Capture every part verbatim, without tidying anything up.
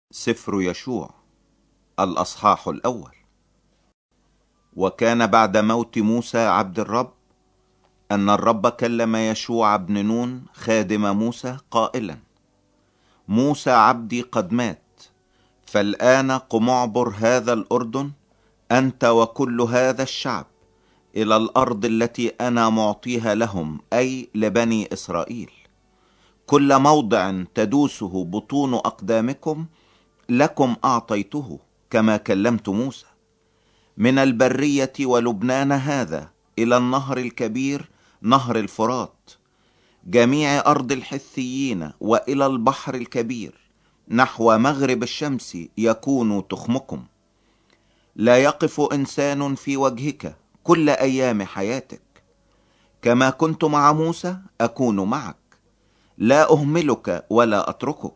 سفر يشوع الأصحاح الأول. وكان بعد موت موسى عبد الرب أن الرب كلم يشوع بن نون خادم موسى قائلا: موسى عبدي قد مات، فالآن قم اعبر هذا الأردن أنت وكل هذا الشعب إلى الأرض التي أنا معطيها لهم، أي لبني إسرائيل. كل موضع تدوسه بطون أقدامكم لكم أعطيته، كما كلمت موسى، من البرية ولبنان هذا إلى النهر الكبير نهر الفرات، جميع أرض الحثيين، وإلى البحر الكبير نحو مغرب الشمس يكون تخمكم. لا يقف إنسان في وجهك كل أيام حياتك، كما كنت مع موسى أكون معك، لا أهملك ولا أتركك.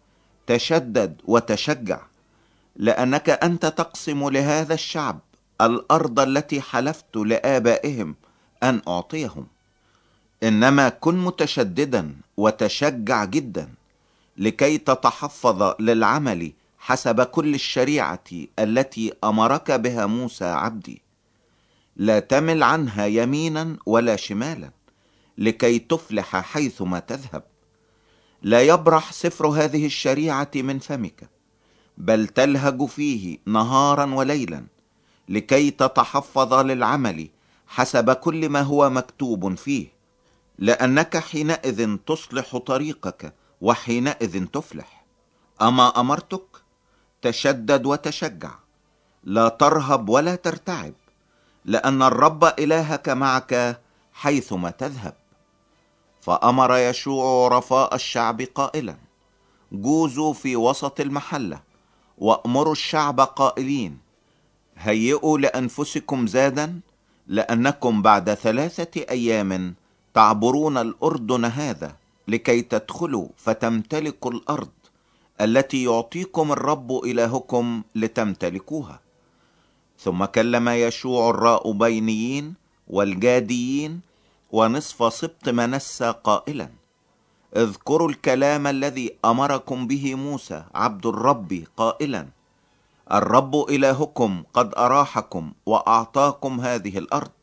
تشدد وتشجع، لأنك أنت تقسم لهذا الشعب الأرض التي حلفت لآبائهم أن أعطيهم. إنما كن متشددا وتشجع جدا، لكي تتحفظ للعمل حسب كل الشريعة التي أمرك بها موسى عبدي. لا تمل عنها يمينا ولا شمالا، لكي تفلح حيثما تذهب. لا يبرح سفر هذه الشريعة من فمك، بل تلهج فيه نهارا وليلا، لكي تتحفظ للعمل حسب كل ما هو مكتوب فيه، لأنك حينئذ تصلح طريقك وحينئذ تفلح. أما أمرتك، تشدد وتشجع، لا ترهب ولا ترتعب، لأن الرب إلهك معك حيثما تذهب. فأمر يشوع رفاء الشعب قائلا: جوزوا في وسط المحلة، وأمروا الشعب قائلين: هيئوا لأنفسكم زادا، لأنكم بعد ثلاثة أيام تعبرون الأردن هذا، لكي تدخلوا فتمتلكوا الأرض التي يعطيكم الرب إلهكم لتمتلكوها. ثم كلم يشوع الراؤوبينيين والجاديين ونصف سبط منسى قائلا: اذكروا الكلام الذي أمركم به موسى عبد الرب قائلا: الرب إلهكم قد أراحكم وأعطاكم هذه الأرض.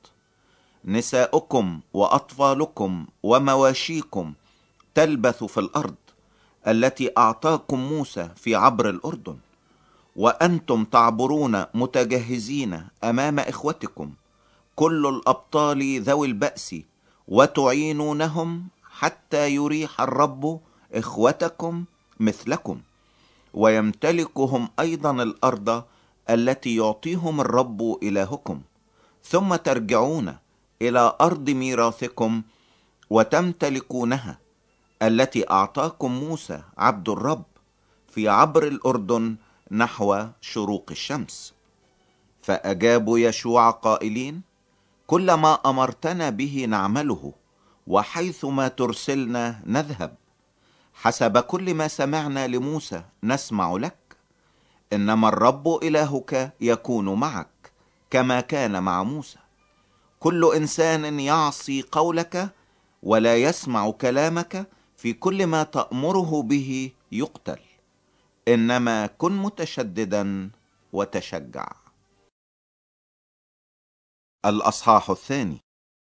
نساؤكم وأطفالكم ومواشيكم تلبث في الأرض التي أعطاكم موسى في عبر الأردن، وأنتم تعبرون متجهزين أمام إخوتكم كل الأبطال ذوي البأس، وتعينونهم حتى يريح الرب إخوتكم مثلكم، ويمتلكهم أيضا الأرض التي يعطيهم الرب إلهكم. ثم ترجعون إلى أرض ميراثكم وتمتلكونها، التي أعطاكم موسى عبد الرب في عبر الأردن نحو شروق الشمس. فأجابوا يشوع قائلين: كل ما أمرتنا به نعمله، وحيثما ترسلنا نذهب، حسب كل ما سمعنا لموسى نسمع لك. إنما الرب إلهك يكون معك كما كان مع موسى. كل إنسان يعصي قولك ولا يسمع كلامك في كل ما تأمره به يقتل. إنما كن متشددا وتشجع. الأصحاح الثاني.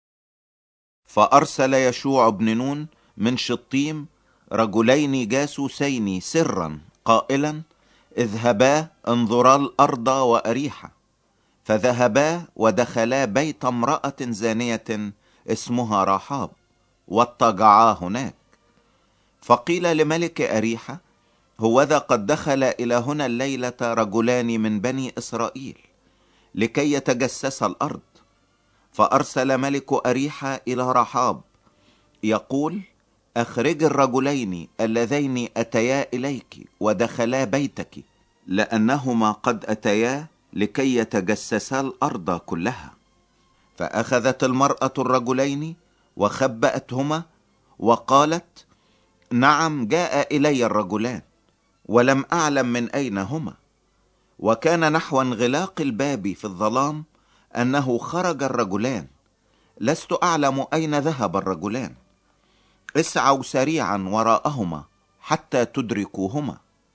فأرسل يشوع بن نون من شطيم رجلين جاسوسين سرا قائلا: اذهبا انظرا الأرض وأريحا. فذهبا ودخلا بيت امرأة زانية اسمها رحاب، واضطجعا هناك. فقيل لملك أريحة: هوذا قد دخل إلى هنا الليلة رجلان من بني إسرائيل لكي يتجسس الأرض. فأرسل ملك أريحة إلى رحاب يقول: أخرج الرجلين اللذين أتيا إليك ودخلا بيتك، لأنهما قد أتيا لكي يتجسسا الأرض كلها. فأخذت المرأة الرجلين وخبأتهما، وقالت: نعم، جاء إلي الرجلان، ولم أعلم من أين هما. وكان نحو انغلاق الباب في الظلام أنه خرج الرجلان، لست أعلم أين ذهب الرجلان. اسعوا سريعا وراءهما حتى تدركوهما.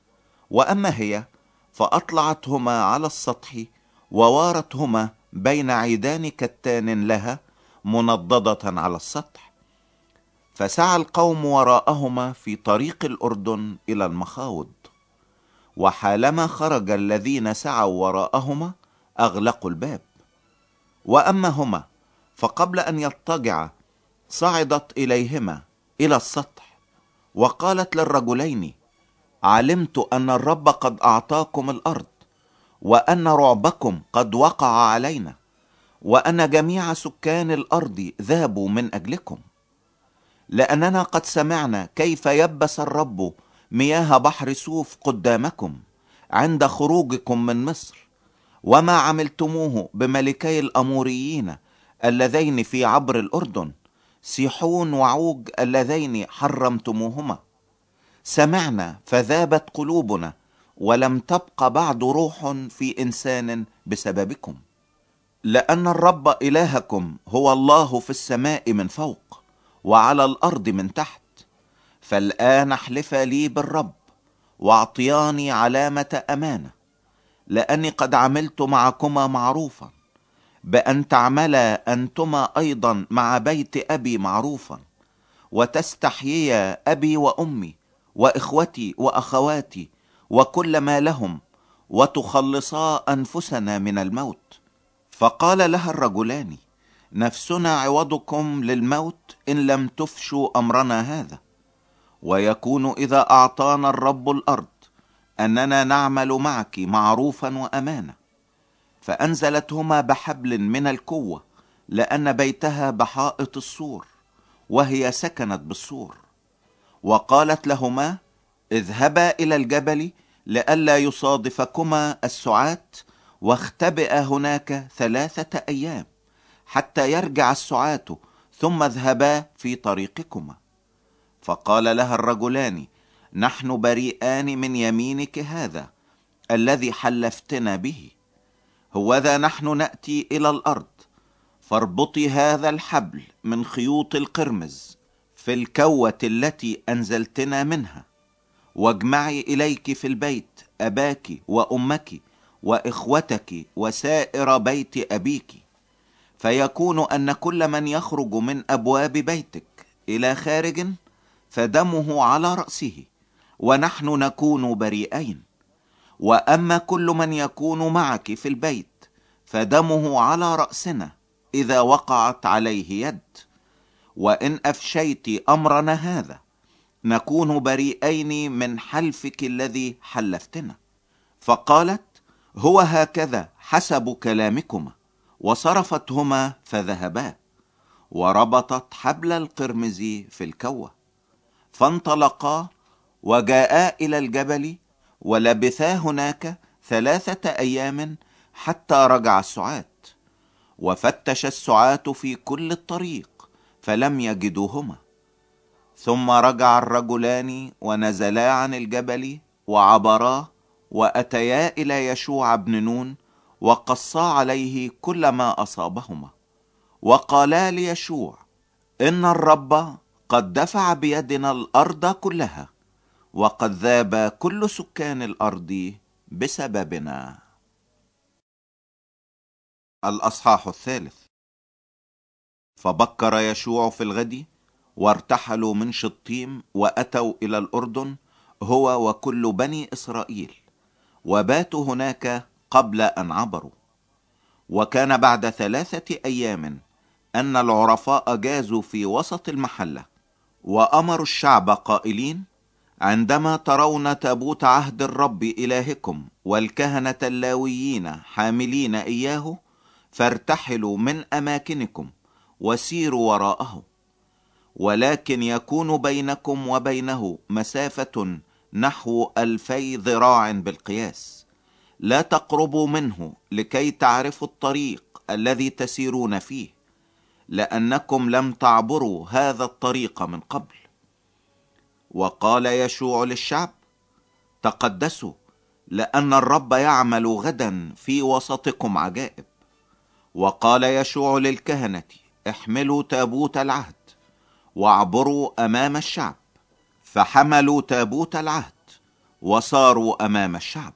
وأما هي فأطلعتهما على السطح ووارتهما بين عيدان كتان لها منضدة على السطح. فسعى القوم وراءهما في طريق الأردن إلى المخاوض، وحالما خرج الذين سعوا وراءهما أغلقوا الباب. وأما هما فقبل أن يضطجعا صعدت إليهما إلى السطح وقالت للرجلين: علمت أن الرب قد أعطاكم الأرض، وأن رعبكم قد وقع علينا، وأن جميع سكان الأرض ذابوا من أجلكم، لأننا قد سمعنا كيف يبس الرب مياه بحر سوف قدامكم عند خروجكم من مصر، وما عملتموه بملكي الأموريين اللذين في عبر الأردن، سيحون وعوج اللذين حرمتموهما. سمعنا فذابت قلوبنا، ولم تبق بعد روح في إنسان بسببكم، لأن الرب إلهكم هو الله في السماء من فوق وعلى الأرض من تحت. فالآن احلفا لي بالرب واعطياني علامة أمانة، لأني قد عملت معكما معروفا، بأن تعملا أنتما أيضا مع بيت أبي معروفا، وتستحييا أبي وأمي وإخوتي وأخواتي وكل ما لهم، وتخلصا أنفسنا من الموت. فقال لها الرجلان: نفسنا عوضكم للموت إن لم تفشوا أمرنا هذا، ويكون إذا أعطانا الرب الأرض أننا نعمل معك معروفا وأمانة. فأنزلتهما بحبل من الكوة، لأن بيتها بحائط السور، وهي سكنت بالسور. وقالت لهما: اذهبا إلى الجبل لئلا يصادفكما السعاة، واختبئا هناك ثلاثة أيام حتى يرجع السعاة، ثم اذهبا في طريقكما. فقال لها الرجلان: نحن بريئان من يمينك هذا الذي حلفتنا به. هوذا نحن نأتي إلى الأرض، فاربطي هذا الحبل من خيوط القرمز في الكوة التي أنزلتنا منها، واجمعي إليك في البيت أباك وأمك وإخوتك وسائر بيت أبيك، فيكون أن كل من يخرج من أبواب بيتك إلى خارج فدمه على رأسه، ونحن نكون بريئين. وأما كل من يكون معك في البيت فدمه على رأسنا إذا وقعت عليه يد. وإن أفشيت أمرنا هذا نكون بريئين من حلفك الذي حلفتنا. فقالت: هو هكذا حسب كلامكما. وصرفتهما فذهبا، وربطت حبل القرمز في الكوة. فانطلقا وجاءا إلى الجبل، ولبثا هناك ثلاثة أيام حتى رجع السعاة. وفتش السعاة في كل الطريق فلم يجدوهما. ثم رجع الرجلان ونزلا عن الجبل وعبرا، وأتيا إلى يشوع بن نون وقصا عليه كل ما أصابهما. وقالا ليشوع: إن الرب قد دفع بيدنا الأرض كلها، وقد ذاب كل سكان الأرض بسببنا. الأصحاح الثالث. فبكر يشوع في الغد، وارتحلوا من شطيم وأتوا إلى الأردن هو وكل بني إسرائيل، وباتوا هناك قبل أن عبروا. وكان بعد ثلاثة أيام أن العرفاء جازوا في وسط المحلة، وأمروا الشعب قائلين: عندما ترون تابوت عهد الرب إلهكم والكهنة اللاويين حاملين إياه، فارتحلوا من أماكنكم وسيروا وراءه، ولكن يكون بينكم وبينه مسافة نحو ألفي ذراع بالقياس، لا تقربوا منه لكي تعرفوا الطريق الذي تسيرون فيه، لأنكم لم تعبروا هذا الطريق من قبل. وقال يشوع للشعب: تقدسوا، لأن الرب يعمل غدا في وسطكم عجائب. وقال يشوع للكهنة: احملوا تابوت العهد واعبروا أمام الشعب. فحملوا تابوت العهد وصاروا أمام الشعب.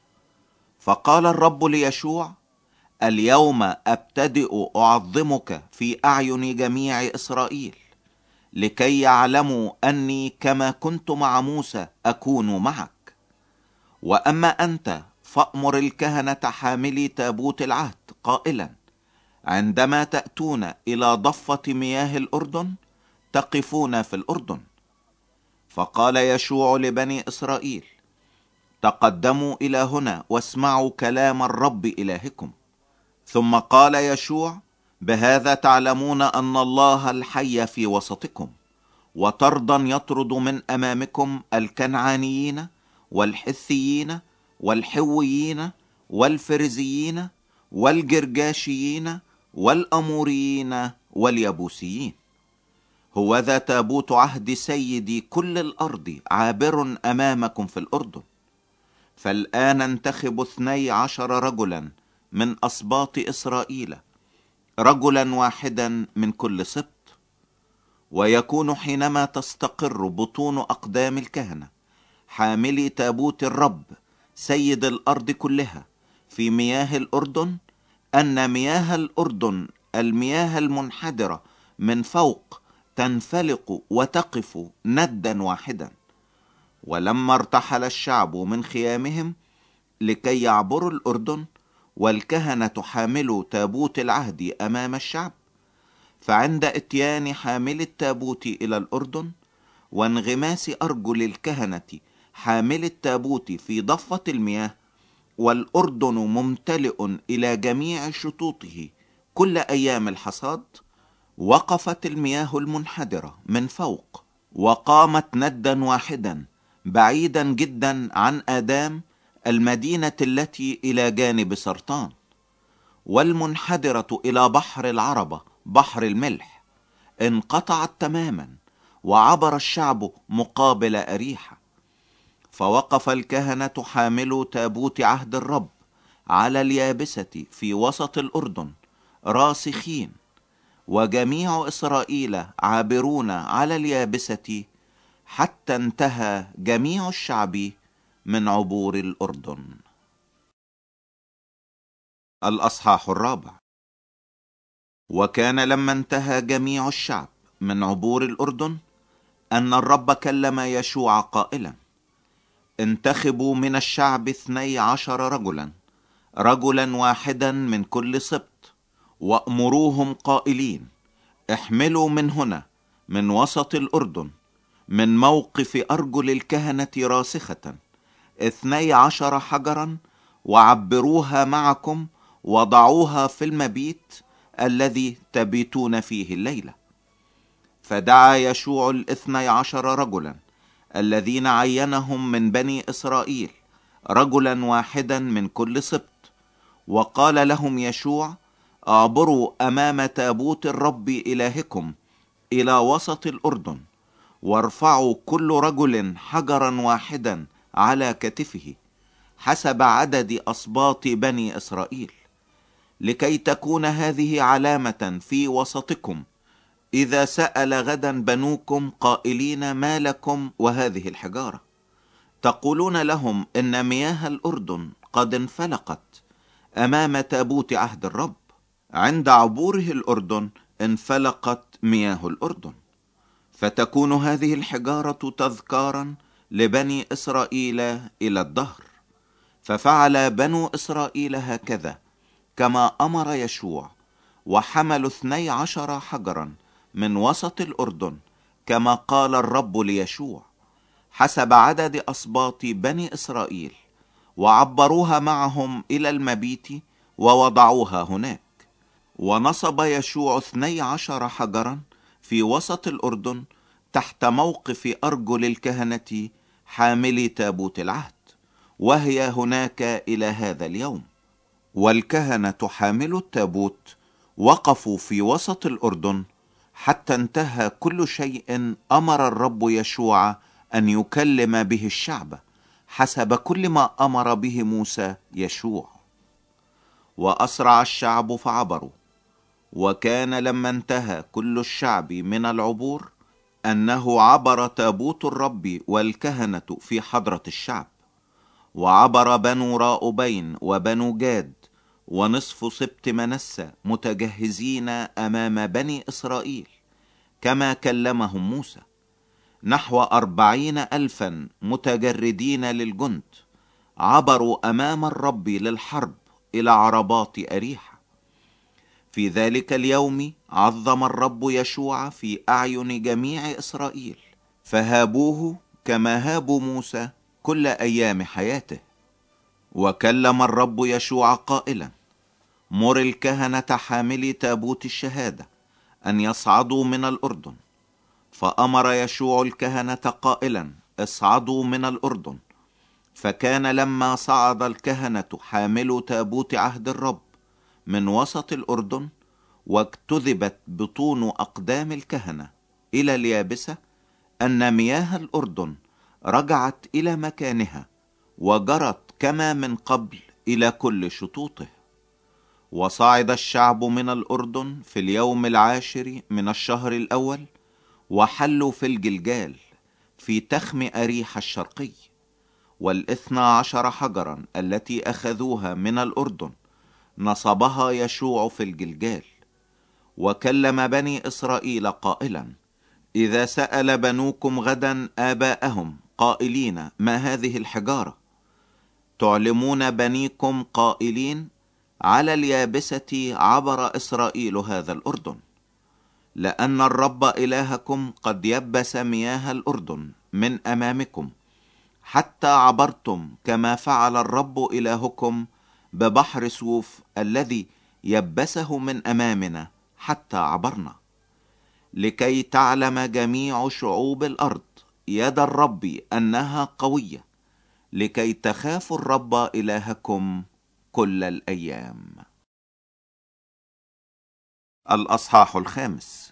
فقال الرب ليشوع: اليوم أبتدئ أعظمك في أعين جميع إسرائيل، لكي يعلموا أني كما كنت مع موسى أكون معك. وأما أنت فأمر الكهنة حاملي تابوت العهد قائلا: عندما تأتون إلى ضفة مياه الأردن تقفون في الأردن. فقال يشوع لبني إسرائيل: تقدموا إلى هنا واسمعوا كلام الرب إلهكم. ثم قال يشوع: بهذا تعلمون أن الله الحي في وسطكم، وطردا يطرد من أمامكم الكنعانيين والحثيين والحويين والفرزيين والجرجاشيين والأموريين واليبوسيين. هوذا تابوت عهد سيدي كل الأرض عابر أمامكم في الأردن. فالآن انتخبوا اثني عشر رجلا من أسباط إسرائيل، رجلا واحدا من كل سبط. ويكون حينما تستقر بطون أقدام الكهنة حاملي تابوت الرب سيد الأرض كلها في مياه الأردن، أن مياه الأردن المياه المنحدرة من فوق تنفلق وتقف ندا واحدا. ولما ارتحل الشعب من خيامهم لكي يعبروا الأردن، والكهنة حاملوا تابوت العهد أمام الشعب، فعند اتيان حامل التابوت إلى الأردن وانغماس أرجل الكهنة حامل التابوت في ضفة المياه، والأردن ممتلئ إلى جميع شطوطه كل أيام الحصاد، وقفت المياه المنحدرة من فوق وقامت ندا واحدا بعيدا جدا عن آدام المدينة التي إلى جانب سرطان، والمنحدرة إلى بحر العربة بحر الملح انقطعت تماما، وعبر الشعب مقابل أريحة. فوقف الكهنة حاملوا تابوت عهد الرب على اليابسة في وسط الأردن راسخين، وجميع إسرائيل عابرون على اليابسة، حتى انتهى جميع الشعب من عبور الأردن. الأصحاح الرابع. وكان لما انتهى جميع الشعب من عبور الأردن أن الرب كلم يشوع قائلا: انتخبوا من الشعب اثني عشر رجلا، رجلا واحدا من كل سبط، وأمروهم قائلين: احملوا من هنا من وسط الأردن من موقف أرجل الكهنة راسخة اثني عشر حجرا، وعبروها معكم وضعوها في المبيت الذي تبيتون فيه الليلة. فدعا يشوع الاثني عشر رجلا الذين عينهم من بني إسرائيل، رجلا واحدا من كل سبط، وقال لهم يشوع: اعبروا أمام تابوت الرب إلهكم إلى وسط الأردن، وارفعوا كل رجل حجرا واحدا على كتفه حسب عدد أسباط بني إسرائيل، لكي تكون هذه علامة في وسطكم إذا سأل غدا بنوكم قائلين: ما لكم وهذه الحجارة؟ تقولون لهم إن مياه الأردن قد انفلقت أمام تابوت عهد الرب. عند عبوره الأردن انفلقت مياه الأردن، فتكون هذه الحجارة تذكارا لبني إسرائيل إلى الدهر. ففعل بنو إسرائيل هكذا كما أمر يشوع، وحملوا اثني عشر حجرا من وسط الأردن كما قال الرب ليشوع حسب عدد أسباط بني إسرائيل، وعبروها معهم إلى المبيت ووضعوها هناك. ونصب يشوع اثني عشر حجرا في وسط الأردن تحت موقف أرجل الكهنة حاملي تابوت العهد، وهي هناك إلى هذا اليوم. والكهنة حاملوا التابوت وقفوا في وسط الأردن حتى انتهى كل شيء أمر الرب يشوع أن يكلم به الشعب حسب كل ما أمر به موسى يشوع. وأسرع الشعب فعبروا. وكان لما انتهى كل الشعب من العبور أنه عبر تابوت الرب والكهنة في حضرة الشعب، وعبر بنو راؤبين وبنو جاد ونصف سبط منسى متجهزين أمام بني إسرائيل كما كلمهم موسى، نحو أربعين ألفا متجردين للجند، عبروا أمام الرب للحرب إلى عربات أريحة. في ذلك اليوم عظم الرب يشوع في أعين جميع إسرائيل، فهابوه كما هابوا موسى كل أيام حياته. وكلم الرب يشوع قائلا: مر الكهنة حاملي تابوت الشهادة أن يصعدوا من الأردن. فأمر يشوع الكهنة قائلا: اصعدوا من الأردن. فكان لما صعد الكهنة حاملوا تابوت عهد الرب من وسط الأردن، واجتذبت بطون أقدام الكهنة إلى اليابسة، أن مياه الأردن رجعت إلى مكانها وجرت كما من قبل إلى كل شطوطه. وصعد الشعب من الأردن في اليوم العاشر من الشهر الأول، وحلوا في الجلجال في تخم أريحة الشرقي. والاثنى عشر حجرا التي أخذوها من الأردن نصبها يشوع في الجلجال. وكلم بني إسرائيل قائلا: إذا سأل بنوكم غدا آباءهم قائلين: ما هذه الحجارة؟ تعلمون بنيكم قائلين: على اليابسة عبر إسرائيل هذا الأردن، لأن الرب إلهكم قد يبس مياه الأردن من أمامكم، حتى عبرتم كما فعل الرب إلهكم ببحر سوف الذي يبسه من أمامنا حتى عبرنا، لكي تعلم جميع شعوب الأرض يد الرب أنها قوية، لكي تخافوا الرب إلهكم كل الأيام. الأصحاح الخامس.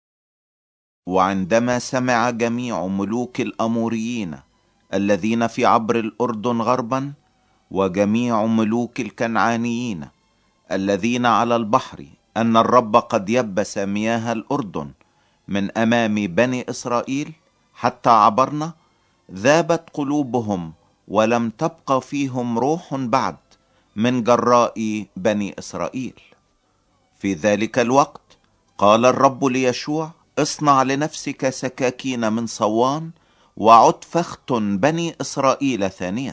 وعندما سمع جميع ملوك الأموريين الذين في عبر الأردن غربا، وجميع ملوك الكنعانيين الذين على البحر، أن الرب قد يبس مياه الأردن من أمام بني إسرائيل حتى عبرنا، ذابت قلوبهم ولم تبقى فيهم روح بعد من جراء بني إسرائيل. في ذلك الوقت قال الرب ليشوع: اصنع لنفسك سكاكين من صوان، وعد فاختن بني إسرائيل ثانية.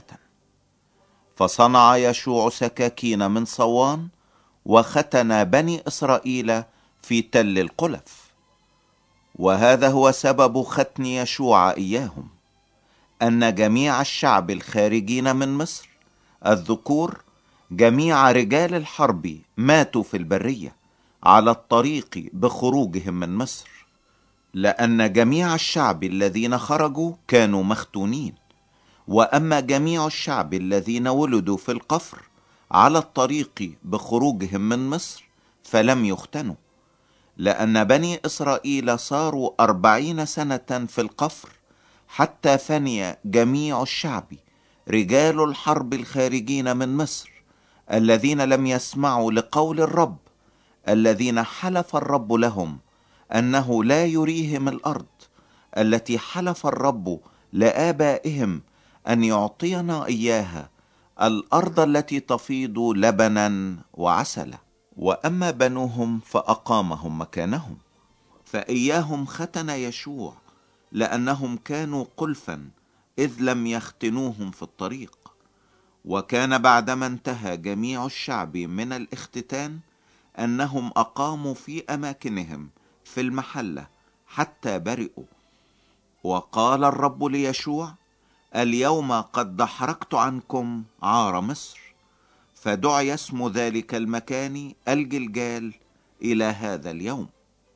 فصنع يشوع سكاكين من صوان، وختن بني إسرائيل في تل القلف. وهذا هو سبب ختن يشوع إياهم: أن جميع الشعب الخارجين من مصر الذكور، جميع رجال الحرب، ماتوا في البرية على الطريق بخروجهم من مصر، لأن جميع الشعب الذين خرجوا كانوا مختونين. وأما جميع الشعب الذين ولدوا في القفر على الطريق بخروجهم من مصر فلم يختنوا، لأن بني إسرائيل صاروا أربعين سنة في القفر، حتى فني جميع الشعب رجال الحرب الخارجين من مصر، الذين لم يسمعوا لقول الرب، الذين حلف الرب لهم أنه لا يريهم الأرض التي حلف الرب لآبائهم أن يعطينا إياها، الأرض التي تفيض لبنا وعسلا. وأما بنوهم فأقامهم مكانهم. فإياهم ختن يشوع، لأنهم كانوا قلفا إذ لم يختنوهم في الطريق. وكان بعدما انتهى جميع الشعب من الاختتان، أنهم أقاموا في أماكنهم في المحلة حتى برئوا. وقال الرب ليشوع: اليوم قد دحرجت عنكم عار مصر. فدعي اسم ذلك المكان الجلجال إلى هذا اليوم.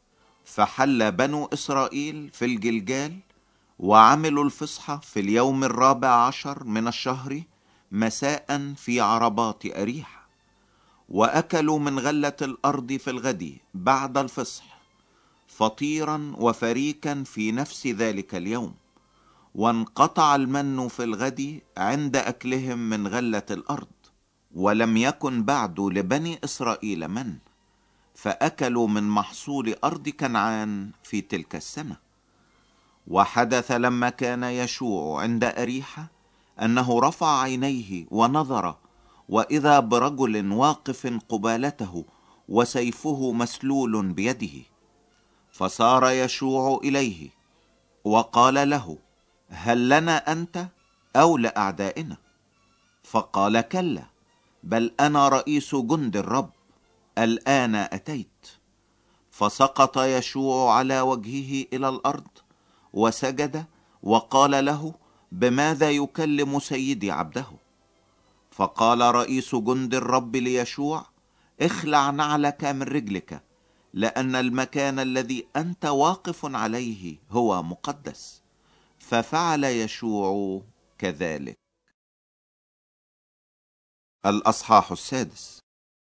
فحل بنو إسرائيل في الجلجال، وعملوا الفصح في اليوم الرابع عشر من الشهر مساء في عربات أريحة. وأكلوا من غلة الأرض في الغد بعد الفصح فطيرا وفريكا في نفس ذلك اليوم. وانقطع المن في الغد عند أكلهم من غلة الأرض، ولم يكن بعد لبني إسرائيل من، فأكلوا من محصول أرض كنعان في تلك السنة. وحدث لما كان يشوع عند أريحة أنه رفع عينيه ونظر، وإذا برجل واقف قبالته وسيفه مسلول بيده. فصار يشوع إليه وقال له: هل لنا أنت أو لأعدائنا؟ فقال: كلا، بل أنا رئيس جند الرب، الآن أتيت. فسقط يشوع على وجهه إلى الأرض وسجد، وقال له: بماذا يكلم سيدي عبده؟ فقال رئيس جند الرب ليشوع: اخلع نعلك من رجلك، لأن المكان الذي أنت واقف عليه هو مقدس. ففعل يشوع كذلك. الأصحاح السادس.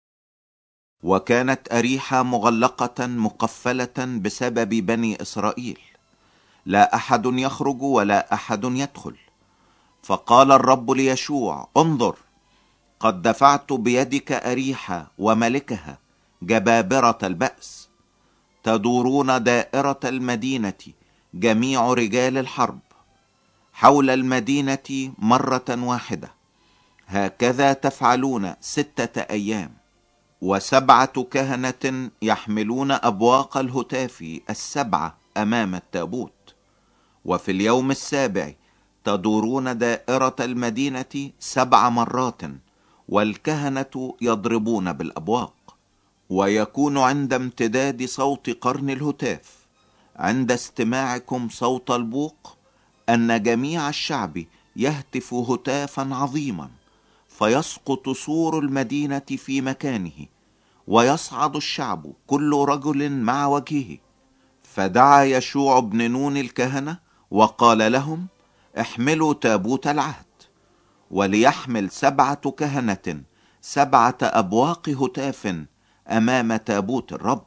وكانت أريحة مغلقة مقفلة بسبب بني إسرائيل، لا أحد يخرج ولا أحد يدخل. فقال الرب ليشوع: انظر، قد دفعت بيدك أريحة وملكها جبابرة البأس، تدورون دائرة المدينة جميع رجال الحرب حول المدينة مرة واحدة. هكذا تفعلون ستة أيام. وسبعة كهنة يحملون أبواق الهتاف السبعة أمام التابوت. وفي اليوم السابع تدورون دائرة المدينة سبع مرات، والكهنة يضربون بالأبواق. ويكون عند امتداد صوت قرن الهتاف، عند استماعكم صوت البوق، أن جميع الشعب يهتف هتافا عظيما، فيسقط سور المدينة في مكانه، ويصعد الشعب كل رجل مع وجهه. فدعا يشوع بن نون الكهنة وقال لهم: احملوا تابوت العهد. وليحمل سبعة كهنة سبعة أبواق هتاف أمام تابوت الرب.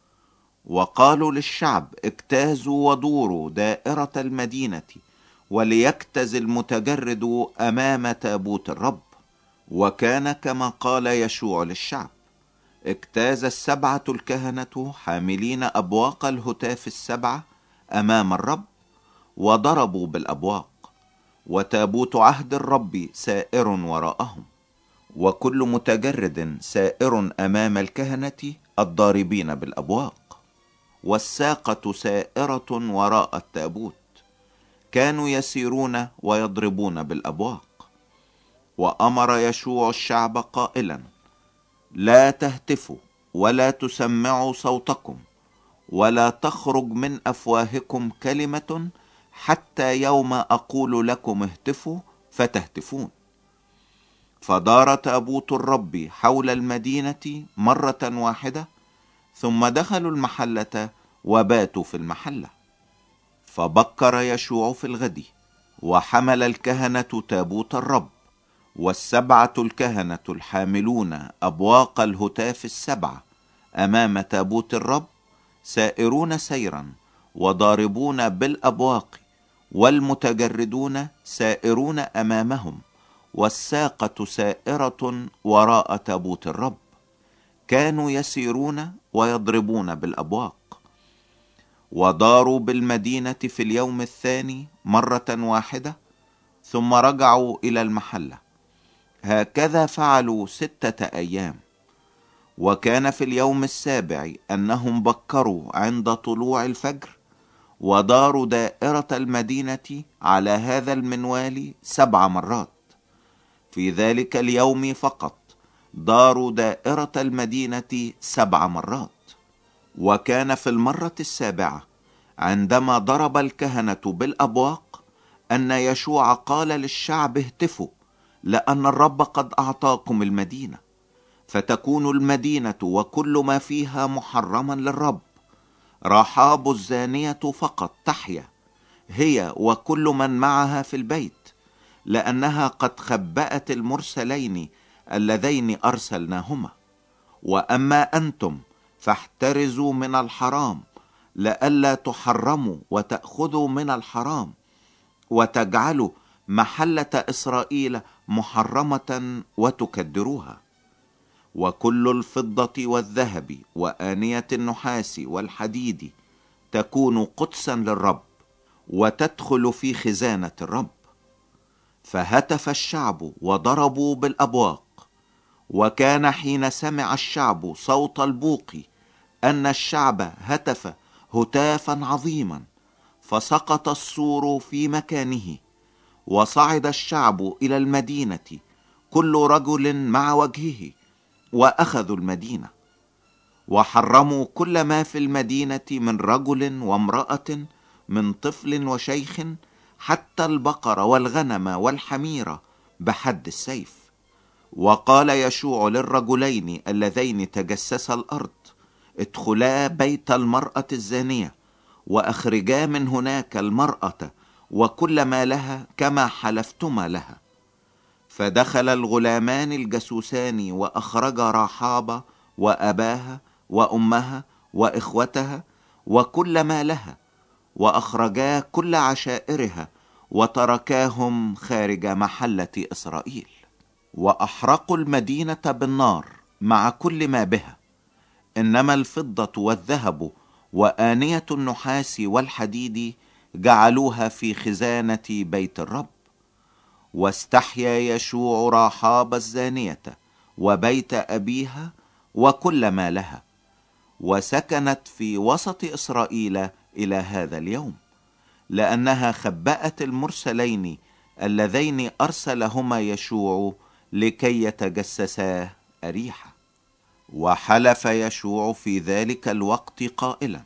وقالوا للشعب: اجتازوا ودوروا دائرة المدينة، وليجتز المتجرد أمام تابوت الرب. وكان كما قال يشوع للشعب. اجتاز السبعة الكهنة حاملين أبواق الهتاف السبعة أمام الرب، وضربوا بالأبواق، وتابوت عهد الرب سائر وراءهم، وكل متجرد سائر أمام الكهنة الضاربين بالأبواق، والساقة سائرة وراء التابوت. كانوا يسيرون ويضربون بالأبواق. وأمر يشوع الشعب قائلا: لا تهتفوا ولا تسمعوا صوتكم، ولا تخرج من أفواهكم كلمة حتى يوم أقول لكم اهتفوا فتهتفون. فدار تابوت الرب حول المدينة مرة واحدة، ثم دخلوا المحلة وباتوا في المحلة. فبكر يشوع في الغد، وحمل الكهنة تابوت الرب، والسبعة الكهنة الحاملون أبواق الهتاف السبعة أمام تابوت الرب، سائرون سيرا وضاربون بالأبواق، والمتجردون سائرون أمامهم، والساقة سائرة وراء تابوت الرب. كانوا يسيرون ويضربون بالأبواق. وداروا بالمدينة في اليوم الثاني مرة واحدة، ثم رجعوا إلى المحلة. هكذا فعلوا ستة أيام. وكان في اليوم السابع أنهم بكروا عند طلوع الفجر، وداروا دائرة المدينة على هذا المنوال سبع مرات. في ذلك اليوم فقط داروا دائرة المدينة سبع مرات. وكان في المرة السابعة عندما ضرب الكهنة بالأبواق أن يشوع قال للشعب: اهتفوا، لأن الرب قد أعطاكم المدينة، فتكون المدينة وكل ما فيها محرما للرب. رحاب الزانية فقط تحيا، هي وكل من معها في البيت، لأنها قد خبأت المرسلين اللذين أرسلناهما. وأما أنتم فاحترزوا من الحرام، لئلا تحرموا وتأخذوا من الحرام، وتجعلوا محلة إسرائيل محرمة وتكدروها. وكل الفضة والذهب وآنية النحاس والحديد تكون قدسا للرب، وتدخل في خزانة الرب. فهتف الشعب وضربوا بالأبواق. وكان حين سمع الشعب صوت البوق أن الشعب هتف هتافا عظيما، فسقط السور في مكانه، وصعد الشعب إلى المدينة كل رجل مع وجهه، وأخذوا المدينة، وحرموا كل ما في المدينة من رجل وامرأة، من طفل وشيخ، حتى البقر والغنم والحمير بحد السيف. وقال يشوع للرجلين اللذين تجسسا الأرض: ادخلا بيت المرأة الزانية، وأخرجا من هناك المرأة وكل ما لها كما حلفتما لها. فدخل الغلامان الجسوسان وأخرجا راحاب وأباها وأمها وإخوتها وكل ما لها، وأخرجا كل عشائرها، وتركاهم خارج محلة إسرائيل. وأحرقوا المدينة بالنار مع كل ما بها، إنما الفضة والذهب وآنية النحاس والحديد جعلوها في خزانة بيت الرب. واستحيا يشوع راحاب الزانية وبيت أبيها وكل ما لها، وسكنت في وسط إسرائيل إلى هذا اليوم، لأنها خبأت المرسلين اللذين أرسلهما يشوع لكي يتجسسا أريحة. وحلف يشوع في ذلك الوقت قائلا: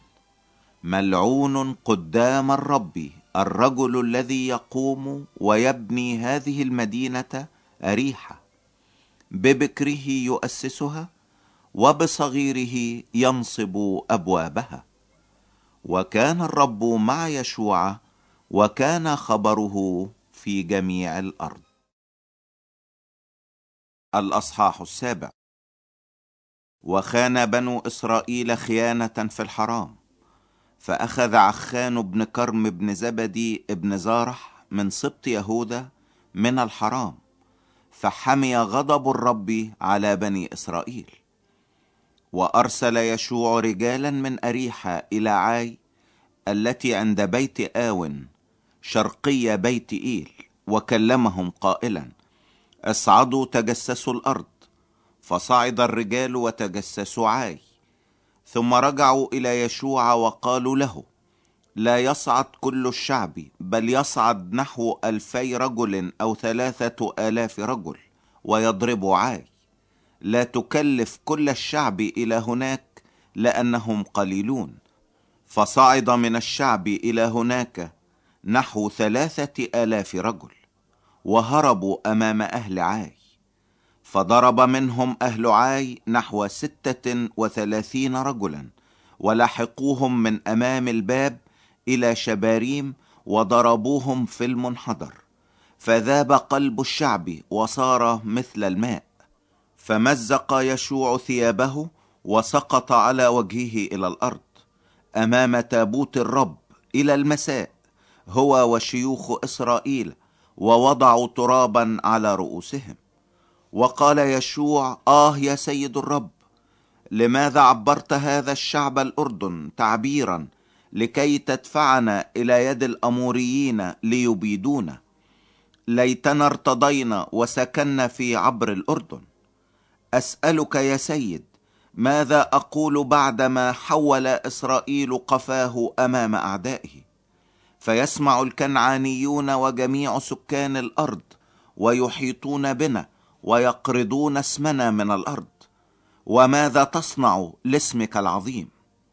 ملعون قدام الرب الرجل الذي يقوم ويبني هذه المدينة أريحة، ببكره يؤسسها وبصغيره ينصب أبوابها. وكان الرب مع يشوع، وكان خبره في جميع الأرض. الأصحاح السابع. وخان بنو إسرائيل خيانة في الحرام، فأخذ عخان بن كرم بن زبدي بن زارح من سبط يهوذا من الحرام، فحمي غضب الرب على بني إسرائيل. وأرسل يشوع رجالا من أريحة إلى عاي التي عند بيت آون شرقي بيت إيل، وكلمهم قائلا: اصعدوا تجسسوا الأرض. فصعد الرجال وتجسسوا عاي. ثم رجعوا إلى يشوع وقالوا له: لا يصعد كل الشعب، بل يصعد نحو ألفي رجل أو ثلاثة آلاف رجل ويضربوا عاي. لا تكلف كل الشعب إلى هناك، لأنهم قليلون. فصعد من الشعب إلى هناك نحو ثلاثة آلاف رجل، وهربوا أمام أهل عاي. فضرب منهم أهل عاي نحو ستة وثلاثين رجلا، ولحقوهم من أمام الباب إلى شباريم، وضربوهم في المنحدر، فذاب قلب الشعب وصار مثل الماء. فمزق يشوع ثيابه وسقط على وجهه إلى الأرض أمام تابوت الرب إلى المساء، هو وشيوخ إسرائيل، ووضعوا ترابا على رؤوسهم. وقال يشوع: آه يا سيد الرب، لماذا عبرت هذا الشعب الأردن تعبيرا لكي تدفعنا إلى يد الأموريين ليبيدونا؟ ليتنا ارتضينا وسكننا في عبر الأردن. أسألك يا سيد، ماذا أقول بعدما حول إسرائيل قفاه أمام أعدائه؟ فيسمع الكنعانيون وجميع سكان الأرض، ويحيطون بنا ويقرضون اسمنا من الأرض. وماذا تصنع لاسمك العظيم؟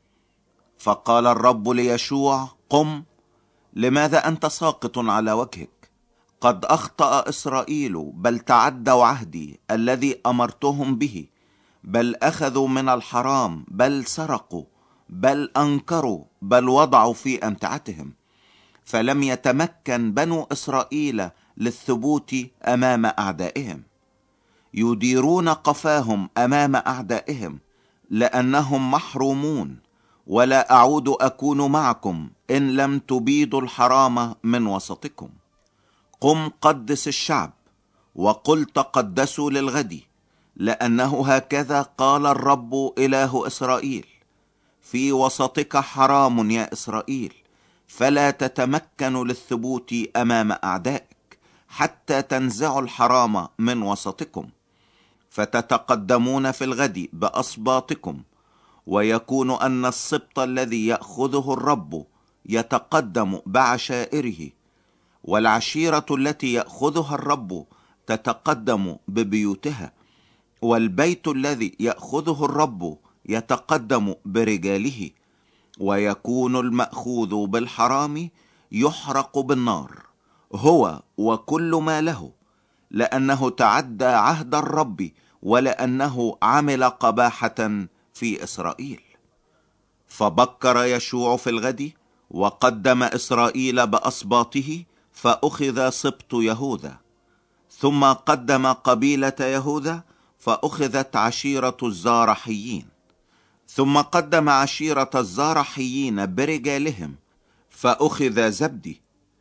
فقال الرب ليشوع: قم، لماذا أنت ساقط على وجهك؟ قد أخطأ إسرائيل، بل تعدوا عهدي الذي أمرتهم به، بل أخذوا من الحرام، بل سرقوا، بل أنكروا، بل وضعوا في أمتعتهم. فلم يتمكن بنو إسرائيل للثبوت أمام أعدائهم. يديرون قفاهم أمام أعدائهم، لأنهم محرومون. ولا أعود أكون معكم إن لم تبيدوا الحرام من وسطكم. قم قدس الشعب، وقل تقدسوا للغد، لأنه هكذا قال الرب إله إسرائيل: في وسطك حرام يا إسرائيل، فلا تتمكن للثبوت أمام أعدائك، حتى تنزعوا الحرام من وسطكم، فتتقدمون في الغد بأصباطكم، ويكون أن السبط الذي يأخذه الرب يتقدم بعشائره، والعشيرة التي يأخذها الرب تتقدم ببيوتها، والبيت الذي يأخذه الرب يتقدم برجاله، ويكون المأخوذ بالحرام يحرق بالنار، هو وكل ما له، لأنه تعدى عهد الرب، ولأنه عمل قباحة في إسرائيل. فبكر يشوع في الغد وقدم إسرائيل بأصباطه، فأخذ سبط يهوذا، ثم قدم قبيلة يهوذا، فأخذت عشيرة الزارحيين، ثم قدم عشيرة الزارحيين برجالهم، فأخذ زبدي،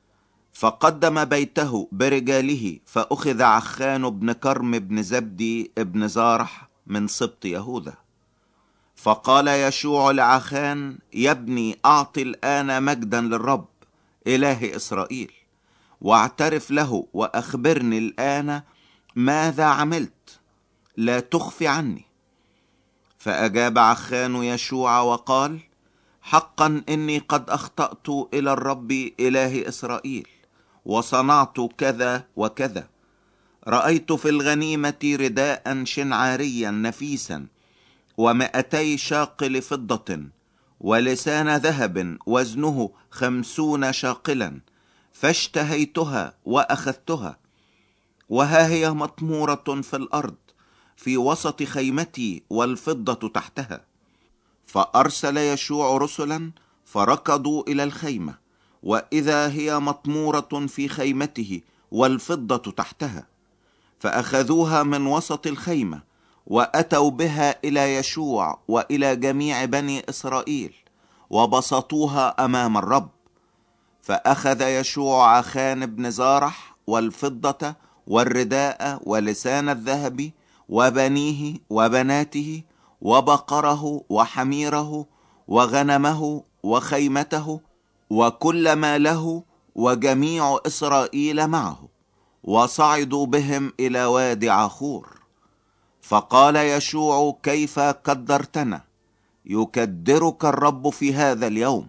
فقدم بيته برجاله، فأخذ عخان بن كرم بن زبدي بن زارح من سبط يهوذا. فقال يشوع لعخان: يا ابني، أعطي الآن مجدا للرب إله إسرائيل، واعترف له وأخبرني الآن ماذا عملت، لا تخفي عني. فأجاب عخان يشوع وقال: حقا إني قد أخطأت إلى الرب إله إسرائيل، وصنعت كذا وكذا. رأيت في الغنيمة رداء شنعاريا نفيسا، ومائتي شاقل فضة، ولسان ذهب وزنه خمسون شاقلا، فاشتهيتها وأخذتها، وها هي مطمورة في الأرض في وسط خيمتي، والفضة تحتها. فأرسل يشوع رسلا فركضوا إلى الخيمة، وإذا هي مطمورة في خيمته والفضة تحتها، فأخذوها من وسط الخيمة، وأتوا بها إلى يشوع وإلى جميع بني إسرائيل، وبسطوها أمام الرب. فأخذ يشوع عخان بن زارح والفضة والرداء ولسان الذهب وبنيه وبناته وبقره وحميره وغنمه وخيمته وكل ما له وجميع إسرائيل معه، وصعدوا بهم إلى وادي عخور. فقال يشوع: كيف كدرتنا؟ يكدرك الرب في هذا اليوم.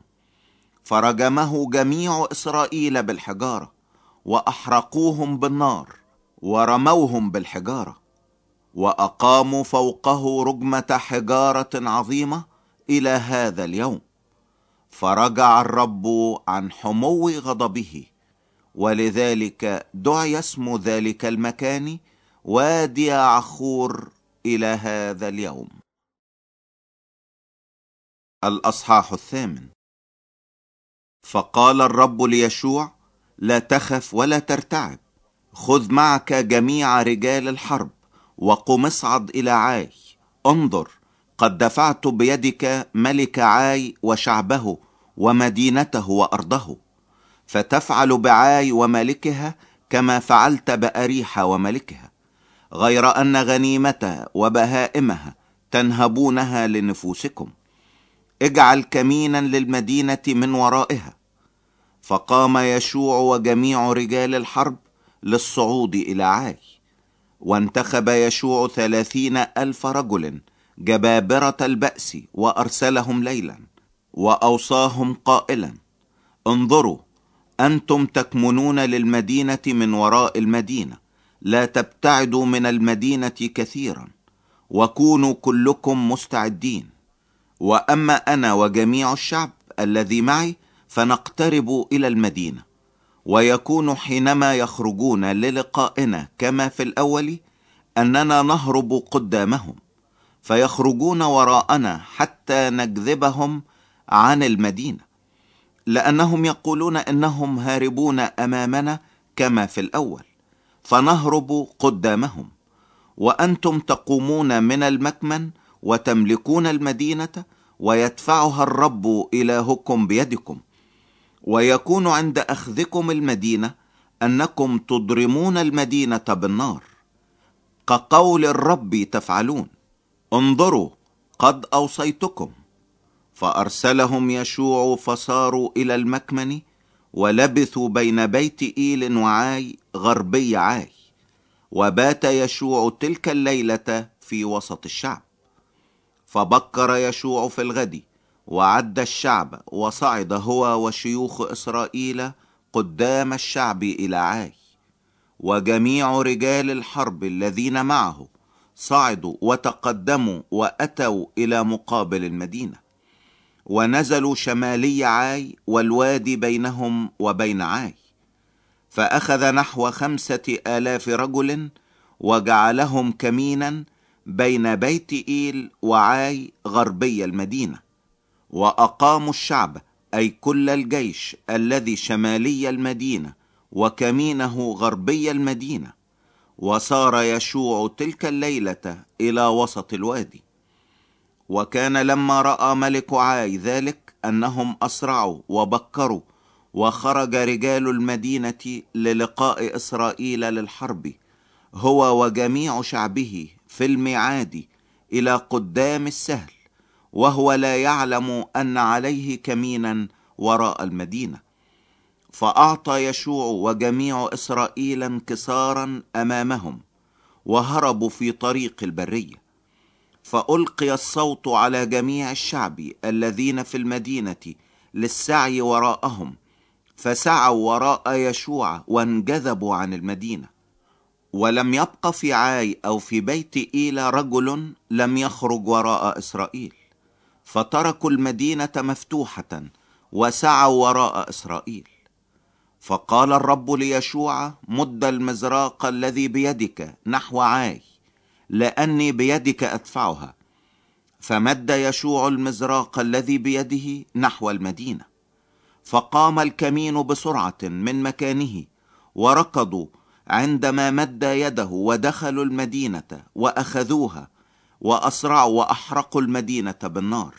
فرجمه جميع إسرائيل بالحجارة، وأحرقوهم بالنار، ورموهم بالحجارة، وأقاموا فوقه رجمة حجارة عظيمة إلى هذا اليوم. فرجع الرب عن حمو غضبه، ولذلك دعي اسم ذلك المكان وادي عخور إلى هذا اليوم. الأصحاح الثامن. فقال الرب ليشوع: لا تخف ولا ترتعب، خذ معك جميع رجال الحرب، وقم اصعد إلى عاي. انظر، قد دفعت بيدك ملك عاي وشعبه ومدينته وأرضه، فتفعل بعاي وملكها كما فعلت بأريحة وملكها، غير أن غنيمتها وبهائمها تنهبونها لنفوسكم. اجعل كمينا للمدينة من ورائها. فقام يشوع وجميع رجال الحرب للصعود إلى عاي، وانتخب يشوع ثلاثين ألف رجل جبابرة البأس، وأرسلهم ليلا، وأوصاهم قائلا: انظروا، أنتم تكمنون للمدينة من وراء المدينة، لا تبتعدوا من المدينة كثيرا، وكونوا كلكم مستعدين. وأما أنا وجميع الشعب الذي معي فنقترب إلى المدينة، ويكون حينما يخرجون للقائنا كما في الأول أننا نهرب قدامهم، فيخرجون وراءنا حتى نجذبهم عن المدينة، لأنهم يقولون إنهم هاربون أمامنا كما في الأول، فنهرب قدامهم. وأنتم تقومون من المكمن وتملكون المدينة، ويدفعها الرب إلهكم بيدكم. ويكون عند أخذكم المدينة أنكم تضرمون المدينة بالنار، كقول الرب تفعلون. انظروا، قد أوصيتكم. فأرسلهم يشوع فصاروا إلى المكمن، ولبثوا بين بيت إيل وعاي غربي عاي. وبات يشوع تلك الليلة في وسط الشعب. فبكر يشوع في الغد وعد الشعب، وصعد هو وشيوخ إسرائيل قدام الشعب إلى عاي. وجميع رجال الحرب الذين معه صعدوا وتقدموا وأتوا إلى مقابل المدينة، ونزلوا شمالي عاي والوادي بينهم وبين عاي. فأخذ نحو خمسة آلاف رجل وجعلهم كمينا بين بيت إيل وعاي غربي المدينة. وأقاموا الشعب، أي كل الجيش الذي شمالي المدينة وكمينه غربي المدينة. وصار يشوع تلك الليلة إلى وسط الوادي. وكان لما رأى ملك عاي ذلك أنهم أسرعوا وبكروا، وخرج رجال المدينة للقاء إسرائيل للحرب هو وجميع شعبه في الميعاد إلى قدام السهل، وهو لا يعلم أن عليه كمينا وراء المدينة. فأعطى يشوع وجميع إسرائيل انكسارا أمامهم، وهربوا في طريق البرية. فألقي الصوت على جميع الشعب الذين في المدينة للسعي وراءهم، فسعوا وراء يشوع وانجذبوا عن المدينة. ولم يبق في عاي أو في بيت إيل رجل لم يخرج وراء إسرائيل، فتركوا المدينة مفتوحة وسعوا وراء إسرائيل. فقال الرب ليشوع: مد المزراق الذي بيدك نحو عاي، لأني بيدك أدفعها. فمد يشوع المزراق الذي بيده نحو المدينة. فقام الكمين بسرعة من مكانه، وركضوا عندما مد يده، ودخلوا المدينة وأخذوها، وأسرعوا وأحرقوا المدينة بالنار.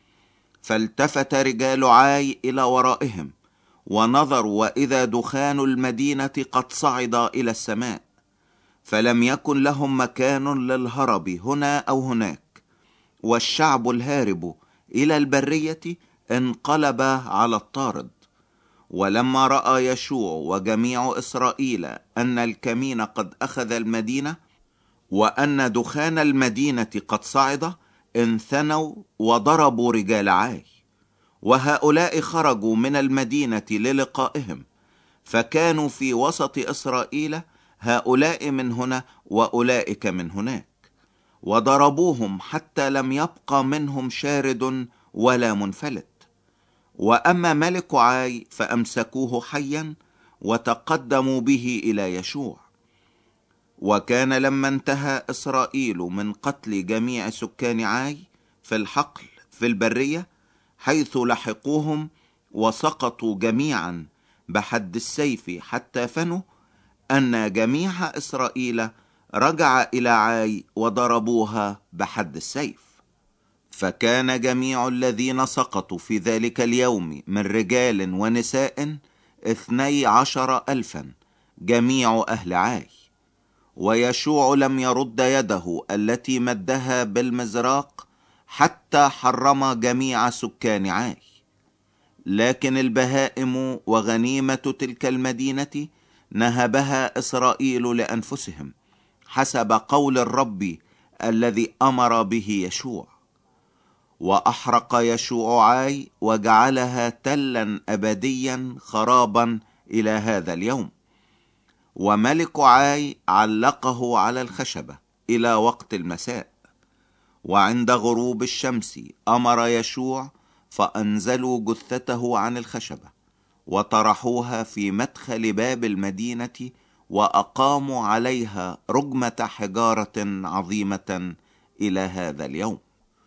فالتفت رجال عاي إلى ورائهم ونظروا، وإذا دخان المدينة قد صعد إلى السماء، فلم يكن لهم مكان للهرب هنا أو هناك. والشعب الهارب إلى البرية انقلب على الطارد. ولما رأى يشوع وجميع إسرائيل أن الكمين قد أخذ المدينة، وأن دخان المدينة قد صعد، انثنوا وضربوا رجال عاي. وهؤلاء خرجوا من المدينة للقائهم، فكانوا في وسط إسرائيل، هؤلاء من هنا وأولئك من هناك، وضربوهم حتى لم يبق منهم شارد ولا منفلت. وأما ملك عاي فأمسكوه حيا وتقدموا به إلى يشوع. وكان لما انتهى إسرائيل من قتل جميع سكان عاي في الحقل في البرية، حيث لحقوهم وسقطوا جميعا بحد السيف حتى فنوا، أن جميع إسرائيل رجع إلى عاي وضربوها بحد السيف. فكان جميع الذين سقطوا في ذلك اليوم من رجال ونساء اثني عشر ألفا، جميع أهل عاي. ويشوع لم يرد يده التي مدها بالمزراق حتى حرم جميع سكان عاي. لكن البهائم وغنيمة تلك المدينة نهبها إسرائيل لأنفسهم، حسب قول الرب الذي أمر به يشوع. وأحرق يشوع عاي وجعلها تلا أبديا خرابا إلى هذا اليوم. وملك عاي علقه على الخشبة إلى وقت المساء. وعند غروب الشمس أمر يشوع فأنزلوا جثته عن الخشبة وطرحوها في مدخل باب المدينة، وأقاموا عليها رجمة حجارة عظيمة إلى هذا اليوم.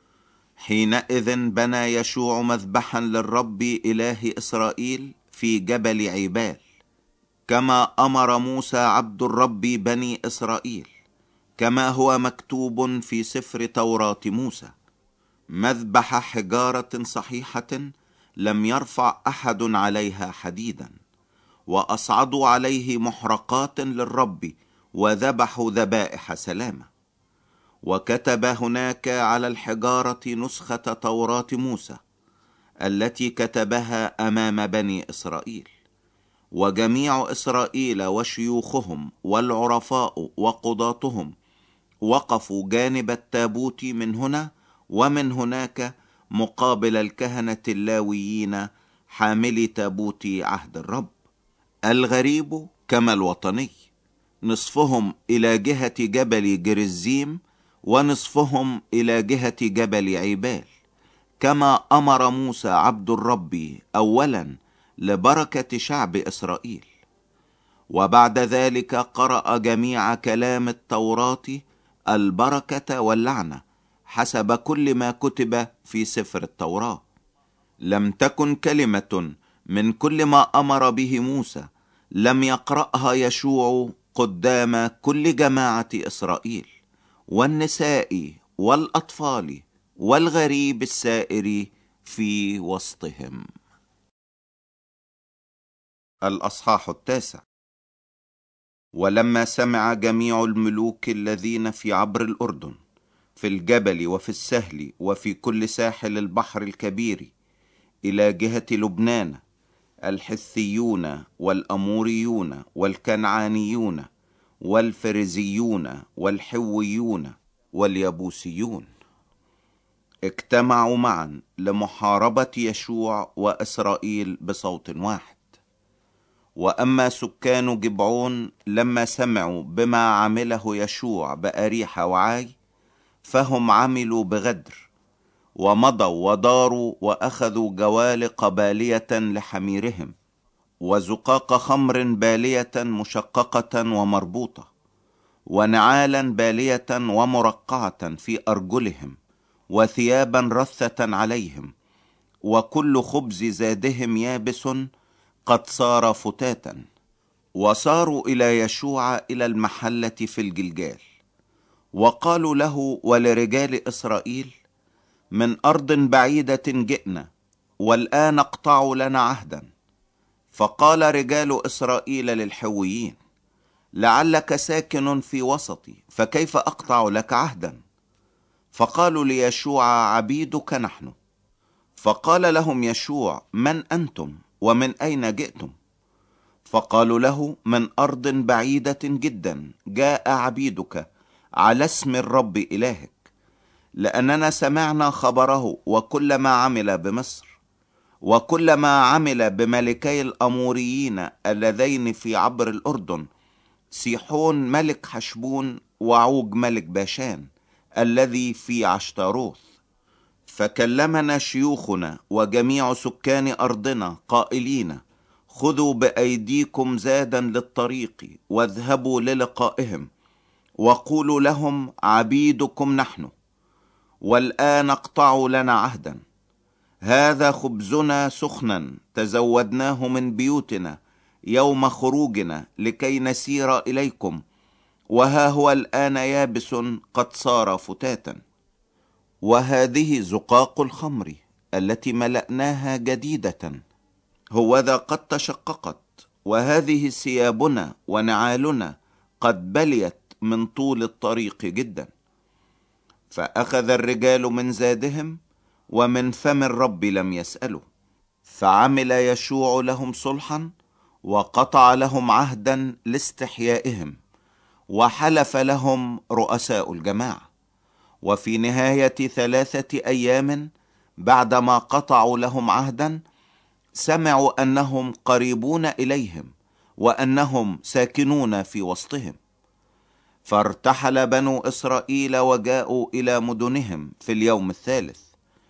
حينئذ بنى يشوع مذبحا للرب إله إسرائيل في جبل عيبال، كما أمر موسى عبد الرب بني إسرائيل، كما هو مكتوب في سفر توراة موسى: مذبح حجارة صحيحة لم يرفع أحد عليها حديدا. وأصعدوا عليه محرقات للرب، وذبحوا ذبائح سلامة. وكتب هناك على الحجارة نسخة توراة موسى التي كتبها أمام بني إسرائيل. وجميع إسرائيل وشيوخهم والعرفاء وقضاتهم وقفوا جانب التابوت من هنا ومن هناك مقابل الكهنة اللاويين حاملي تابوت عهد الرب. الغريب كما الوطني، نصفهم إلى جهة جبل جرزيم ونصفهم إلى جهة جبل عيبال، كما أمر موسى عبد الرب أولا لبركة شعب إسرائيل. وبعد ذلك قرأ جميع كلام التوراة البركة واللعنة حسب كل ما كتب في سفر التوراة. لم تكن كلمة من كل ما أمر به موسى لم يقرأها يشوع قدام كل جماعة إسرائيل والنساء والأطفال والغريب السائر في وسطهم. الأصحاح التاسع. ولما سمع جميع الملوك الذين في عبر الأردن في الجبل وفي السهل وفي كل ساحل البحر الكبير إلى جهة لبنان، الحثيون والأموريون والكنعانيون والفريزيون والحويون واليبوسيون، اجتمعوا معا لمحاربة يشوع وإسرائيل بصوت واحد. وأما سكان جبعون لما سمعوا بما عمله يشوع بأريحة وعاي، فهم عملوا بغدر ومضوا وداروا وأخذوا جوالق بالية لحميرهم وزقاق خمر بالية مشققة ومربوطة ونعالا بالية ومرقعة في أرجلهم وثيابا رثة عليهم، وكل خبز زادهم يابس قد صار فتاتا. وصاروا إلى يشوع إلى المحلة في الجلجال، وقالوا له ولرجال إسرائيل: من أرض بعيدة جئنا، والآن اقطعوا لنا عهدا. فقال رجال إسرائيل للحويين: لعلك ساكن في وسطي، فكيف أقطع لك عهدا؟ فقالوا ليشوع: عبيدك نحن. فقال لهم يشوع: من أنتم ومن أين جئتم؟ فقالوا له: من أرض بعيدة جدا جاء عبيدك على اسم الرب إلهك، لأننا سمعنا خبره وكل ما عمل بمصر وكل ما عمل بملكي الأموريين اللذين في عبر الأردن، سيحون ملك حشبون وعوج ملك باشان الذي في عشتاروث. فكلمنا شيوخنا وجميع سكان أرضنا قائلين: خذوا بأيديكم زادا للطريق واذهبوا للقائهم وقولوا لهم: عبيدكم نحن، والآن اقطعوا لنا عهدا. هذا خبزنا سخنا تزودناه من بيوتنا يوم خروجنا لكي نسير إليكم، وها هو الآن يابس قد صار فتاتا. وهذه زقاق الخمر التي ملأناها جديدة، هوذا قد تشققت، وهذه ثيابنا ونعالنا قد بليت من طول الطريق جدا. فأخذ الرجال من زادهم، ومن فم الرب لم يسألوا. فعمل يشوع لهم صلحا وقطع لهم عهدا لاستحيائهم، وحلف لهم رؤساء الجماعة. وفي نهاية ثلاثة أيام بعدما قطعوا لهم عهدا، سمعوا أنهم قريبون إليهم وأنهم ساكنون في وسطهم. فارتحل بنو إسرائيل وجاءوا إلى مدنهم في اليوم الثالث،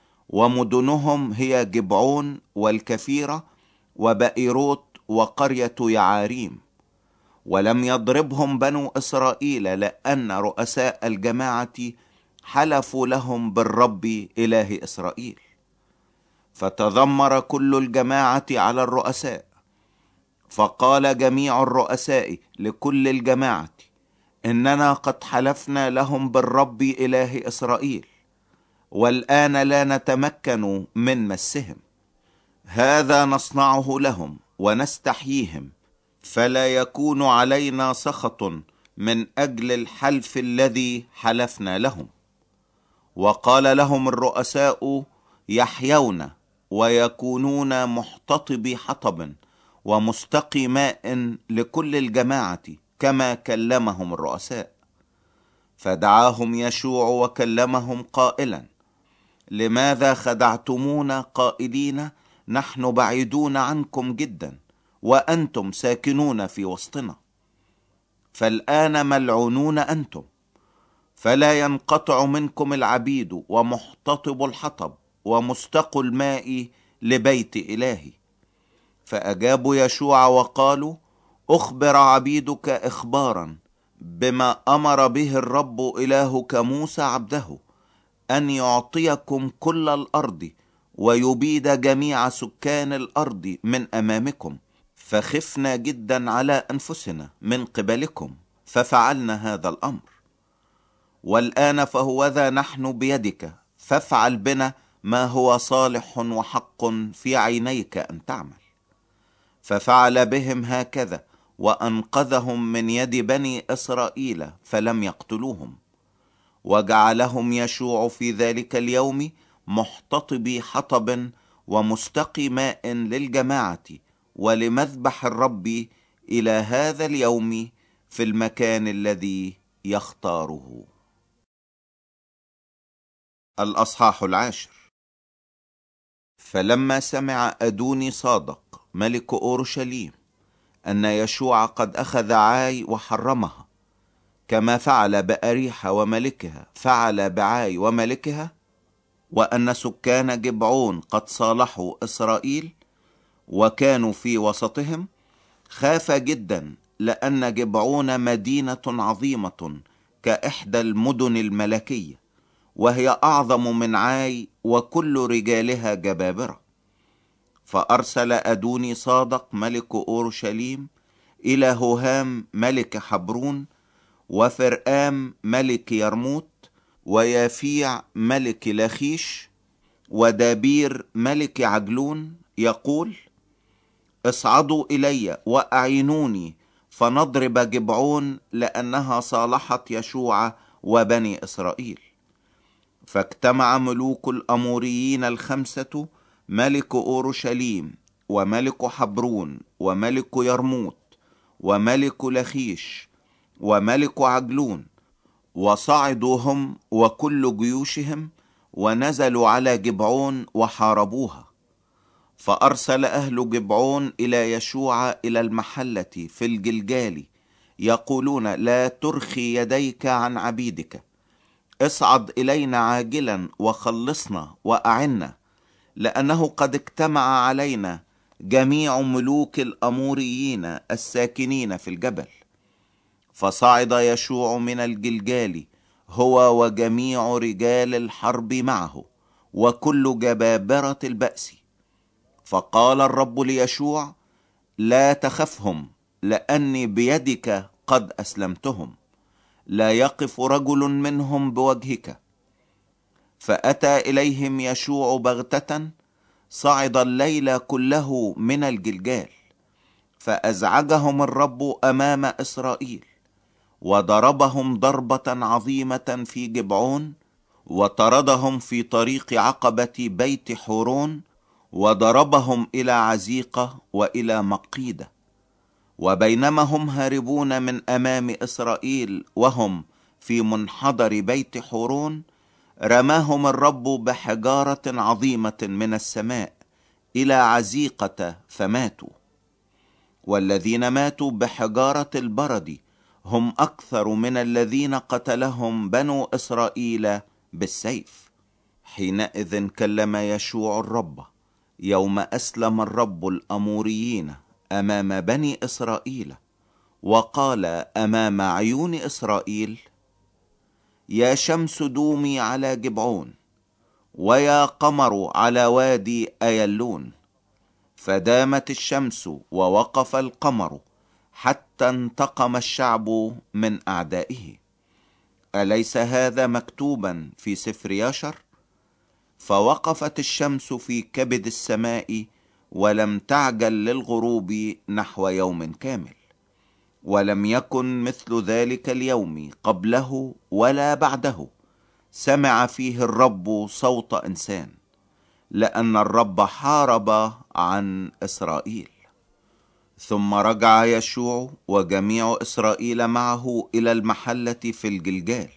ومدنهم هي جبعون والكفيرة وبئيروت وقرية يعاريم. ولم يضربهم بنو إسرائيل، لأن رؤساء الجماعة حلفوا لهم بالرب إله إسرائيل. فتذمر كل الجماعة على الرؤساء، فقال جميع الرؤساء لكل الجماعة: إننا قد حلفنا لهم بالرب إله إسرائيل، والآن لا نتمكن من مسهم. هذا نصنعه لهم ونستحييهم، فلا يكون علينا سخط من أجل الحلف الذي حلفنا لهم. وقال لهم الرؤساء: يحيون ويكونون محتطبي حطب ومستقي ماء لكل الجماعة كما كلمهم الرؤساء. فدعاهم يشوع وكلمهم قائلا: لماذا خدعتمونا قائلين نحن بعيدون عنكم جدا وأنتم ساكنون في وسطنا؟ فالآن ملعونون أنتم، فلا ينقطع منكم العبيد ومحتطب الحطب ومستقوا الماء لبيت إلهي. فأجابوا يشوع وقالوا: أخبر عبيدك إخبارا بما أمر به الرب إلهك موسى عبده، أن يعطيكم كل الأرض ويبيد جميع سكان الأرض من أمامكم، فخفنا جدا على أنفسنا من قبلكم ففعلنا هذا الأمر. والآن فهوذا نحن بيدك، فافعل بنا ما هو صالح وحق في عينيك أن تعمل. ففعل بهم هكذا، وأنقذهم من يد بني إسرائيل فلم يقتلوهم. وجعلهم يشوع في ذلك اليوم محتطبي حطب ومستقي ماء للجماعة ولمذبح الرب إلى هذا اليوم في المكان الذي يختاره. الأصحاح العاشر. فلما سمع أدوني صادق ملك أورشليم أن يشوع قد أخذ عاي وحرمها، كما فعل بأريح وملكها فعل بعاي وملكها، وأن سكان جبعون قد صالحوا إسرائيل وكانوا في وسطهم، خاف جدا، لأن جبعون مدينة عظيمة كإحدى المدن الملكية، وهي أعظم من عاي وكل رجالها جبابرة. فأرسل أدوني صادق ملك أورشليم إلى هوهام ملك حبرون، وفرآم ملك يرموت، ويافيع ملك لخيش، ودابير ملك عجلون، يقول: اصعدوا إلي وأعينوني فنضرب جبعون، لأنها صالحت يشوع وبني إسرائيل. فاجتمع ملوك الأموريين الخمسة، ملك أورشليم وملك حبرون وملك يرموت وملك لخيش وملك عجلون، وصعدوا هم وكل جيوشهم ونزلوا على جبعون وحاربوها. فأرسل أهل جبعون إلى يشوع إلى المحلة في الجلجال يقولون: لا ترخي يديك عن عبيدك، اصعد إلينا عاجلا وخلصنا وأعنا، لأنه قد اجتمع علينا جميع ملوك الأموريين الساكنين في الجبل. فصعد يشوع من الجلجال هو وجميع رجال الحرب معه وكل جبابرة البأس. فقال الرب ليشوع: لا تخفهم، لأني بيدك قد أسلمتهم، لا يقف رجل منهم بوجهك. فأتى إليهم يشوع بغتة، صعد الليل كله من الجلجال، فأزعجهم الرب أمام إسرائيل، وضربهم ضربة عظيمة في جبعون، وطردهم في طريق عقبة بيت حورون، وضربهم إلى عزيقة وإلى مقيدة. وبينما هم هاربون من أمام إسرائيل وهم في منحدر بيت حورون، رماهم الرب بحجارة عظيمة من السماء إلى عزيقة فماتوا. والذين ماتوا بحجارة البرد هم أكثر من الذين قتلهم بنو إسرائيل بالسيف. حينئذ كلم يشوع الرب يوم أسلم الرب الأموريين أمام بني إسرائيل، وقال أمام عيون إسرائيل: يا شمس دومي على جبعون، ويا قمر على وادي أيلون. فدامت الشمس ووقف القمر حتى انتقم الشعب من أعدائه. أليس هذا مكتوبا في سفر ياشر؟ فوقفت الشمس في كبد السماء ولم تعجل للغروب نحو يوم كامل، ولم يكن مثل ذلك اليوم قبله ولا بعده سمع فيه الرب صوت إنسان، لأن الرب حارب عن إسرائيل. ثم رجع يشوع وجميع إسرائيل معه إلى المحلة في الجلجال،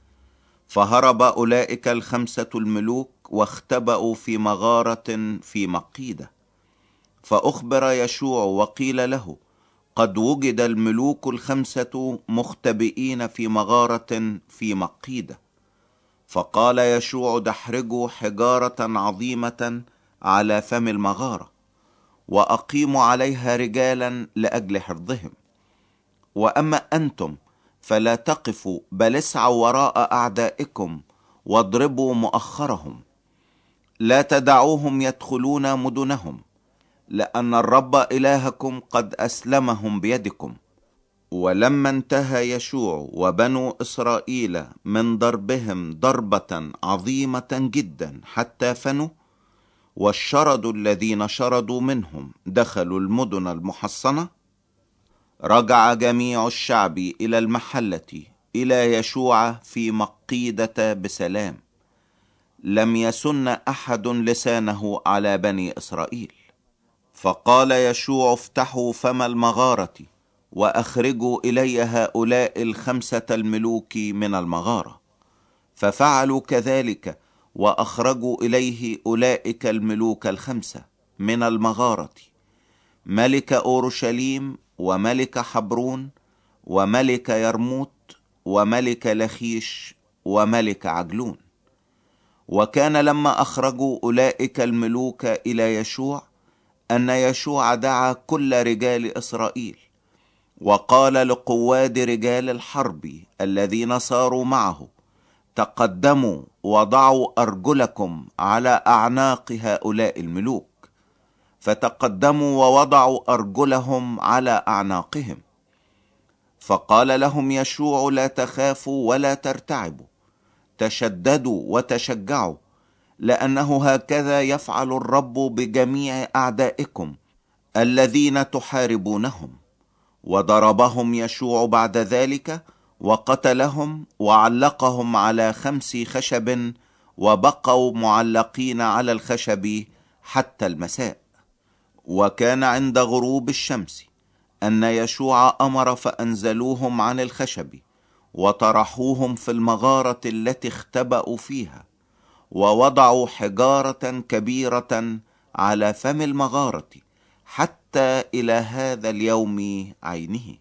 فهرب أولئك الخمسة الملوك واختبأوا في مغارة في مقيدة. فأخبر يشوع وقيل له: قد وجد الملوك الخمسة مختبئين في مغارة في مقيدة. فقال يشوع: دحرجوا حجارة عظيمة على فم المغارة، وأقيموا عليها رجالا لأجل حفظهم. وأما أنتم فلا تقفوا، بل اسعوا وراء أعدائكم واضربوا مؤخرهم، لا تدعوهم يدخلون مدنهم، لأن الرب إلهكم قد أسلمهم بيدكم. ولما انتهى يشوع وبنو إسرائيل من ضربهم ضربة عظيمة جدا حتى فنوا، والشرد الذين شردوا منهم دخلوا المدن المحصنة، رجع جميع الشعب إلى المحلة إلى يشوع في مقيدة بسلام، لم يسن أحد لسانه على بني إسرائيل. فقال يشوع: افتحوا فم المغارة وأخرجوا إلي هؤلاء الخمسة الملوك من المغارة. ففعلوا كذلك، وأخرجوا إليه أولئك الملوك الخمسة من المغارة: ملك أورشليم، وملك حبرون، وملك يرموت، وملك لخيش، وملك عجلون. وكان لما أخرجوا أولئك الملوك إلى يشوع أن يشوع دعا كل رجال إسرائيل، وقال لقواد رجال الحرب الذين صاروا معه: تقدموا وضعوا أرجلكم على أعناق هؤلاء الملوك. فتقدموا ووضعوا أرجلهم على أعناقهم. فقال لهم يشوع: لا تخافوا ولا ترتعبوا، تشددوا وتشجعوا، لأنه هكذا يفعل الرب بجميع أعدائكم الذين تحاربونهم. وضربهم يشوع بعد ذلك وقتلهم وعلقهم على خمس خشب، وبقوا معلقين على الخشب حتى المساء. وكان عند غروب الشمس أن يشوع أمر فأنزلوهم عن الخشب وطرحوهم في المغارة التي اختبأوا فيها، ووضعوا حجارة كبيرة على فم المغارة حتى إلى هذا اليوم عينه.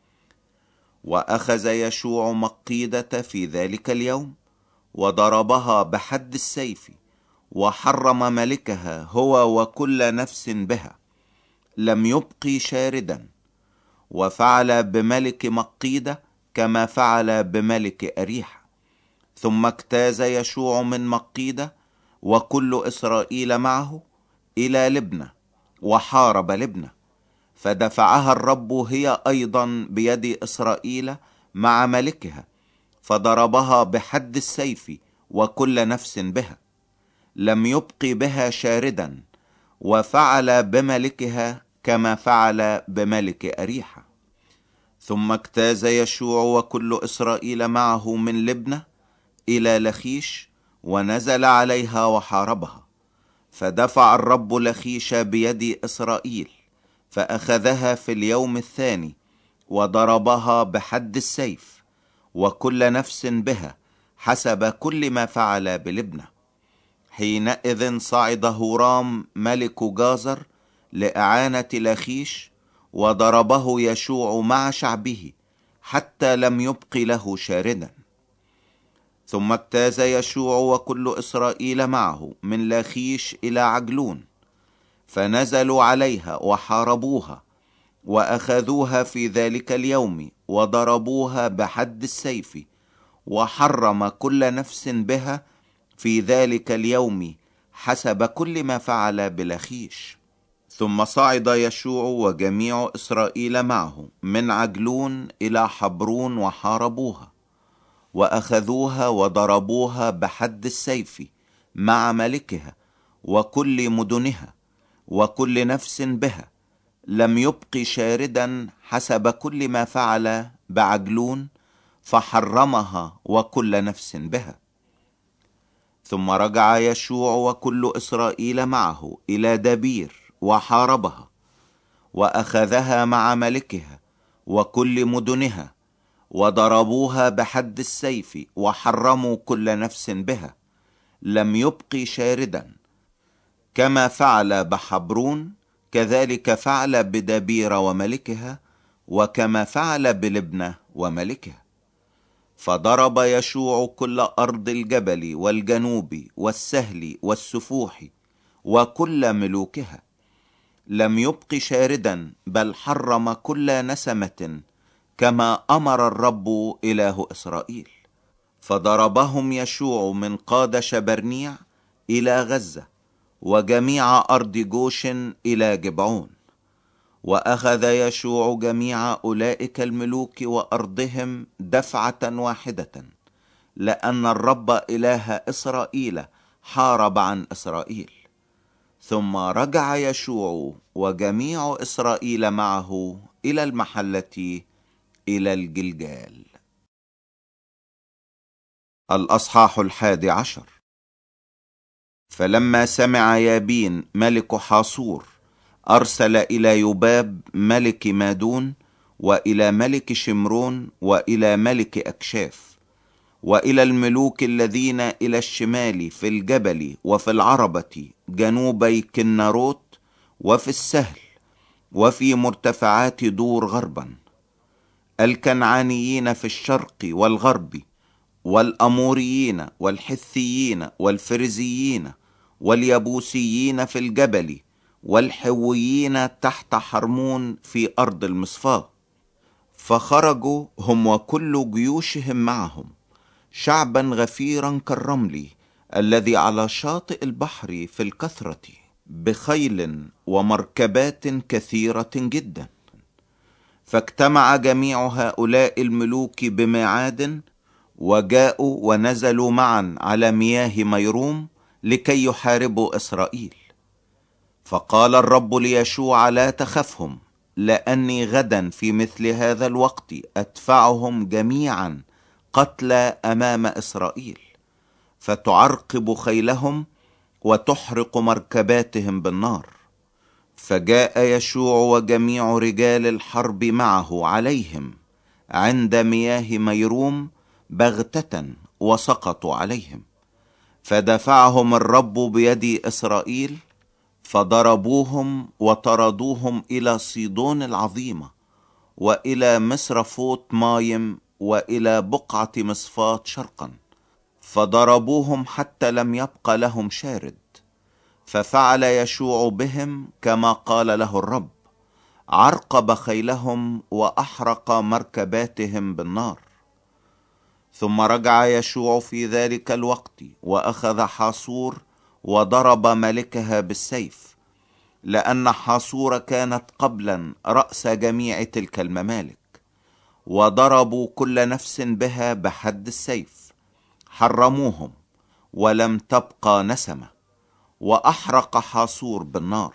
وأخذ يشوع مقيدة في ذلك اليوم وضربها بحد السيف، وحرم ملكها هو وكل نفس بها، لم يبقي شاردا. وفعل بملك مقيدة كما فعل بملك أريحة. ثم اجتاز يشوع من مقيدة وكل إسرائيل معه إلى لبنى، وحارب لبنى، فدفعها الرب هي أيضا بيد إسرائيل مع ملكها، فضربها بحد السيف وكل نفس بها، لم يبق بها شاردا. وفعل بملكها كما فعل بملك أريحة. ثم اجتاز يشوع وكل إسرائيل معه من لبنى إلى لخيش، ونزل عليها وحاربها، فدفع الرب لخيش بيد إسرائيل، فأخذها في اليوم الثاني وضربها بحد السيف وكل نفس بها حسب كل ما فعل بلبنى. حينئذ صعد هورام ملك جازر لإعانة لخيش، وضربه يشوع مع شعبه حتى لم يبق له شاردا. ثم اجتاز يشوع وكل إسرائيل معه من لخيش إلى عجلون، فنزلوا عليها وحاربوها، وأخذوها في ذلك اليوم وضربوها بحد السيف، وحرم كل نفس بها في ذلك اليوم حسب كل ما فعل بلخيش. ثم صعد يشوع وجميع إسرائيل معه من عجلون إلى حبرون وحاربوها، وأخذوها وضربوها بحد السيف مع ملكها وكل مدنها وكل نفس بها، لم يبق شاردا حسب كل ما فعل بعجلون، فحرمها وكل نفس بها. ثم رجع يشوع وكل إسرائيل معه إلى دبير وحاربها، وأخذها مع ملكها وكل مدنها، وضربوها بحد السيف، وحرموا كل نفس بها، لم يبق شاردا. كما فعل بحبرون كذلك فعل بدبير وملكها، وكما فعل بلبنة وملكها. فضرب يشوع كل أرض الجبل والجنوب والسهل والسفوح وكل ملوكها، لم يبق شاردا، بل حرم كل نسمة كما أمر الرب إله إسرائيل. فضربهم يشوع من قادش برنيع إلى غزة، وجميع أرض جوش إلى جبعون. وأخذ يشوع جميع أولئك الملوك وأرضهم دفعة واحدة، لأن الرب إله إسرائيل حارب عن إسرائيل. ثم رجع يشوع وجميع إسرائيل معه إلى المحلة إلى الجلجال. الأصحاح الحادي عشر. فلما سمع يابين ملك حاصور أرسل إلى يباب ملك مادون، وإلى ملك شمرون، وإلى ملك أكشاف، وإلى الملوك الذين إلى الشمال في الجبل وفي العربة جنوبي كناروت، وفي السهل، وفي مرتفعات دور غربا، الكنعانيين في الشرق والغرب، والأموريين والحثيين والفرزيين واليبوسيين في الجبل، والحويين تحت حرمون في أرض المصفاة. فخرجوا هم وكل جيوشهم معهم، شعبا غفيرا كالرمل الذي على شاطئ البحر في الكثرة، بخيل ومركبات كثيرة جدا. فاجتمع جميع هؤلاء الملوك بميعاد، وجاءوا ونزلوا معا على مياه ميروم لكي يحاربوا إسرائيل. فقال الرب ليشوع: لا تخفهم، لأني غدا في مثل هذا الوقت أدفعهم جميعا قتلى أمام إسرائيل، فتعرقب خيلهم وتحرق مركباتهم بالنار. فجاء يشوع وجميع رجال الحرب معه عليهم عند مياه ميروم بغتة، وسقطوا عليهم. فدفعهم الرب بيد إسرائيل، فضربوهم وطردوهم إلى صيدون العظيمة، وإلى مصرفوت مايم، وإلى بقعة مصفات شرقا. فضربوهم حتى لم يبق لهم شارد. ففعل يشوع بهم كما قال له الرب، عرقب خيلهم وأحرق مركباتهم بالنار. ثم رجع يشوع في ذلك الوقت وأخذ حاصور وضرب ملكها بالسيف، لأن حاصور كانت قبلا رأس جميع تلك الممالك. وضربوا كل نفس بها بحد السيف، حرموهم ولم تبقى نسمة، وأحرق حاصور بالنار.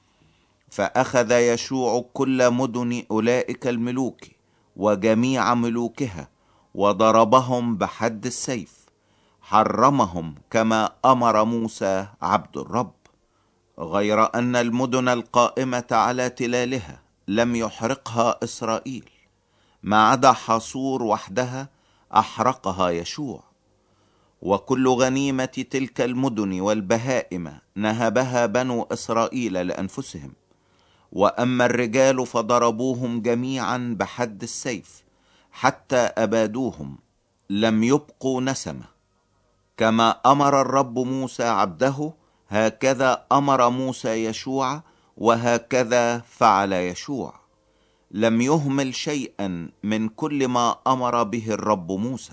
فأخذ يشوع كل مدن أولئك الملوك وجميع ملوكها، وضربهم بحد السيف، حرمهم كما أمر موسى عبد الرب. غير أن المدن القائمة على تلالها لم يحرقها إسرائيل، ما عدا حاصور وحدها أحرقها يشوع. وكل غنيمة تلك المدن والبهائم نهبها بنو إسرائيل لأنفسهم. وأما الرجال فضربوهم جميعا بحد السيف حتى أبادوهم، لم يبقوا نسمة. كما أمر الرب موسى عبده، هكذا أمر موسى يشوع، وهكذا فعل يشوع، لم يهمل شيئا من كل ما أمر به الرب موسى.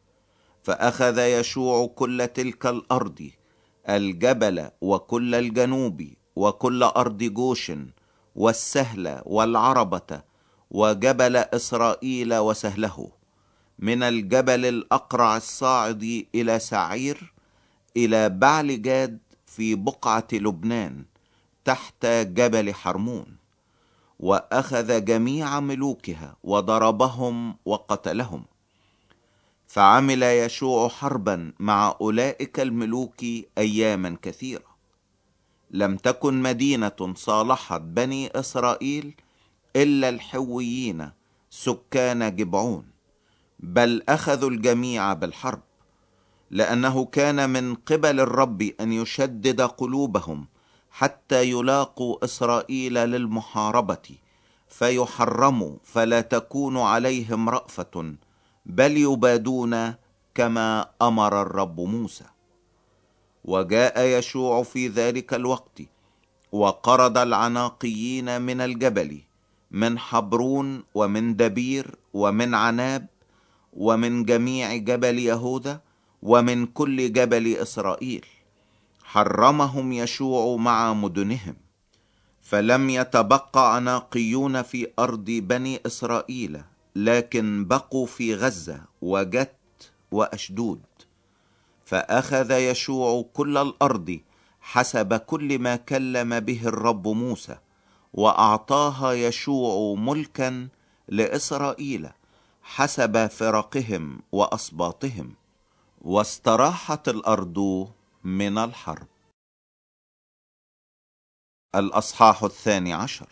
فأخذ يشوع كل تلك الأرض، الجبل وكل الجنوب وكل أرض جوش والسهل والعربة وجبل إسرائيل وسهله، من الجبل الأقرع الصاعد إلى سعير، إلى بعل جاد في بقعة لبنان تحت جبل حرمون. وأخذ جميع ملوكها وضربهم وقتلهم. فعمل يشوع حربا مع أولئك الملوك أياما كثيرة. لم تكن مدينة صالحت بني إسرائيل إلا الحويين سكان جبعون، بل أخذوا الجميع بالحرب، لأنه كان من قبل الرب أن يشدد قلوبهم حتى يلاقوا إسرائيل للمحاربة فيحرموا، فلا تكون عليهم رأفة، بل يبادون كما أمر الرب موسى. وجاء يشوع في ذلك الوقت وقرض العناقيين من الجبل، من حبرون ومن دبير ومن عناب ومن جميع جبل يهوذا ومن كل جبل إسرائيل، حرمهم يشوع مع مدنهم. فلم يتبقى عناقيون في أرض بني إسرائيل، لكن بقوا في غزة وجت وأشدود. فأخذ يشوع كل الأرض حسب كل ما كلم به الرب موسى، وأعطاها يشوع ملكا لإسرائيل حسب فرقهم وأسباطهم، واستراحت الأرض من الحرب. الأصحاح الثاني عشر.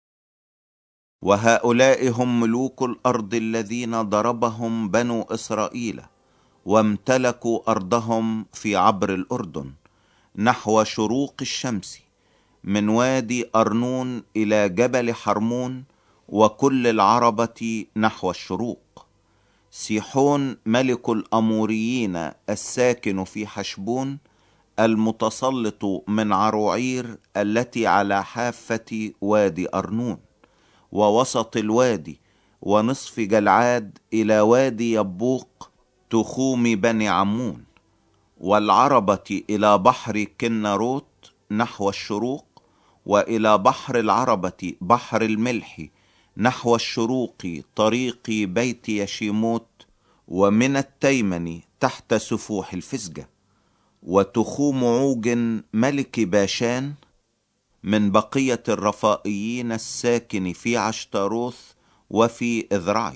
وهؤلاء هم ملوك الأرض الذين ضربهم بنو إسرائيل، وامتلكوا أرضهم في عبر الأردن نحو شروق الشمس، من وادي أرنون إلى جبل حرمون، وكل العربة نحو الشروق. سيحون ملك الأموريين الساكن في حشبون، المتسلط من عروعير التي على حافة وادي أرنون ووسط الوادي ونصف جلعاد إلى وادي يبوق تخوم بني عمون، والعربة إلى بحر كناروت نحو الشروق، وإلى بحر العربة بحر الملح نحو الشروق طريق بيت يشيموت، ومن التيمن تحت سفوح الفسجة. وتخوم عوج ملك باشان من بقية الرفائيين الساكن في عشتروث وفي إذرعي،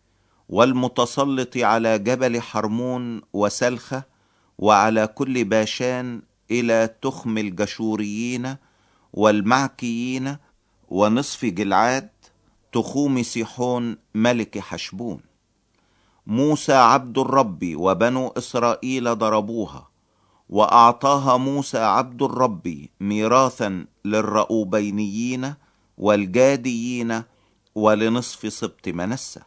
والمتسلط على جبل حرمون وسلخة، وعلى كل باشان إلى تخم الجشوريين والمعكيين ونصف جلعاد، تخوم سيحون ملك حشبون. موسى عبد الرب وبنو إسرائيل ضربوها، وأعطاها موسى عبد الرب ميراثا للرؤوبينيين والجاديين ولنصف سبط منسى.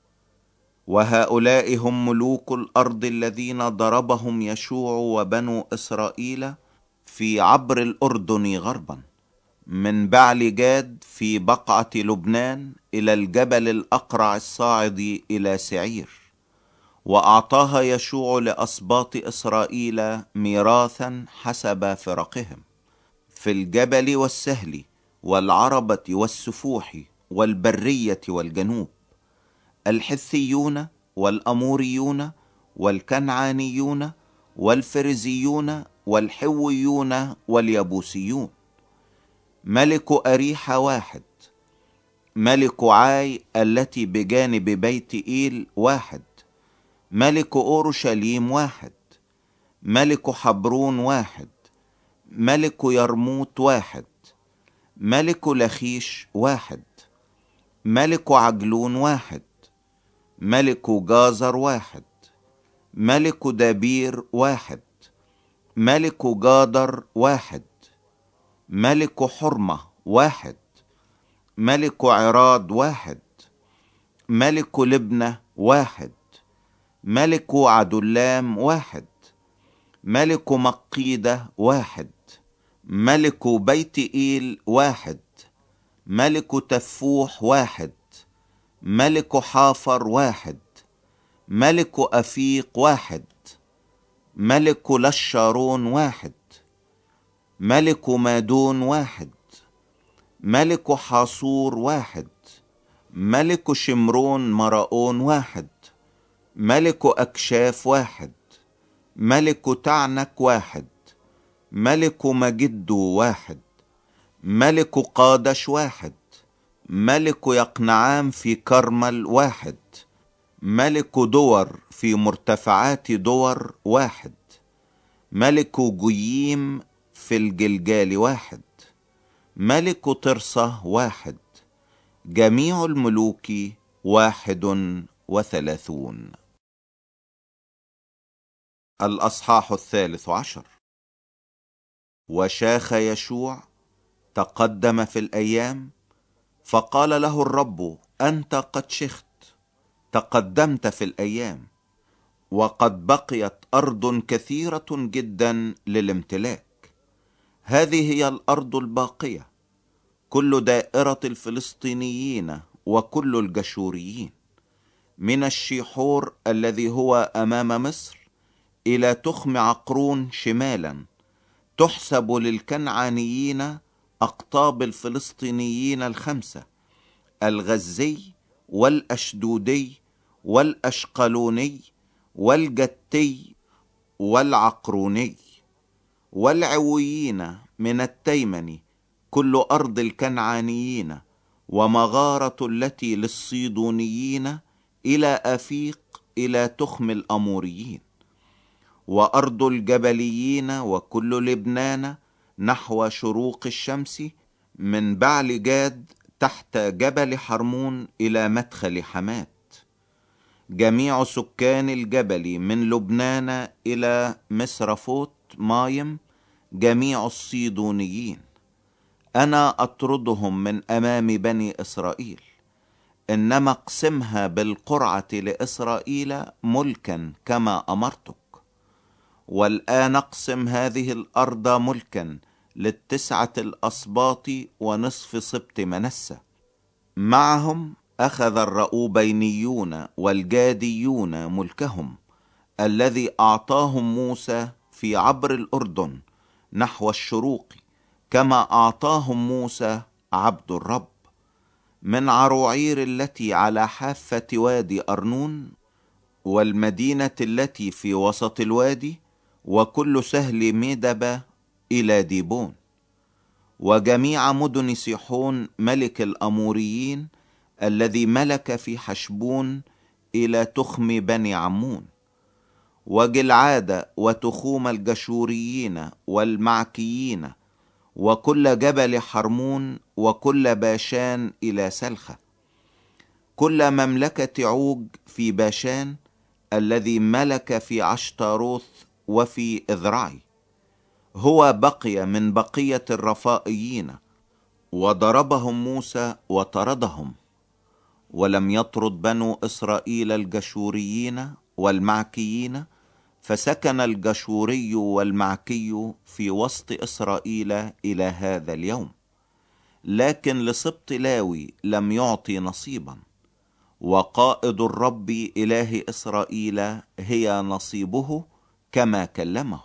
وهؤلاء هم ملوك الأرض الذين ضربهم يشوع وبنو إسرائيل في عبر الأردن غربا، من بعل جاد في بقعة لبنان إلى الجبل الأقرع الصاعد إلى سعير. وأعطاها يشوع لأسباط إسرائيل ميراثا حسب فرقهم في الجبل والسهل والعربة والسفوح والبرية والجنوب، الحثيون والأموريون والكنعانيون والفرزيون والحويون واليبوسيون. ملك أريحة واحد، ملك عاي التي بجانب بيت إيل واحد، ملك أورشليم واحد، ملك حبرون واحد، ملك يرموت واحد، ملك لخيش واحد، ملك عجلون واحد، ملك جازر واحد، ملك دابير واحد، ملك جادر واحد، ملك حرمة واحد، ملك عراد واحد، ملك لبنة واحد، ملك عدلام واحد، ملك مقيدة واحد، ملك بيت إيل واحد، ملك تفوح واحد، ملك حافر واحد، ملك أفيق واحد، ملك لشارون واحد، ملك مادون واحد، ملك حاصور واحد، ملك شمرون مراؤون واحد، ملك أكشاف واحد، ملك تعنك واحد، ملك مجدو واحد، ملك قادش واحد، ملك يقنعام في كرمل واحد، ملك دور في مرتفعات دور واحد، ملك جييم في الجلجال واحد، ملك طرسة واحد، جميع الملوك واحد وثلاثون. الأصحاح الثالث عشر. وشاخ يشوع تقدم في الأيام، فقال له الرب: أنت قد شخت، تقدمت في الأيام، وقد بقيت أرض كثيرة جدا للامتلاك. هذه هي الأرض الباقية، كل دائرة الفلسطينيين وكل الجشوريين، من الشيحور الذي هو أمام مصر إلى تخم عقرون شمالا، تحسب للكنعانيين أقطاب الفلسطينيين الخمسة: الغزي والأشدودي والأشقلوني والجتي والعقروني، والعويين من التيمن، كل أرض الكنعانيين، ومغارة التي للصيدونيين إلى أفيق إلى تخم الأموريين، وأرض الجبليين وكل لبنان نحو شروق الشمس، من بعل جاد تحت جبل حرمون إلى مدخل حمات، جميع سكان الجبل من لبنان إلى مصرفوت مايم، جميع الصيدونيين. أنا أطردهم من أمام بني إسرائيل، إنما اقسمها بالقرعة لإسرائيل ملكا كما أمرتك. والآن اقسم هذه الأرض ملكا للتسعة الأسباط ونصف سبط منسى. معهم أخذ الرؤوبينيون والجاديون ملكهم الذي أعطاهم موسى في عبر الأردن نحو الشروق، كما أعطاهم موسى عبد الرب، من عروعير التي على حافة وادي أرنون، والمدينة التي في وسط الوادي، وكل سهل ميدبة إلى ديبون، وجميع مدن سيحون ملك الأموريين الذي ملك في حشبون إلى تخم بني عمون، وجلعاد وتخوم الجشوريين والمعكيين، وكل جبل حرمون، وكل باشان إلى سلخة، كل مملكة عوج في باشان الذي ملك في عشتاروث وفي إذرعي. هو بقي من بقية الرفائيين، وضربهم موسى وطردهم. ولم يطرد بنو إسرائيل الجشوريين والمعكيين، فسكن الجشوري والمعكي في وسط إسرائيل إلى هذا اليوم. لكن لسبط لاوي لم يعطي نصيبا، وقائد الرب إله إسرائيل هي نصيبه كما كلمه.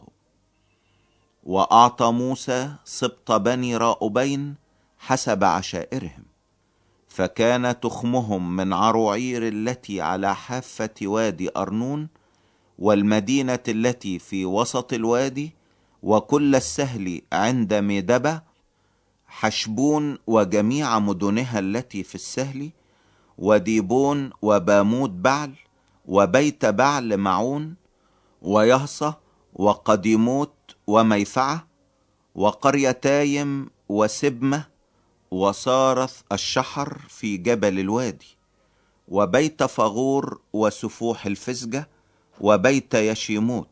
وأعطى موسى سبط بني راؤبين حسب عشائرهم، فكان تخمهم من عروعير التي على حافة وادي أرنون، والمدينة التي في وسط الوادي، وكل السهل عند ميدبة، حشبون وجميع مدنها التي في السهل، وديبون وبامود بعل، وبيت بعل معون، ويهصة وقديموت وميفعة، وقريتايم وسبمة، وصارث الشحر في جبل الوادي، وبيت فغور وسفوح الفسجة، وبيت يشيموت،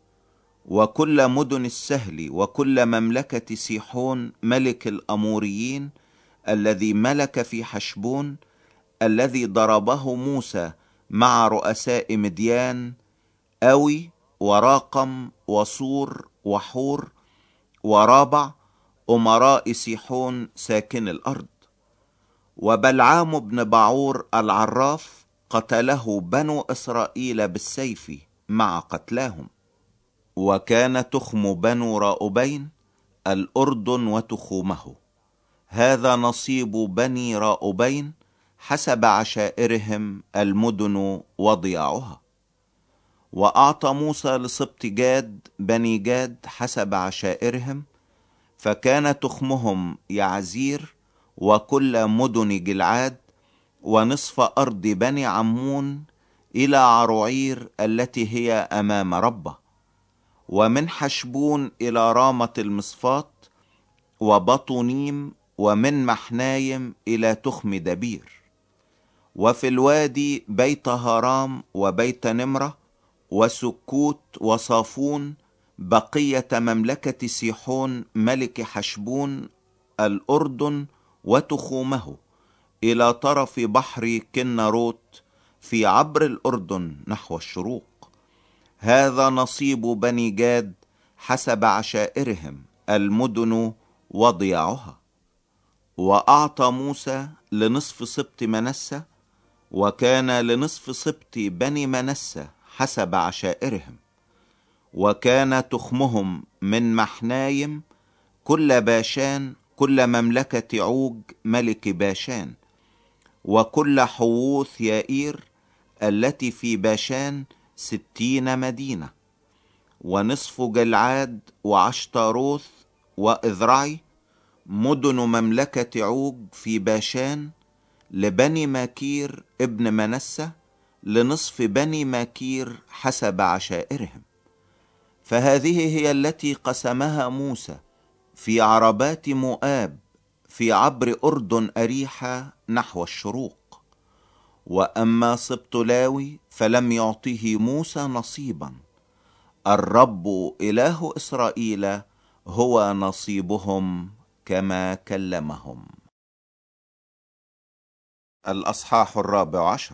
وكل مدن السهل، وكل مملكة سيحون ملك الأموريين الذي ملك في حشبون، الذي ضربه موسى مع رؤساء مديان، أوي وراقم وصور وحور ورابع، أمراء سيحون ساكن الأرض. وبلعام بن بعور العراف قتله بنو إسرائيل بالسيف مع قتلاهم. وكان تخم بنو راؤبين الأردن وتخومه. هذا نصيب بني راؤبين حسب عشائرهم المدن وضياعها. وأعطى موسى لسبط جاد بني جاد حسب عشائرهم، فكان تخمهم يعزير وكل مدن جلعاد، ونصف أرض بني عمون إلى عروعير التي هي أمام ربه، ومن حشبون إلى رامة المصفات وبطنيم، ومن محنايم إلى تخم دبير. وفي الوادي بيت هارام وبيت نمرة وسكوت وصافون، بقية مملكة سيحون ملك حشبون، الأردن وتخومه، إلى طرف بحر كناروت في عبر الأردن نحو الشروق. هذا نصيب بني جاد حسب عشائرهم، المدن وضياعها. وأعطى موسى لنصف سبط منسى، وكان لنصف سبط بني منسى حسب عشائرهم، وكان تخمهم من محنايم كل باشان، كل مملكة عوج ملك باشان، وكل حووث يائير التي في باشان ستين مدينة، ونصف جلعاد وعشتاروث وإذرعي، مدن مملكة عوج في باشان، لبني ماكير ابن منسى، لنصف بني ماكير حسب عشائرهم. فهذه هي التي قسمها موسى في عربات مؤاب في عبر أردن أريحة نحو الشروق. وأما سبط لاوي فلم يعطه موسى نصيبا، الرب إله إسرائيل هو نصيبهم كما كلمهم. الأصحاح الرابع عشر.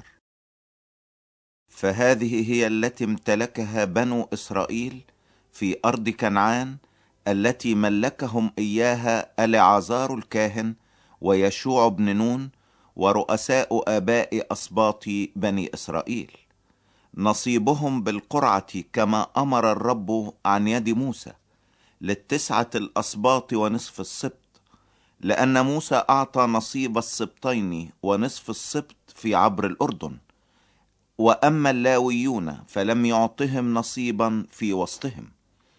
فهذه هي التي امتلكها بنو إسرائيل في أرض كنعان، التي ملكهم إياها العازار الكاهن ويشوع بن نون ورؤساء آباء أسباط بني إسرائيل، نصيبهم بالقرعة كما أمر الرب عن يد موسى، للتسعة الأسباط ونصف السبط، لأن موسى أعطى نصيب السبطين ونصف السبط في عبر الأردن. وأما اللاويون فلم يعطهم نصيبا في وسطهم،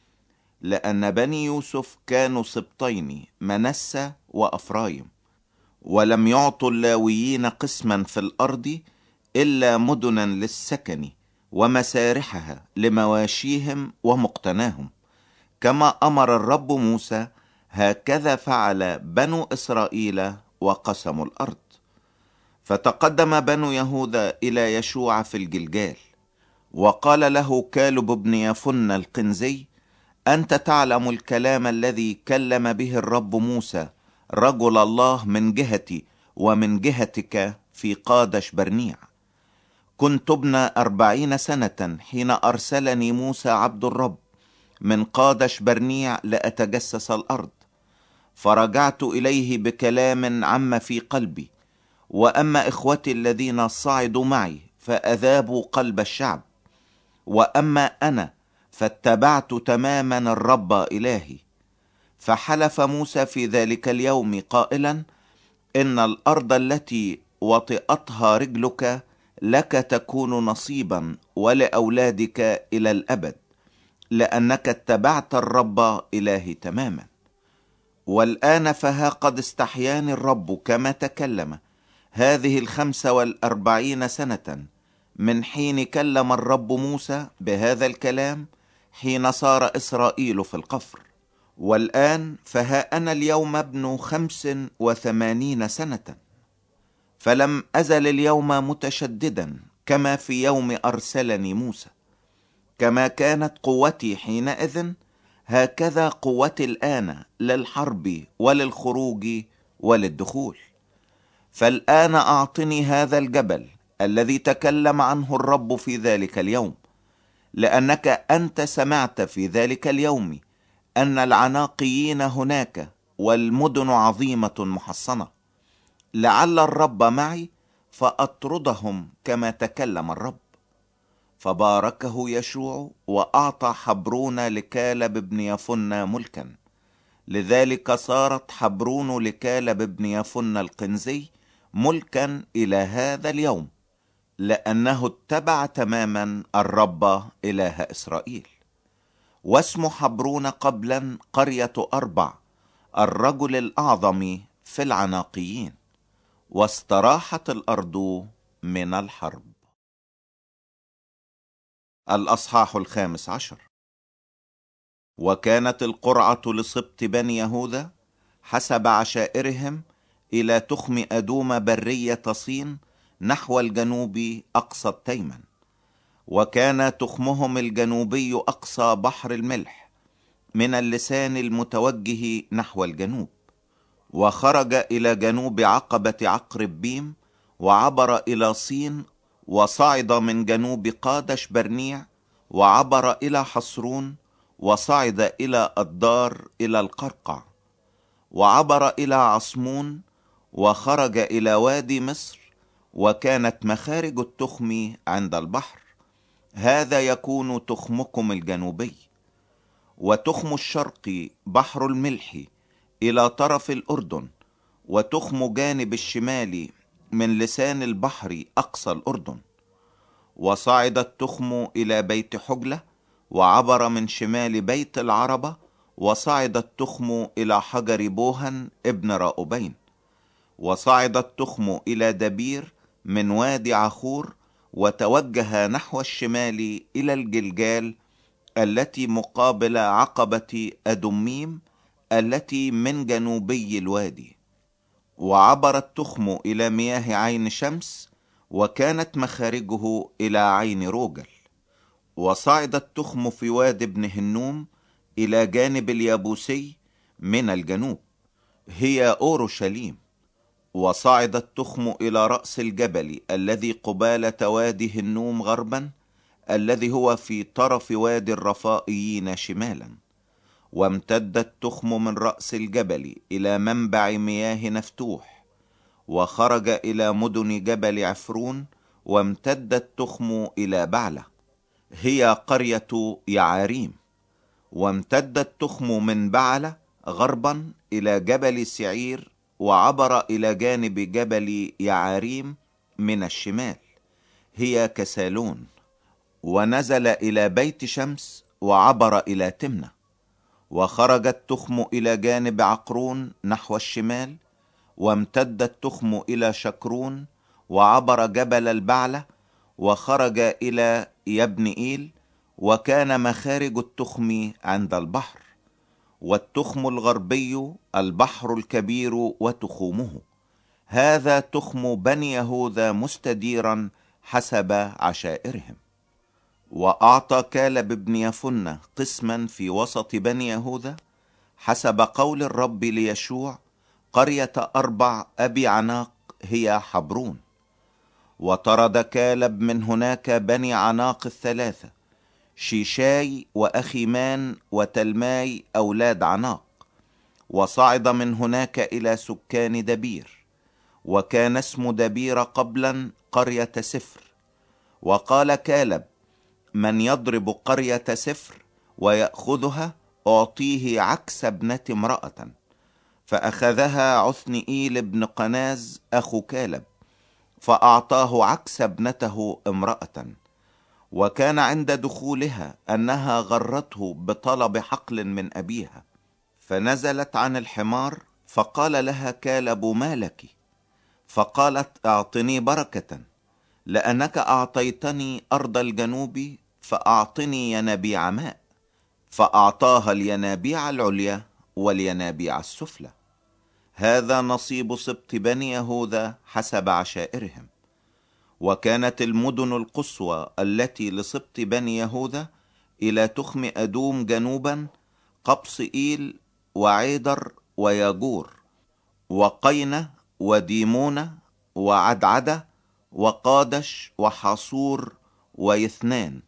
لأن بني يوسف كانوا سبطين منسى وأفرايم، ولم يعطوا اللاويين قسما في الأرض إلا مدنا للسكن ومسارحها لمواشيهم ومقتناهم، كما أمر الرب موسى، هكذا فعل بنو إسرائيل وقسموا الأرض. فتقدم بنو يهوذا إلى يشوع في الجلجال، وقال له كالب بن يفن القنزي: أنت تعلم الكلام الذي كلم به الرب موسى رجل الله من جهتي ومن جهتك في قادش برنيع. كنت ابن أربعين سنة حين أرسلني موسى عبد الرب من قادش برنيع لأتجسس الأرض، فرجعت إليه بكلام عم في قلبي. وأما إخوتي الذين صعدوا معي فأذابوا قلب الشعب، وأما أنا فاتبعت تماما الرب إلهي. فحلف موسى في ذلك اليوم قائلا: إن الأرض التي وطئتها رجلك لك تكون نصيبا ولأولادك إلى الأبد، لأنك اتبعت الرب إلهي تماما. والآن فها قد استحياني الرب كما تكلم هذه الخمس والأربعين سنة من حين كلم الرب موسى بهذا الكلام، حين صار إسرائيل في القفر. والآن فها أنا اليوم ابن خمس وثمانين سنة، فلم أزل اليوم متشددا كما في يوم أرسلني موسى. كما كانت قوتي حينئذ هكذا قوتي الآن للحرب وللخروج وللدخول. فالآن أعطني هذا الجبل الذي تكلم عنه الرب في ذلك اليوم، لأنك أنت سمعت في ذلك اليوم أن العناقيين هناك والمدن عظيمة محصنة. لعل الرب معي فأطردهم كما تكلم الرب. فباركه يشوع وأعطى حبرون لكالب بن يفن ملكا. لذلك صارت حبرون لكالب بن يفن القنزي ملكا إلى هذا اليوم، لأنه اتبع تماما الرب إله إسرائيل. واسم حبرون قبلا قرية أربع، الرجل الأعظم في العناقيين. واستراحت الأرض من الحرب. الأصحاح الخامس عشر. وكانت القرعة لسبط بني يهوذا حسب عشائرهم إلى تخم أدوم برية صين نحو الجنوب أقصى التيمن، وكان تخمهم الجنوبي أقصى بحر الملح من اللسان المتوجه نحو الجنوب، وخرج إلى جنوب عقبة عقرب بيم، وعبر إلى صين، وصعد من جنوب قادش برنيع، وعبر إلى حصرون، وصعد إلى الدار إلى القرقع، وعبر إلى عصمون، وخرج إلى وادي مصر، وكانت مخارج التخم عند البحر. هذا يكون تخمكم الجنوبي. وتخم الشرق بحر الملح إلى طرف الأردن، وتخم جانب الشمال من لسان البحر أقصى الأردن. وصعد التخم إلى بيت حجلة، وعبر من شمال بيت العربة، وصعد التخم إلى حجر بوهن ابن راؤبين. وصعد التخم إلى دبير من وادي عخور، وتوجه نحو الشمال إلى الجلجال التي مقابل عقبة أدميم التي من جنوبي الوادي. وعبر التخم إلى مياه عين شمس، وكانت مخارجه إلى عين روجل. وصعد التخم في وادي ابن هنوم إلى جانب اليابوسي من الجنوب، هي أورشليم. وصعد التخم إلى رأس الجبل الذي قبالة وادي هنوم غربا، الذي هو في طرف وادي الرفائيين شمالا. وامتد التخم من رأس الجبل إلى منبع مياه نفتوح، وخرج إلى مدن جبل عفرون، وامتد التخم إلى بعلة، هي قرية يعاريم. وامتد التخم من بعلة غربا إلى جبل سعير، وعبر إلى جانب جبل يعاريم من الشمال، هي كسالون. ونزل إلى بيت شمس، وعبر إلى تمنة. وخرج التخم إلى جانب عقرون نحو الشمال، وامتد التخم إلى شكرون، وعبر جبل البعلة، وخرج إلى يبنئيل، وكان مخارج التخم عند البحر. والتخم الغربي البحر الكبير وتخومه. هذا تخم بني يهوذا مستديرا حسب عشائرهم. وأعطى كالب بن يفنة قسما في وسط بني يهوذا حسب قول الرب ليشوع، قرية أربع أبي عناق هي حبرون. وطرد كالب من هناك بني عناق الثلاثة، شيشاي وأخيمان وتلماي أولاد عناق، وصعد من هناك إلى سكان دبير. وكان اسم دبير قبلا قرية سفر. وقال كالب: من يضرب قرية سفر ويأخذها أعطيه عكس ابنة امرأة. فأخذها عثنئيل بن قناز أخو كالب، فأعطاه عكس ابنته امرأة. وكان عند دخولها أنها غرته بطلب حقل من أبيها، فنزلت عن الحمار، فقال لها كالب: ما لك؟ فقالت: أعطني بركة، لأنك أعطيتني أرض الجنوب، فأعطني ينابيع ماء. فأعطاها الينابيع العليا والينابيع السفلى. هذا نصيب سبط بني يهوذا حسب عشائرهم. وكانت المدن القصوى التي لسبط بني يهوذا إلى تخم أدوم جنوبا قبصئيل وعيدر وياجور وقينة وديمونة وعدعدة وقادش وحصور ويثنان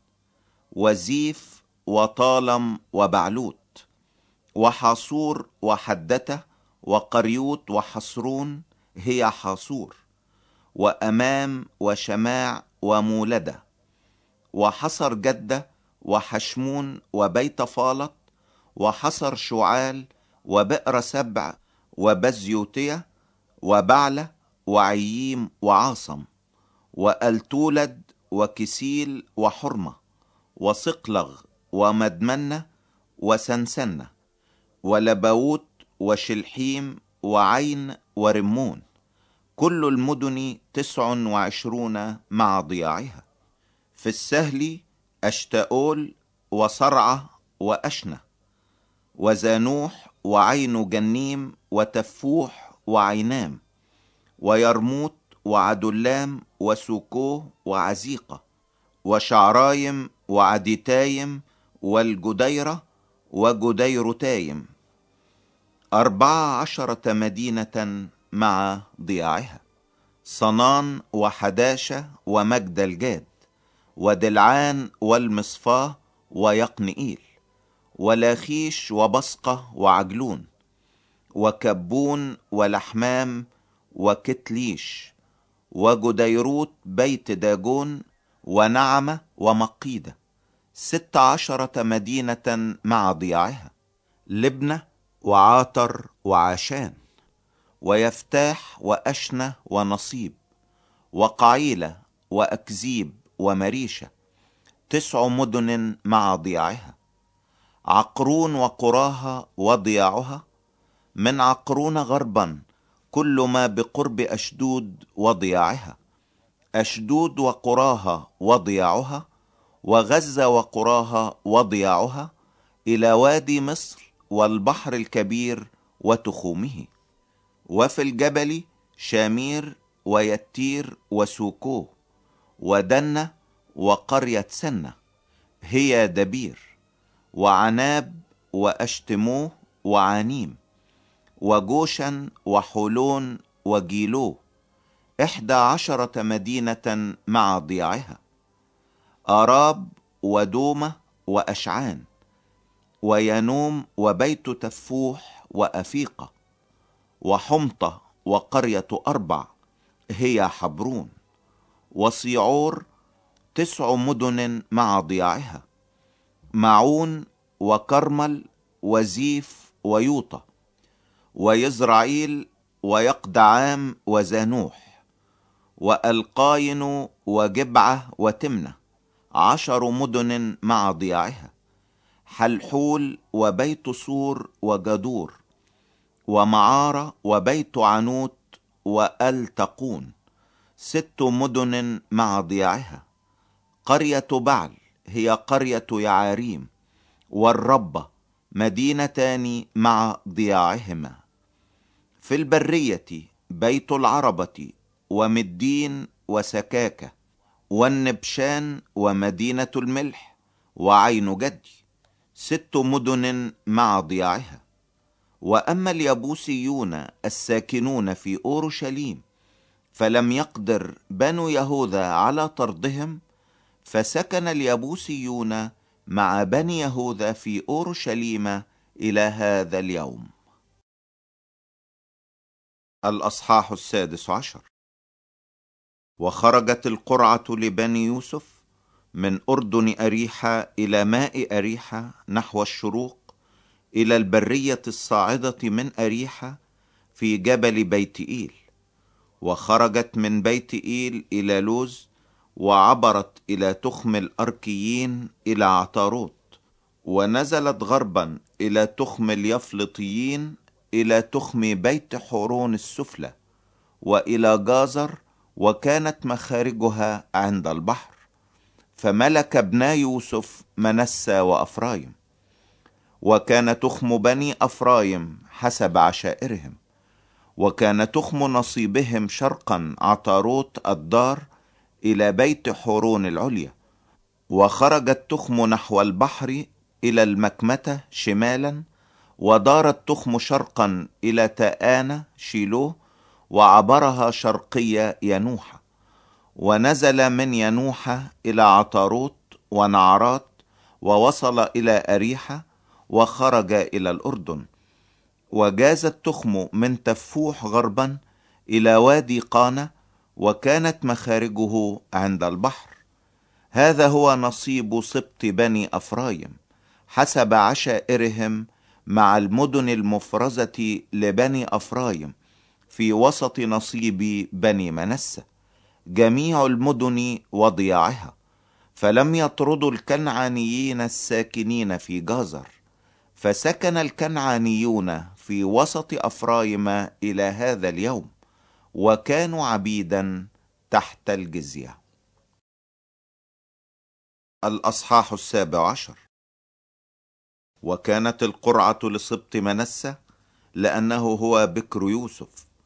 وزيف وطالم وبعلوت وحصور وحدته وقريوت وحصرون، هي حصور، وأمام وشماع ومولدة وحصر جدة وحشمون وبيت فالط وحصر شعال وبئر سبع وبزيوتية وبعلة وعييم وعاصم وألتولد وكسيل وحرمة وصقلغ ومدمنة وسنسنة ولباوت وشلحيم وعين ورمون، كل المدن تسع وعشرون مع ضياعها. في السهل أشتاؤول وصرعة وأشنة وزانوح وعين جنيم وتفوح وعينام ويرموت وعدلام وسوكوه وعزيقة وشعرايم وعديتايم والجديرة وجديرتايم، أربع عشرة مدينة مع ضياعها، صنان وحداشة ومجد الجاد ودلعان والمصفاه ويقنئيل ولاخيش وبصقة وعجلون وكبون ولحمام وكتليش وجديروت بيت داجون ونعمة ومقيدة، ست عشرة مدينة مع ضياعها، لبنة وعاطر وعاشان ويفتاح وأشنة ونصيب وقعيلة وأكزيب ومريشة، تسع مدن مع ضياعها، عقرون وقراها وضياعها، من عقرون غربا كل ما بقرب أشدود وضياعها، أشدود وقراها وضياعها، وغزة وقراها وضياعها، إلى وادي مصر والبحر الكبير وتخومه، وفي الجبل شامير ويتير وسوكوه ودنة وقرية سنة هي دبير وعناب وأشتموه وعانيم وجوشن وحولون وجيلوه، إحدى عشرة مدينة مع ضياعها، آراب ودومة وأشعان وينوم وبيت تفوح وأفيقة وحمطة وقرية أربع هي حبرون، وصيعور تسع مدن مع ضياعها، معون وكرمل وزيف ويوطة ويزرعيل ويقدعام وزانوح وألقاين وجبعة وتمنة، عشر مدن مع ضياعها، حلحول وبيت صور وجدور ومعارة وبيت عنوت وألتقون، ست مدن مع ضياعها، قرية بعل هي قرية يعاريم والربة مدينتان مع ضياعهما، في البرية بيت العربة ومدين وسكاكة والنبشان ومدينة الملح وعين جدي، ست مدن مع ضياعها. وأما اليبوسيون الساكنون في أورشليم فلم يقدر بنو يهوذا على طردهم، فسكن اليبوسيون مع بني يهوذا في أورشليم إلى هذا اليوم. الأصحاح السادس عشر. وخرجت القرعة لبني يوسف من أردن أريحة إلى ماء أريحة نحو الشروق إلى البرية الصاعدة من أريحة في جبل بيت إيل، وخرجت من بيت إيل إلى لوز، وعبرت إلى تخم الأركيين إلى عطاروت، ونزلت غربا إلى تخم اليفلطيين إلى تخم بيت حورون السفلى وإلى جازر، وكانت مخارجها عند البحر. فملك ابنا يوسف منسى وأفرايم. وكان تخم بني أفرايم حسب عشائرهم، وكان تخم نصيبهم شرقا عطاروت الدار إلى بيت حورون العليا، وخرجت تخم نحو البحر إلى المكمتة شمالا، ودارت تخم شرقا إلى تآنة شيلوه، وعبرها شرقية ينوحة، ونزل من ينوحة إلى عطاروت ونعرات، ووصل إلى أريحة، وخرج إلى الأردن، وجاز التخم من تفوح غربا إلى وادي قانة، وكانت مخارجه عند البحر. هذا هو نصيب سبط بني أفرايم حسب عشائرهم مع المدن المفرزة لبني أفرايم في وسط نصيب بني منسى، جميع المدن وضياعها. فلم يطردوا الكنعانيين الساكنين في جازر، فسكن الكنعانيون في وسط أفرايم إلى هذا اليوم، وكانوا عبيدا تحت الجزية. الأصحاح السابع عشر. وكانت القرعة لسبط منسى لأنه هو بكر يوسف،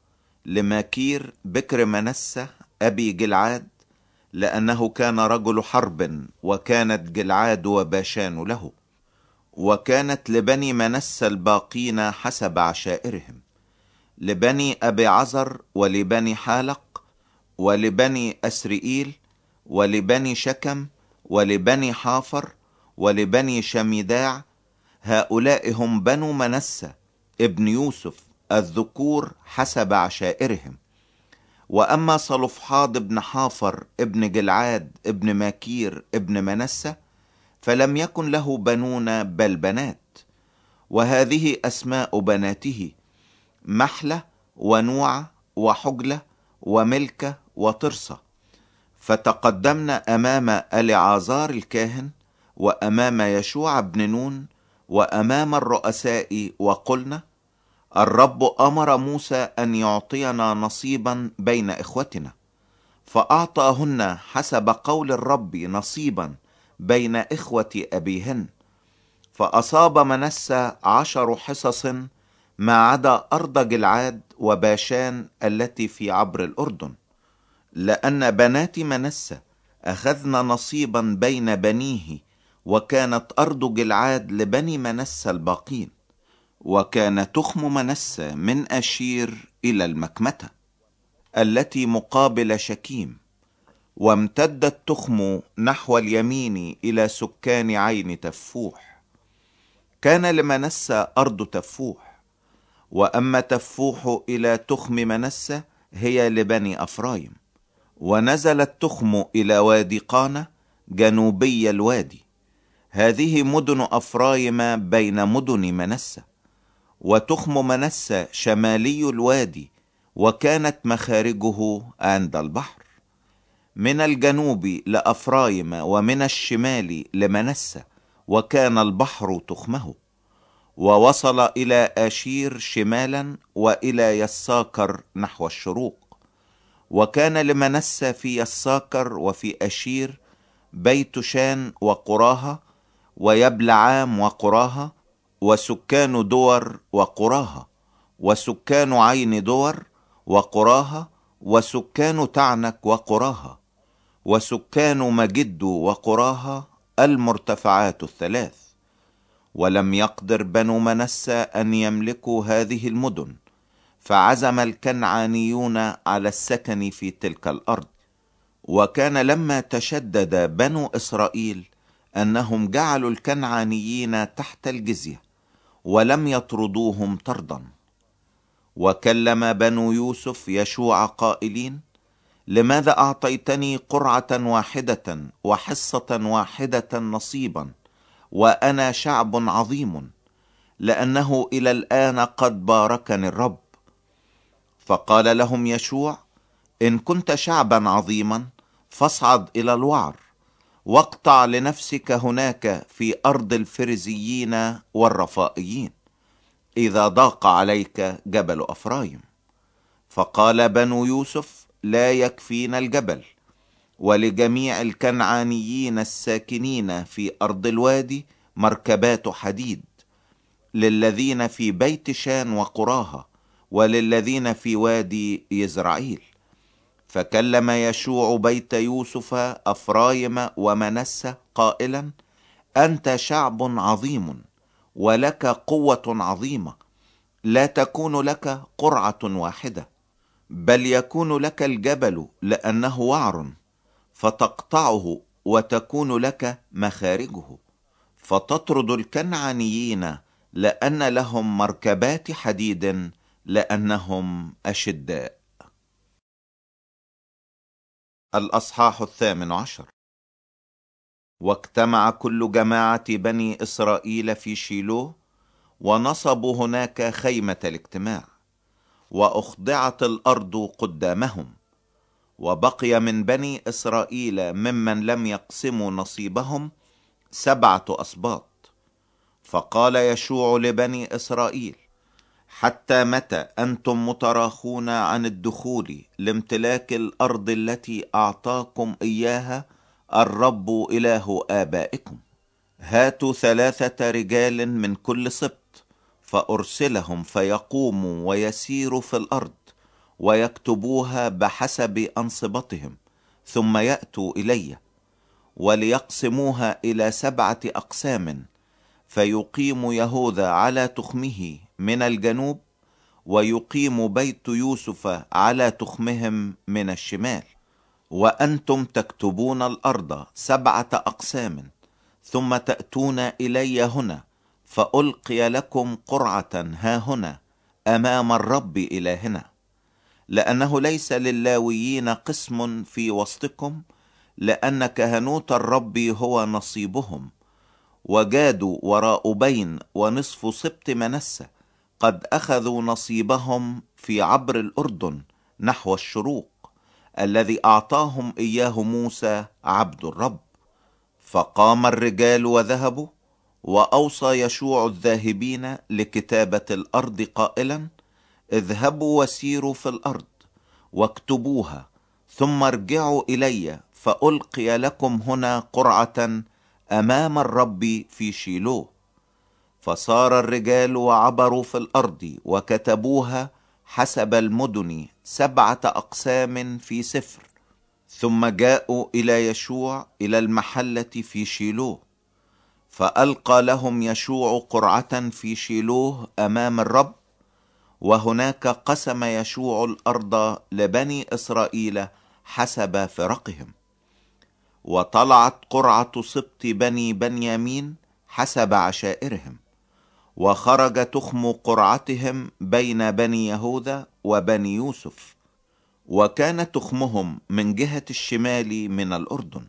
لماكير بكر منسى أبي جلعاد لأنه كان رجل حرب، وكانت جلعاد وباشان له. وكانت لبني منسى الباقين حسب عشائرهم، لبني أبي عزر ولبني حالق ولبني أسرئيل ولبني شكم ولبني حافر ولبني شميداع. هؤلاء هم بنو منسى ابن يوسف الذكور حسب عشائرهم. وأما صلفحاد ابن حافر ابن جلعاد ابن ماكير ابن منسى فلم يكن له بنون بل بنات، وهذه أسماء بناته: محلة ونوع وحجلة وملكة وطرسة. فتقدمنا أمام ألعازار الكاهن وأمام يشوع بن نون وأمام الرؤساء وقلنا: الرب أمر موسى أن يعطينا نصيبا بين إخوتنا، فأعطاهن حسب قول الرب نصيبا بين إخوة أبيهن. فأصاب منسى عشر حصص ما عدا أرض جلعاد وباشان التي في عبر الأردن، لأن بنات منسى أخذن نصيبا بين بنيه، وكانت أرض جلعاد لبني منسى الباقين. وكان تخم منسى من أشير إلى المكمتة التي مقابل شكيم، وامتد التخم نحو اليمين إلى سكان عين تفوح. كان لمنسى أرض تفوح، وأما تفوح إلى تخم منسى هي لبني أفرايم. ونزل التخم إلى وادي قانا جنوبي الوادي. هذه مدن أفرايم بين مدن منسى. وتخم منسى شمالي الوادي، وكانت مخارجه عند البحر. من الجنوب لأفرايم ومن الشمال لمنسى، وكان البحر تخمه. ووصل إلى آشير شمالا وإلى يساكر نحو الشروق. وكان لمنسى في يساكر وفي أشير بيت شان وقراها ويبلعام وقراها وسكان دور وقراها وسكان عين دور وقراها وسكان تعنك وقراها وسكان مجد وقراها المرتفعات الثلاث. ولم يقدر بنو منسى أن يملكوا هذه المدن، فعزم الكنعانيون على السكن في تلك الأرض. وكان لما تشدد بنو إسرائيل أنهم جعلوا الكنعانيين تحت الجزية ولم يطردوهم طردا. وكلم بنو يوسف يشوع قائلين: لماذا أعطيتني قرعة واحدة وحصة واحدة نصيبا وأنا شعب عظيم؟ لأنه إلى الآن قد باركني الرب. فقال لهم يشوع: إن كنت شعبا عظيما فاصعد إلى الوعر، واقطع لنفسك هناك في أرض الفرزيين والرفائيين، إذا ضاق عليك جبل أفرايم. فقال بنو يوسف: لا يكفينا الجبل، ولجميع الكنعانيين الساكنين في أرض الوادي مركبات حديد، للذين في بيت شان وقراها وللذين في وادي يزرعيل. فكلم يشوع بيت يوسف أفرايم ومنسى قائلا: أنت شعب عظيم ولك قوة عظيمة، لا تكون لك قرعة واحدة، بل يكون لك الجبل لأنه وعر، فتقطعه وتكون لك مخارجه، فتطرد الكنعانيين لأن لهم مركبات حديد لأنهم أشداء. الأصحاح الثامن عشر. واجتمع كل جماعة بني إسرائيل في شيلوه، ونصبوا هناك خيمة الاجتماع، وأخضعت الأرض قدامهم. وبقي من بني إسرائيل ممن لم يقسموا نصيبهم سبعة أسباط. فقال يشوع لبني إسرائيل: حتى متى أنتم متراخون عن الدخول لامتلاك الأرض التي أعطاكم إياها الرب إله آبائكم؟ هاتوا ثلاثة رجال من كل سبط، فأرسلهم فيقوموا ويسيروا في الأرض ويكتبوها بحسب أنصبتهم، ثم يأتوا إلي، وليقسموها إلى سبعة أقسام، فيقيم يهوذا على تخمه من الجنوب، ويقيم بيت يوسف على تخمهم من الشمال. وأنتم تكتبون الأرض سبعة أقسام، ثم تأتون إلي هنا، فألقي لكم قرعة هاهنا أمام الرب إلهنا، لأنه ليس للاويين قسم في وسطكم، لأن كهنوت الرب هو نصيبهم. وجاد وراؤبين ونصف سبط منسى قد أخذوا نصيبهم في عبر الأردن نحو الشروق، الذي أعطاهم إياه موسى عبد الرب. فقام الرجال وذهبوا، وأوصى يشوع الذاهبين لكتابة الأرض قائلا: اذهبوا وسيروا في الأرض واكتبوها، ثم ارجعوا إلي، فألقي لكم هنا قرعة أمام الرب في شيلوه. فصار الرجال وعبروا في الأرض وكتبوها حسب المدن سبعة أقسام في سفر. ثم جاءوا إلى يشوع إلى المحلة في شيلوه، فألقى لهم يشوع قرعة في شيلوه أمام الرب، وهناك قسم يشوع الأرض لبني إسرائيل حسب فرقهم. وطلعت قرعة سبط بني بنيامين حسب عشائرهم، وخرج تخم قرعتهم بين بني يهوذا وبني يوسف، وكان تخمهم من جهة الشمال من الأردن.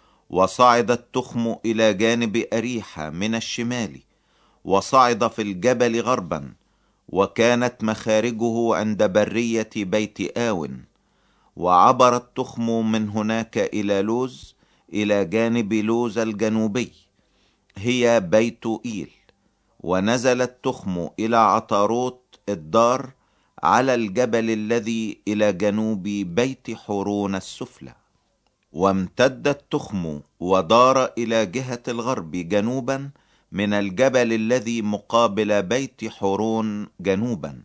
وصعد التخم إلى جانب أريحة من الشمال، وصعد في الجبل غربا، وكانت مخارجه عند برية بيت آون. وعبر التخم من هناك إلى لوز، إلى جانب لوز الجنوبي، هي بيت إيل. ونزل التخم إلى عطاروت الدار على الجبل الذي إلى جنوب بيت حورون السفلى. وامتد التخم ودار إلى جهة الغرب جنوبا من الجبل الذي مقابل بيت حورون جنوبا،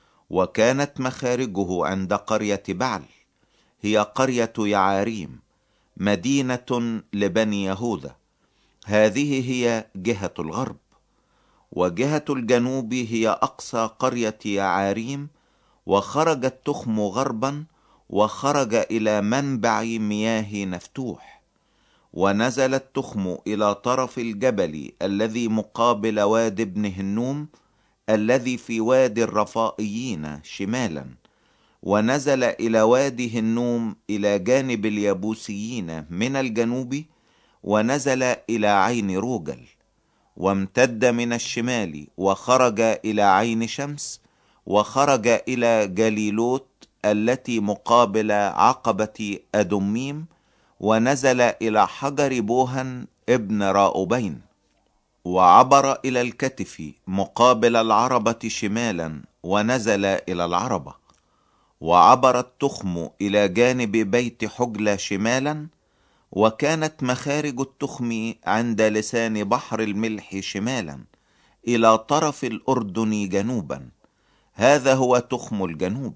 وكانت مخارجه عند قرية بعل، هي قرية يعاريم، مدينة لبني يهوذا. هذه هي جهة الغرب. وجهة الجنوب هي أقصى قرية يعاريم. وخرج التخم غربا، وخرج إلى منبع مياه نفتوح. ونزل التخم إلى طرف الجبل الذي مقابل واد ابن هنوم، الذي في وادي الرفائيين شمالا. ونزل إلى وادي هنوم إلى جانب اليبوسيين من الجنوب، ونزل إلى عين روجل. وامتد من الشمال وخرج إلى عين شمس، وخرج إلى جليلوت التي مقابل عقبة أدميم، ونزل إلى حجر بوهن ابن راؤبين. وعبر إلى الكتف مقابل العربة شمالا، ونزل إلى العربة. وعبر التخم إلى جانب بيت حجلة شمالا، وكانت مخارج التخم عند لسان بحر الملح شمالا إلى طرف الأردن جنوبا. هذا هو تخم الجنوب،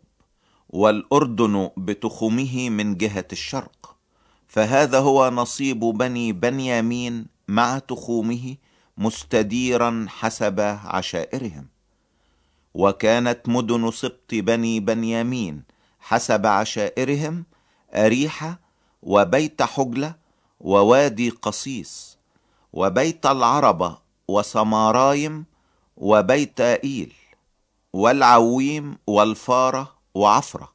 والأردن بتخمه من جهة الشرق. فهذا هو نصيب بني بنيامين مع تخومه مستديرا حسب عشائرهم. وكانت مدن سبط بني بنيامين حسب عشائرهم: أريحة، وبيت حجلة، ووادي قصيص، وبيت العربة، وسمارايم، وبيت إيل، والعويم، والفارة، وعفرة،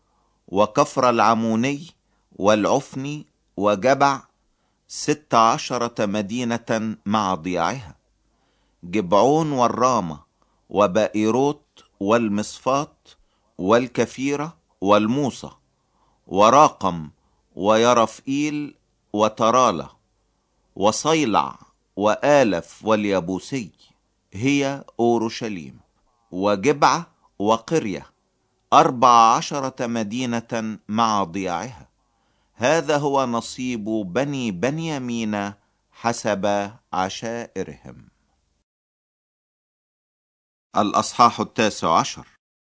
وكفر العموني، والعفني، وجبع، ست عشرة مدينة مع ضياعها: جبعون، والرامة، وبائروت، والمصفات، والكفيرة، والموصى، وراقم، ويرفئيل، وترالة، وصيلع، وآلف، واليبوسي، هي أورشليم، وجبعة، وقرية، أربع عشرة مدينة مع ضياعها. هذا هو نصيب بني بنيامين حسب عشائرهم. الأصحاح التاسع عشر.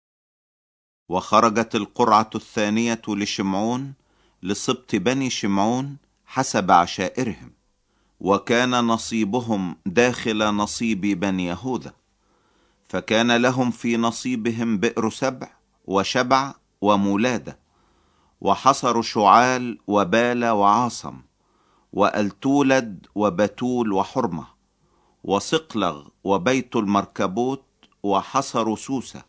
وخرجت القرعة الثانية لشمعون لسبط بني شمعون حسب عشائرهم، وكان نصيبهم داخل نصيب بني يهوذا. فكان لهم في نصيبهم بئر سبع وشبع ومولادة، وحصر شعال وبال وعاصم وألتولد وبتول وحرمة وصقلغ وبيت المركبوت وحصر سوسة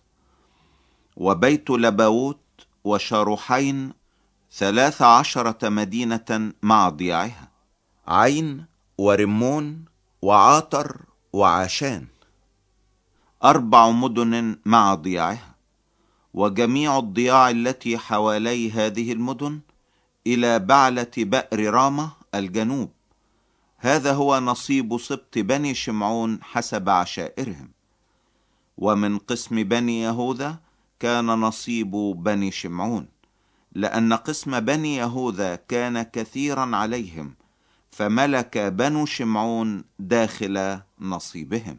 وبيت لباوت وشاروحين، ثلاث عشرة مدينة مع ضياعها، عين ورمون وعاطر وعاشان، أربع مدن مع ضياعها. وجميع الضياع التي حوالي هذه المدن إلى بعلة بئر رامة الجنوب. هذا هو نصيب سبط بني شمعون حسب عشائرهم. ومن قسم بني يهوذا كان نصيب بني شمعون، لأن قسم بني يهوذا كان كثيرا عليهم، فملك بنو شمعون داخل نصيبهم.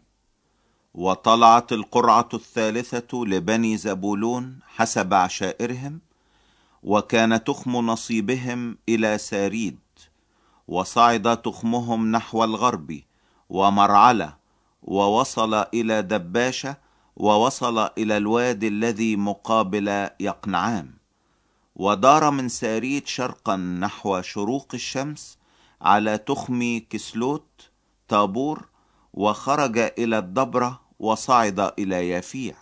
وطلعت القرعة الثالثة لبني زبولون حسب عشائرهم، وكان تخم نصيبهم إلى ساريد، وصعد تخمهم نحو الغرب ومرعلة، ووصل إلى دباشة، ووصل إلى الوادي الذي مقابل يقنعام، ودار من ساريد شرقا نحو شروق الشمس على تخم كسلوت طابور، وخرج إلى الدبرة وصعد إلى يافيع.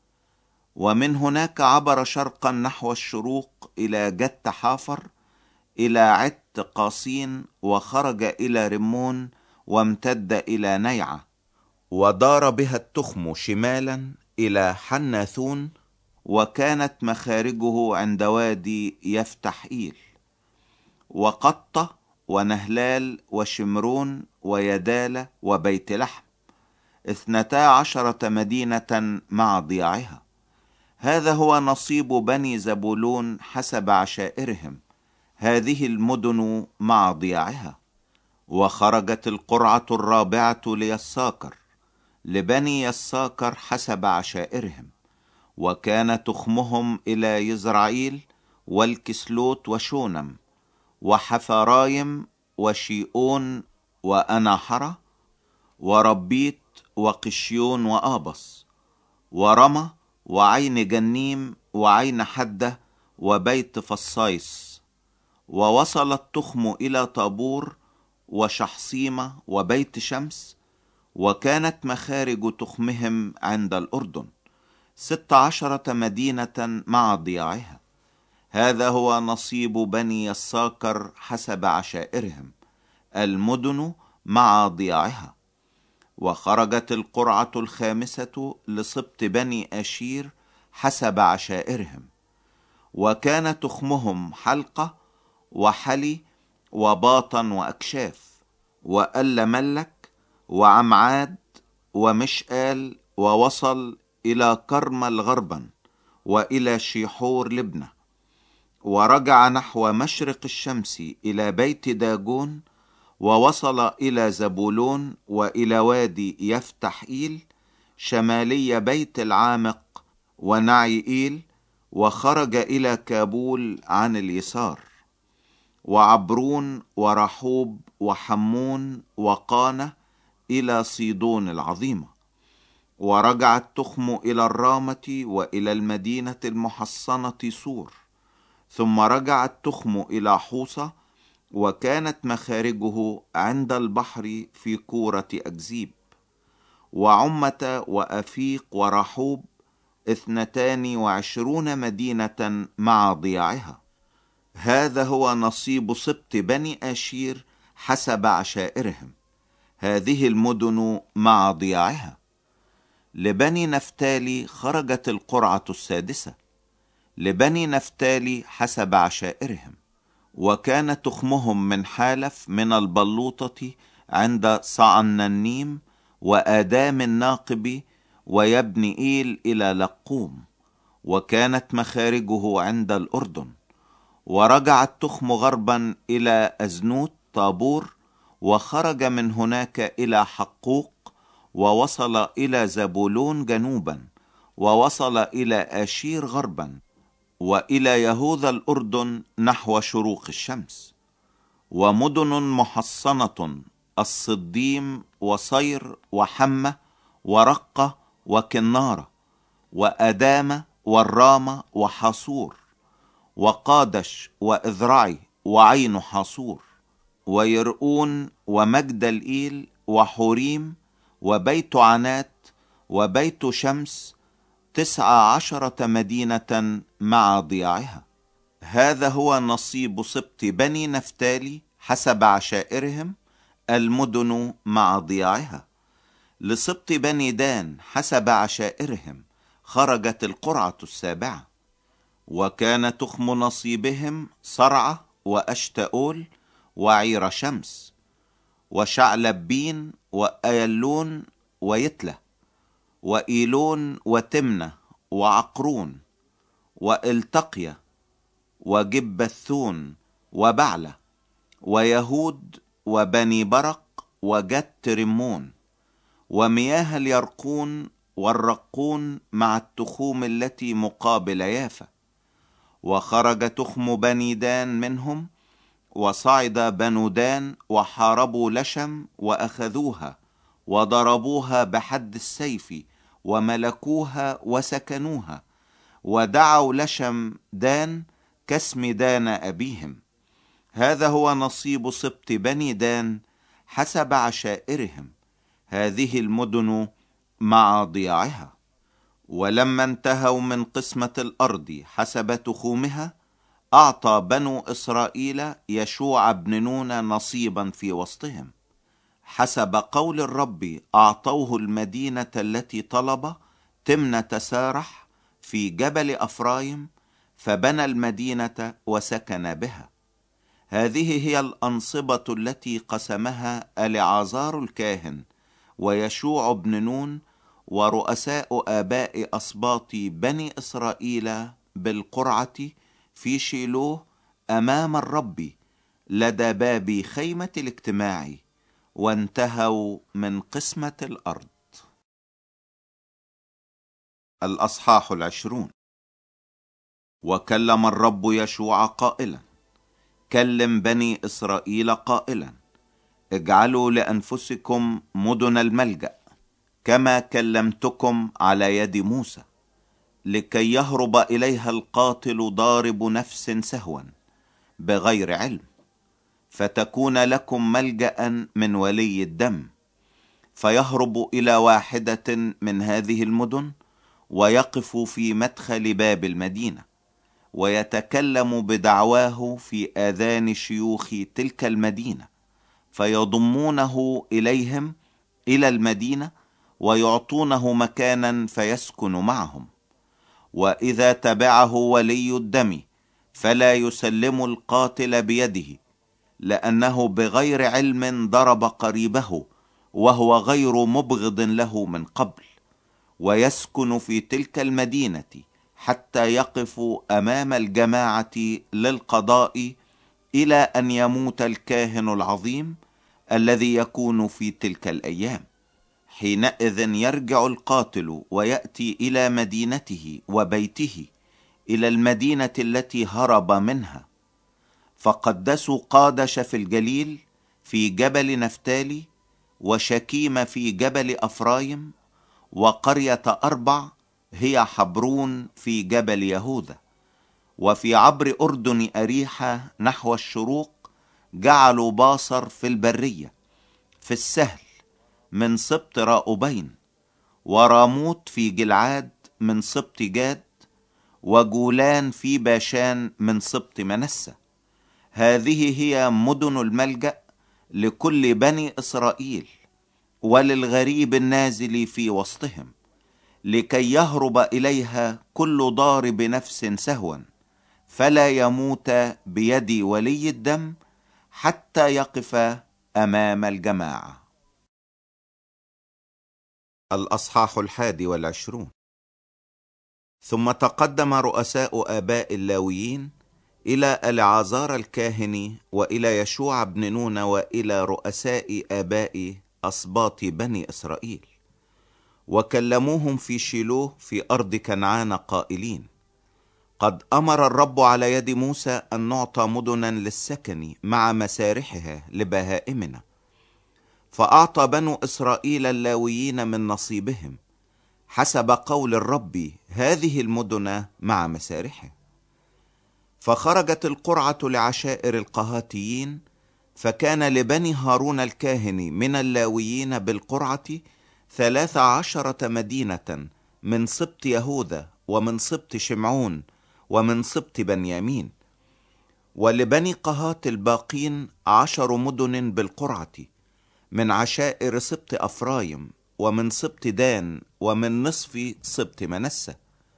ومن هناك عبر شرقا نحو الشروق إلى جت حافر إلى عت قاصين، وخرج إلى رمون وامتد إلى نيعة، ودار بها التخم شمالا إلى حناثون، وكانت مخارجه عند وادي يفتح إيل وقطة ونهلال وشمرون ويدالة وبيت لحم، اثنتا عشرة مدينة مع ضياعها. هذا هو نصيب بني زبولون حسب عشائرهم، هذه المدن مع ضياعها. وخرجت القرعة الرابعة ليساكر لبني يساكر حسب عشائرهم، وكان تخمهم إلى يزرعيل والكسلوت وشونم وحفرايم وشيئون وأناحرة وربيت وقشيون وآبص ورمى وعين جنيم وعين حدة وبيت فصايس. ووصل التخم إلى طابور وشحصيمة وبيت شمس، وكانت مخارج تخمهم عند الأردن، ست عشرة مدينة مع ضياعها. هذا هو نصيب بني يساكر حسب عشائرهم، المدن مع ضياعها. وخرجت القرعة الخامسة لسبط بني آشير حسب عشائرهم، وكان تخمهم حلقة وحلي وباطن وأكشاف وأل ملك وعمعاد ومشآل، ووصل إلى كرمل غربا وإلى شيحور لبنة، ورجع نحو مشرق الشمس إلى بيت داجون، ووصل إلى زبولون وإلى وادي يفتح إيل شمالي بيت العامق ونعي إيل، وخرج إلى كابول عن اليسار، وعبرون ورحوب وحمون وقانة إلى صيدون العظيمة. ورجع التخم إلى الرامة وإلى المدينة المحصنة صور، ثم رجع التخم إلى حوصة، وكانت مخارجه عند البحر في كورة أكزيب. وعمة وأفيق ورحوب، اثنتان وعشرون مدينة مع ضياعها. هذا هو نصيب سبط بني آشير حسب عشائرهم، هذه المدن مع ضياعها. لبني نفتالي خرجت القرعة السادسة لبني نفتالي حسب عشائرهم، وكان تخمهم من حالف من البلوطة عند صعننيم وآدام الناقب ويبني إيل إلى لقوم، وكانت مخارجه عند الأردن. ورجع التخم غربا إلى أزنوت طابور، وخرج من هناك إلى حقوق، ووصل إلى زبولون جنوبا، ووصل إلى آشير غربا، وإلى يهوذا الأردن نحو شروق الشمس. ومدن محصنة الصديم وصير وحمة ورقة وكنارة وأدامة والرامة وحاصور وقادش وإذرعي وعين حاصور ويرؤون ومجدل-إيل وحوريم وبيت عنات وبيت شمس، تسع عشرة مدينة مع ضياعها. هذا هو نصيب سبط بني نفتالي حسب عشائرهم، المدن مع ضياعها. لسبط بني دان حسب عشائرهم خرجت القرعة السابعة. وكان تخم نصيبهم صرعة وأشتاؤول وعير شمس وشعلبين وأيلون ويتلة وإيلون وتمنة وعقرون وإلتقية وجبثون وبعلة ويهود وبني برق وجت رمون ومياه اليرقون والرقون مع التخوم التي مقابل يافا. وخرج تخم بني دان منهم، وصعد بنو دان وحاربوا لشم وأخذوها وضربوها بحد السيف وملكوها وسكنوها، ودعوا لشم دان كاسم دان أبيهم. هذا هو نصيب سبط بني دان حسب عشائرهم، هذه المدن مع ضياعها. ولما انتهوا من قسمة الأرض حسب تخومها، أعطى بنو إسرائيل يشوع بن نون نصيبا في وسطهم حسب قول الرب. أعطوه المدينة التي طلب، تمنة سارح في جبل أفرايم، فبنى المدينة وسكن بها. هذه هي الأنصبة التي قسمها العازار الكاهن ويشوع بن نون ورؤساء آباء أصباط بني إسرائيل بالقرعة في شيلوه أمام الرب لدى باب خيمة الاجتماع، وانتهوا من قسمة الأرض. الأصحاح العشرون. وكلم الرب يشوع قائلا: كلم بني إسرائيل قائلا: اجعلوا لأنفسكم مدن الملجأ كما كلمتكم على يد موسى، لكي يهرب إليها القاتل ضارب نفس سهوا بغير علم، فتكون لكم ملجأ من ولي الدم، فيهرب إلى واحدة من هذه المدن ويقف في مدخل باب المدينة، ويتكلم بدعواه في آذان شيوخ تلك المدينة، فيضمونه إليهم إلى المدينة ويعطونه مكانا فيسكن معهم. وإذا تبعه ولي الدم فلا يسلم القاتل بيده، لأنه بغير علم ضرب قريبه وهو غير مبغض له من قبل، ويسكن في تلك المدينة حتى يقفوا أمام الجماعة للقضاء إلى أن يموت الكاهن العظيم الذي يكون في تلك الأيام. حينئذ يرجع القاتل ويأتي إلى مدينته وبيته، إلى المدينة التي هرب منها. فقدسوا قادش في الجليل في جبل نفتالي، وشكيم في جبل أفرايم، وقرية أربع هي حبرون في جبل يهوذا. وفي عبر أردن أريحة نحو الشروق جعلوا باصر في البرية في السهل من سبط راؤبين، وراموت في جلعاد من سبط جاد، وجولان في باشان من سبط منسى. هذه هي مدن الملجأ لكل بني إسرائيل وللغريب النازل في وسطهم، لكي يهرب إليها كل ضارب نفس سهوا، فلا يموت بيد ولي الدم حتى يقف أمام الجماعة. الأصحاح الحادي والعشرون. ثم تقدم رؤساء آباء اللاويين إلى العازار الكاهن وإلى يشوع بن نون وإلى رؤساء آباء أسباط بني إسرائيل، وكلموهم في شيلوه في أرض كنعان قائلين: قد أمر الرب على يد موسى أن نعطى مدنا للسكن مع مسارحها لبهائمنا، فأعطى بنو إسرائيل اللاويين من نصيبهم حسب قول الرب هذه المدن مع مسارحها. فخرجت القرعة لعشائر القهاتيين، فكان لبني هارون الكاهن من اللاويين بالقرعة ثلاث عشرة مدينة من سبط يهوذا ومن سبط شمعون ومن سبط بنيامين، ولبني قهات الباقين عشر مدن بالقرعة من عشائر سبط أفرايم ومن سبط دان ومن نصف سبط منسى،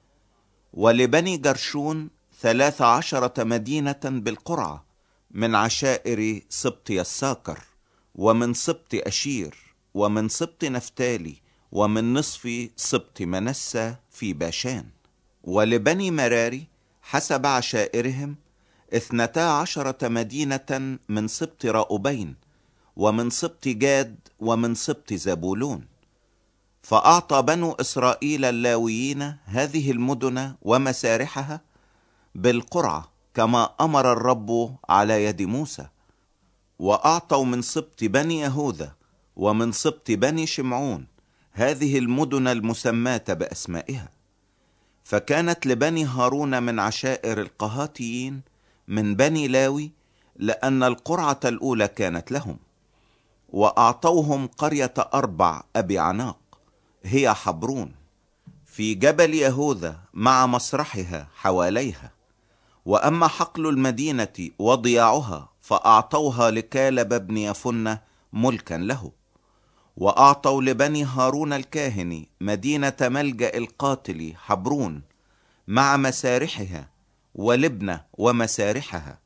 ولبني جرشون ثلاث عشرة مدينة بالقرعة من عشائر سبط يساكر ومن سبط أشير ومن سبط نفتالي ومن نصف سبط منسى في باشان. ولبني مراري حسب عشائرهم اثنتا عشرة مدينة من سبط راؤبين ومن سبط جاد ومن سبط زبولون. فأعطى بنو إسرائيل اللاويين هذه المدن ومسارحها بالقرعة كما أمر الرب على يد موسى. وأعطوا من سبط بني يهوذا ومن سبط بني شمعون هذه المدن المسماة بأسمائها. فكانت لبني هارون من عشائر القهاتيين من بني لاوي، لأن القرعة الأولى كانت لهم. وأعطوهم قرية أربع أبي عناق هي حبرون في جبل يهوذا مع مسرحها حواليها. وأما حقل المدينة وضياعها فأعطوها لكالب بن يفنة ملكا له. وأعطوا لبني هارون الكاهن مدينة ملجأ القاتل حبرون مع مسارحها ولبنة ومسارحها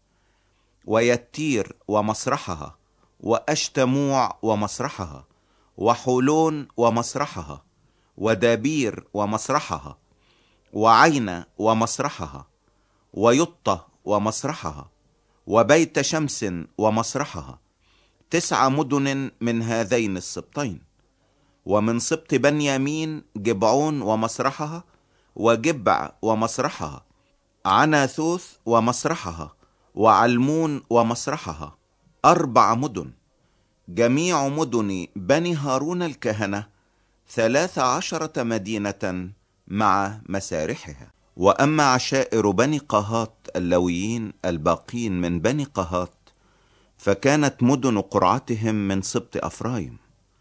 ويتير ومسرحها وأشتموع ومسرحها وحولون ومسرحها ودابير ومسرحها وعين ومسرحها ويطة ومسرحها وبيت شمس ومسرحها، تسع مدن من هذين السبطين. ومن سبط بنيامين جبعون ومسرحها وجبع ومسرحها، عناثوث ومسرحها وعلمون ومسرحها، أربع مدن. جميع مدن بني هارون الكهنة ثلاث عشرة مدينة مع مسارحها. وأما عشائر بني قهات اللويين الباقين من بني قهات فكانت مدن قرعتهم من سبط أفرايم.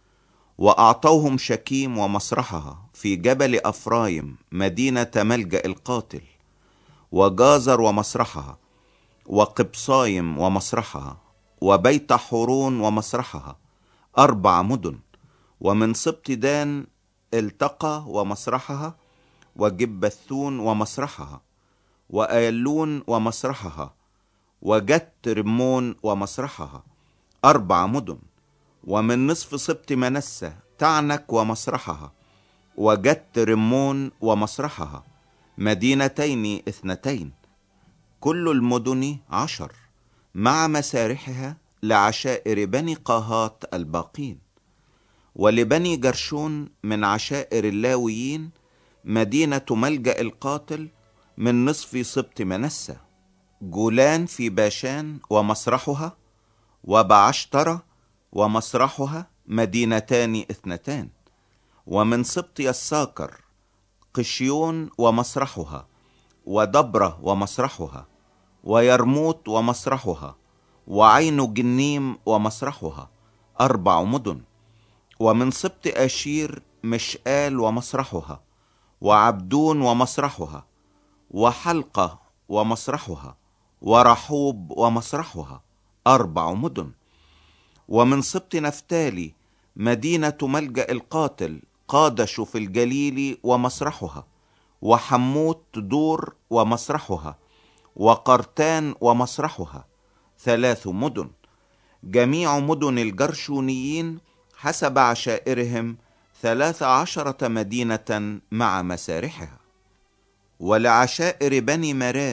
وأعطوهم شكيم ومسرحها في جبل أفرايم مدينة ملجأ القاتل، وجازر ومسرحها، وقبصايم ومسرحها، وبيت حورون ومسرحها، أربع مدن. ومن سبط دان التقى ومسرحها، وجبثون ومسرحها، وأيلون ومسرحها، وجت رمون ومسرحها، أربع مدن. ومن نصف سبط منسى تعنك ومسرحها، وجت رمون ومسرحها، مدينتين اثنتين. كل المدن عشر مع مسارحها لعشائر بني قهات الباقين. ولبني جرشون من عشائر اللاويين مدينة ملجأ القاتل من نصف سبط منسى، جولان في باشان ومسرحها، وبعشترة ومسرحها، مدينتان اثنتان. ومن سبط يساكر قشيون ومسرحها، ودبرة ومسرحها، ويرموت ومسرحها، وعين جنيم ومسرحها، أربع مدن. ومن سبط أشير مشآل ومسرحها، وعبدون ومسرحها، وحلقة ومسرحها، ورحوب ومسرحها، أربع مدن. ومن سبط نفتالي مدينة ملجأ القاتل قادش في الجليل ومسرحها، وحموت دور ومسرحها، وقرتان ومسرحها، ثلاث مدن. جميع مدن الجرشونيين حسب عشائرهم ثلاث عشرة مدينة مع مسارحها. ولعشائر بني مراري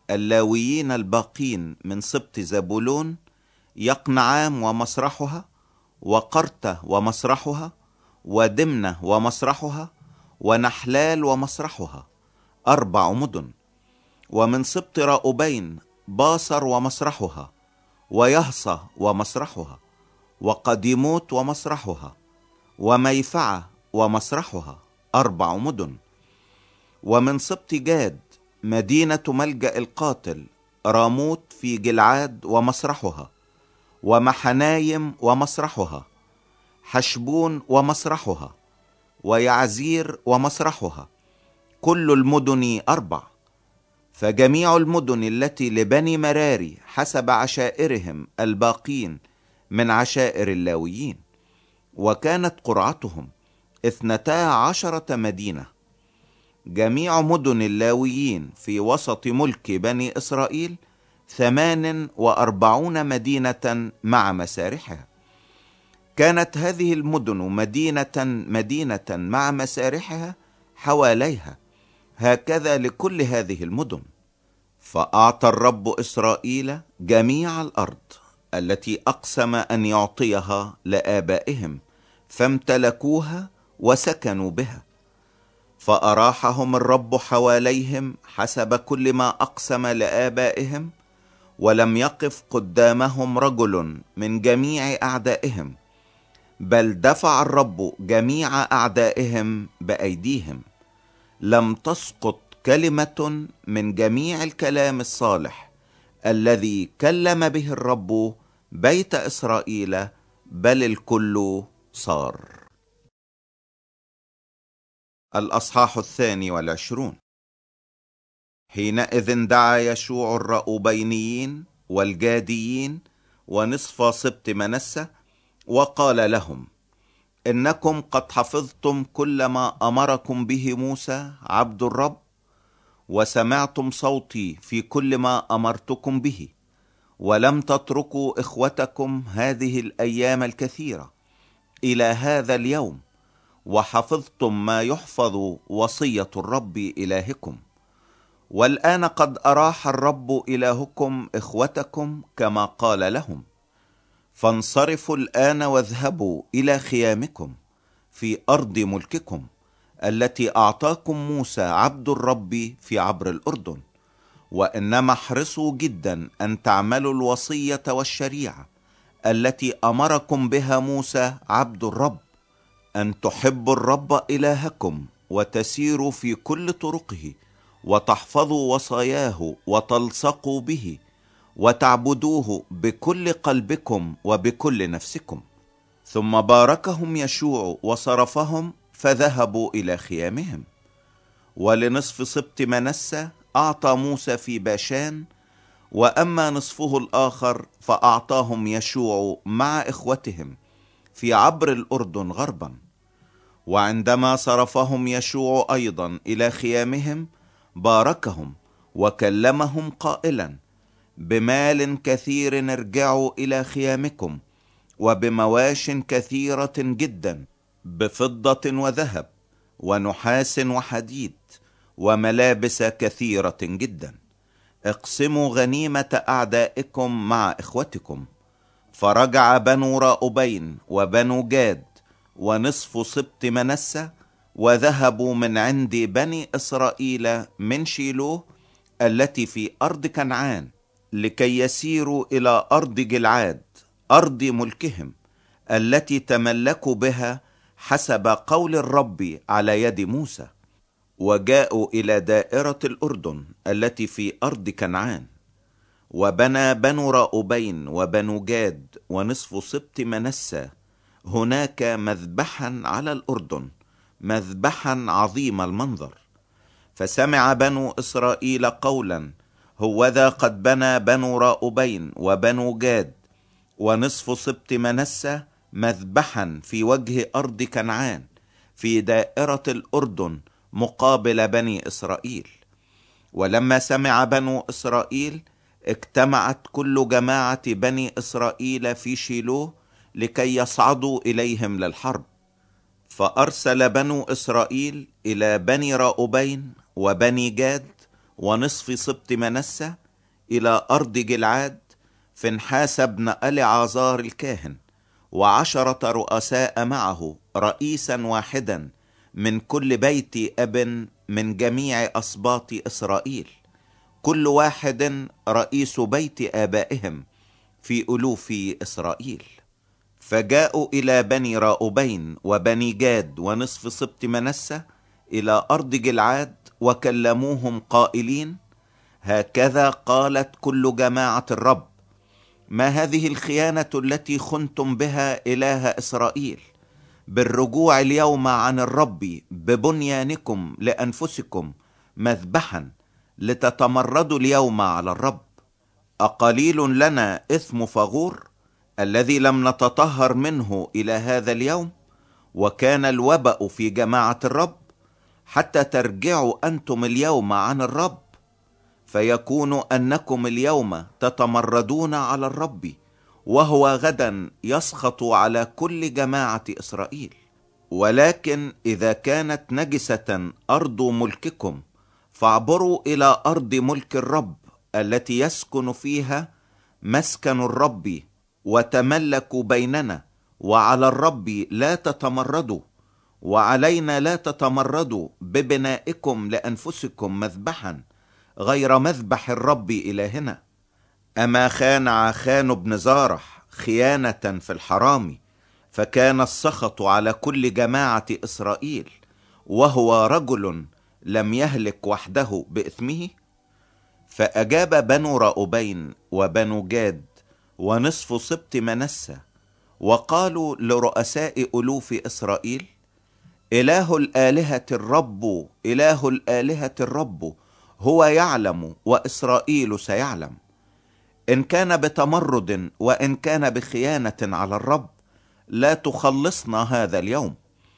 اللاويين الباقين من سبط زبولون: يقنعام ومسرحها، وقرتة ومسرحها، ودمنة ومسرحها، ونحلال ومسرحها، أربع مدن. ومن سبط راؤبين: باصر ومسرحها، ويهصى ومسرحها، وقديموت ومسرحها، وميفعة ومسرحها، أربع مدن. ومن سبط جاد: مدينة ملجأ القاتل، راموت في جلعاد ومسرحها، ومحنايم ومسرحها، حشبون ومسرحها، ويعزير ومسرحها، كل المدن أربع. فجميع المدن التي لبني مراري حسب عشائرهم الباقين من عشائر اللاويين، وكانت قرعتهم اثنتا عشرة مدينة. جميع مدن اللاويين في وسط ملك بني إسرائيل ثمان وأربعون مدينة مع مسارحها. كانت هذه المدن مدينة مدينة مع مسارحها حواليها، هكذا لكل هذه المدن. فأعطى الرب إسرائيل جميع الأرض التي أقسم أن يعطيها لآبائهم، فامتلكوها وسكنوا بها. فأراحهم الرب حواليهم حسب كل ما أقسم لآبائهم، ولم يقف قدامهم رجل من جميع أعدائهم، بل دفع الرب جميع أعدائهم بأيديهم. لم تسقط كلمة من جميع الكلام الصالح الذي كلم به الرب بيت إسرائيل، بل الكل صار. الأصحاح الثاني والعشرون. حينئذ دعا يشوع الرأوبينيين والجاديين ونصف سبط منسى، وقال لهم: إنكم قد حفظتم كل ما أمركم به موسى عبد الرب، وسمعتم صوتي في كل ما أمرتكم به، ولم تتركوا إخوتكم هذه الأيام الكثيرة إلى هذا اليوم، وحفظتم ما يحفظ وصية الرب إلهكم. والآن قد أراح الرب إلهكم إخوتكم كما قال لهم، فانصرفوا الآن واذهبوا إلى خيامكم في أرض ملككم التي أعطاكم موسى عبد الرب في عبر الأردن. وإنما احرصوا جدا أن تعملوا الوصية والشريعة التي أمركم بها موسى عبد الرب، أن تحبوا الرب إلهكم وتسيروا في كل طرقه، وتحفظوا وصاياه وتلصقوا به، وتعبدوه بكل قلبكم وبكل نفسكم. ثم باركهم يشوع وصرفهم، فذهبوا إلى خيامهم. ولنصف سبط منسى أعطى موسى في باشان، وأما نصفه الآخر فأعطاهم يشوع مع إخوتهم في عبر الأردن غربا. وعندما صرفهم يشوع أيضا إلى خيامهم باركهم وكلمهم قائلا: بمال كثير ارجعوا إلى خيامكم، وبمواش كثيرة جدا، بفضة وذهب ونحاس وحديد، وملابس كثيرة جدا. اقسموا غنيمة أعدائكم مع إخوتكم. فرجع بنو راؤبين وبنو جاد ونصف سبط منسى، وذهبوا من عند بني إسرائيل من شيلوه التي في أرض كنعان، لكي يسيروا إلى أرض جلعاد أرض ملكهم التي تملكوا بها حسب قول الرب على يد موسى. وجاءوا إلى دائرة الأردن التي في أرض كنعان. وبنى بنو راؤبين وبنو جاد ونصف سبط منسى هناك مذبحا على الأردن، مذبحا عظيم المنظر. فسمع بنو إسرائيل قولا: هوذا قد بنى بنو راؤبين وبنو جاد ونصف سبط منسى مذبحا في وجه أرض كنعان في دائرة الأردن مقابل بني إسرائيل. ولما سمع بنو إسرائيل اجتمعت كل جماعة بني إسرائيل في شيلوه لكي يصعدوا إليهم للحرب. فأرسل بنو إسرائيل إلى بني راؤبين وبني جاد ونصف سبط منسى إلى أرض جلعاد، فنحاس بن ألعازار الكاهن، وعشرة رؤساء معه، رئيسا واحدا من كل بيت أب من جميع أسباط إسرائيل، كل واحد رئيس بيت آبائهم في ألوف إسرائيل. فجاءوا إلى بني راؤبين وبني جاد ونصف سبط منسى إلى أرض جلعاد، وكلموهم قائلين: هكذا قالت كل جماعة الرب: ما هذه الخيانة التي خنتم بها إله إسرائيل بالرجوع اليوم عن الرب ببنيانكم لأنفسكم مذبحا لتتمردوا اليوم على الرب؟ أقليل لنا إثم فغور الذي لم نتطهر منه إلى هذا اليوم، وكان الوبأ في جماعة الرب، حتى ترجعوا أنتم اليوم عن الرب، فيكون أنكم اليوم تتمردون على الرب، وهو غدا يسخط على كل جماعة إسرائيل. ولكن إذا كانت نجسة أرض ملككم، فاعبروا إلى أرض ملك الرب التي يسكن فيها مسكن الرب، وتملكوا بيننا، وعلى الرب لا تتمردوا، وعلينا لا تتمردوا ببنائكم لأنفسكم مذبحا غير مذبح الرب إلهنا. أما خان عخان بن زارح خيانة في الحرام، فكان السخط على كل جماعة إسرائيل، وهو رجل لم يهلك وحده بإثمه. فأجاب بنو راؤبين وبنو جاد ونصف سبط منسى وقالوا لرؤساء ألوف إسرائيل: إله الآلهة الرب، إله الآلهة الرب هو يعلم وإسرائيل سيعلم، إن كان بتمرد وإن كان بخيانة على الرب لا تخلصنا هذا اليوم.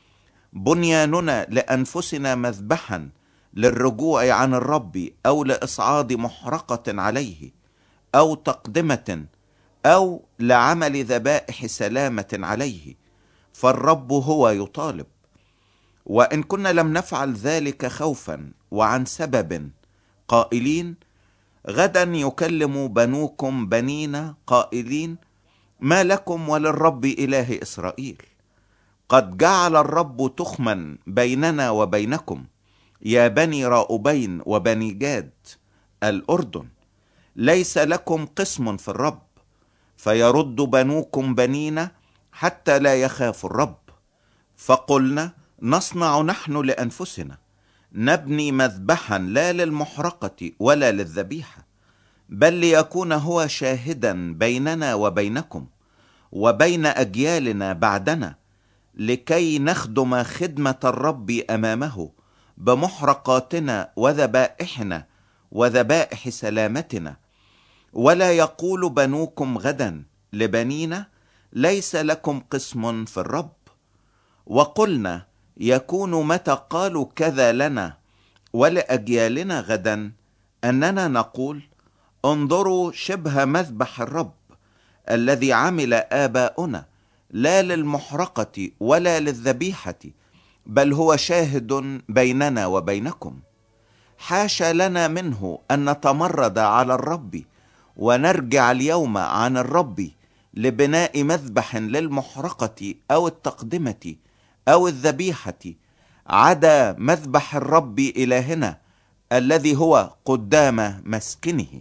بنياننا لأنفسنا مذبحا للرجوع عن الرب، أو لإصعاد محرقة عليه، أو تقدمة، أو لعمل ذبائح سلامة عليه، فالرب هو يطالب. وإن كنا لم نفعل ذلك خوفا وعن سبب، قائلين: غدا يكلم بنوكم بنينا قائلين: ما لكم وللرب إله إسرائيل؟ قد جعل الرب تخما بيننا وبينكم يا بني راؤبين وبني جاد الأردن، ليس لكم قسم في الرب، فيرد بنوكم بنينا حتى لا يخافوا الرب. فقلنا: نصنع نحن لأنفسنا، نبني مذبحا لا للمحرقة ولا للذبيحة، بل ليكون هو شاهدا بيننا وبينكم وبين أجيالنا بعدنا، لكي نخدم خدمة الرب أمامه بمحرقاتنا وذبائحنا وذبائح سلامتنا. ولا يقول بنوكم غدا لبنينا: ليس لكم قسم في الرب. وقلنا: يكون متى قالوا كذا لنا ولأجيالنا غدا أننا نقول: انظروا شبه مذبح الرب الذي عمل آباؤنا، لا للمحرقة ولا للذبيحة، بل هو شاهد بيننا وبينكم. حاشا لنا منه أن نتمرد على الرب ونرجع اليوم عن الرب لبناء مذبح للمحرقة أو التقدمة أو الذبيحة، عدا مذبح الرب إلهنا الذي هو قدام مسكنه.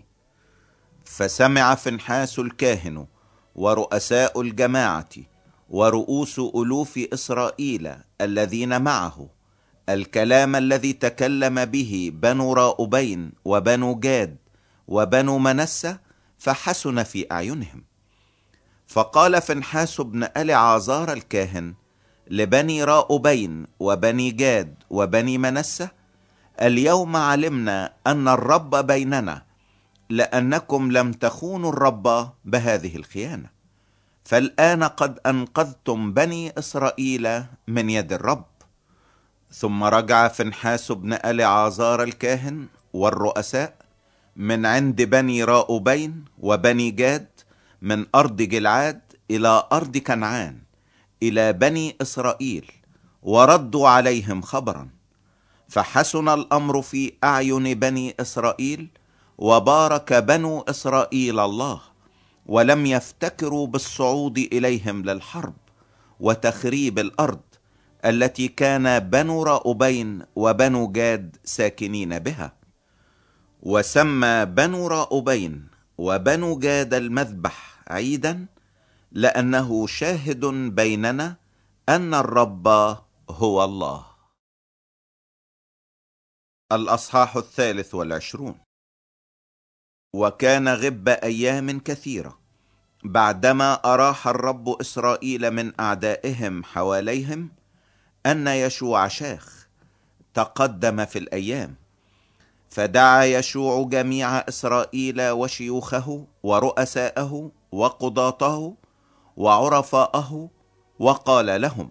فسمع فنحاس الكاهن ورؤساء الجماعة ورؤوس ألوف إسرائيل الذين معه الكلام الذي تكلم به بنو راؤبين وبنو جاد وبنو منسى، فحسن في أعينهم. فقال فنحاس بن ألعازار الكاهن لبني راؤبين وبني جاد وبني منسى: اليوم علمنا أن الرب بيننا، لأنكم لم تخونوا الرب بهذه الخيانة، فالآن قد أنقذتم بني إسرائيل من يد الرب. ثم رجع فنحاس بن ألعازار الكاهن والرؤساء من عند بني راؤبين وبني جاد من أرض جلعاد إلى أرض كنعان إلى بني إسرائيل، وردوا عليهم خبرا. فحسن الأمر في أعين بني إسرائيل، وبارك بنو إسرائيل الله، ولم يفتكروا بالصعود إليهم للحرب وتخريب الأرض التي كان بنو راؤبين وبنو جاد ساكنين بها. وسمى بنو راؤبين وبنو جاد المذبح عيدا، لأنه شاهد بيننا أن الرب هو الله. الأصحاح الثالث والعشرون. وكان غب أيام كثيرة بعدما أراح الرب إسرائيل من أعدائهم حواليهم، أن يشوع شاخ تقدم في الأيام، فدعا يشوع جميع إسرائيل وشيوخه ورؤساءه وقضاته وعرفاءه، وقال لهم: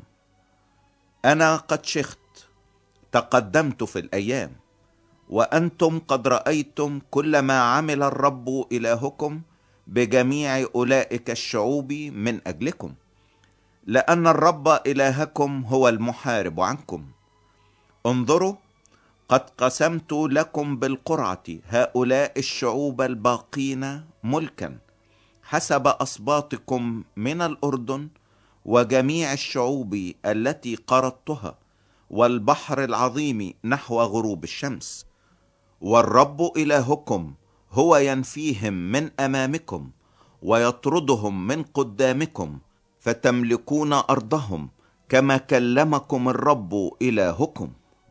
أنا قد شخت تقدمت في الأيام، وأنتم قد رأيتم كل ما عمل الرب إلهكم بجميع أولئك الشعوب من أجلكم، لأن الرب إلهكم هو المحارب عنكم. انظروا، قد قسمت لكم بالقرعة هؤلاء الشعوب الباقين ملكا حسب أصباطكم من الأردن وجميع الشعوب التي قرضتها والبحر العظيم نحو غروب الشمس. والرب إلهكم هو ينفيهم من أمامكم ويطردهم من قدامكم، فتملكون أرضهم كما كلمكم الرب إلهكم.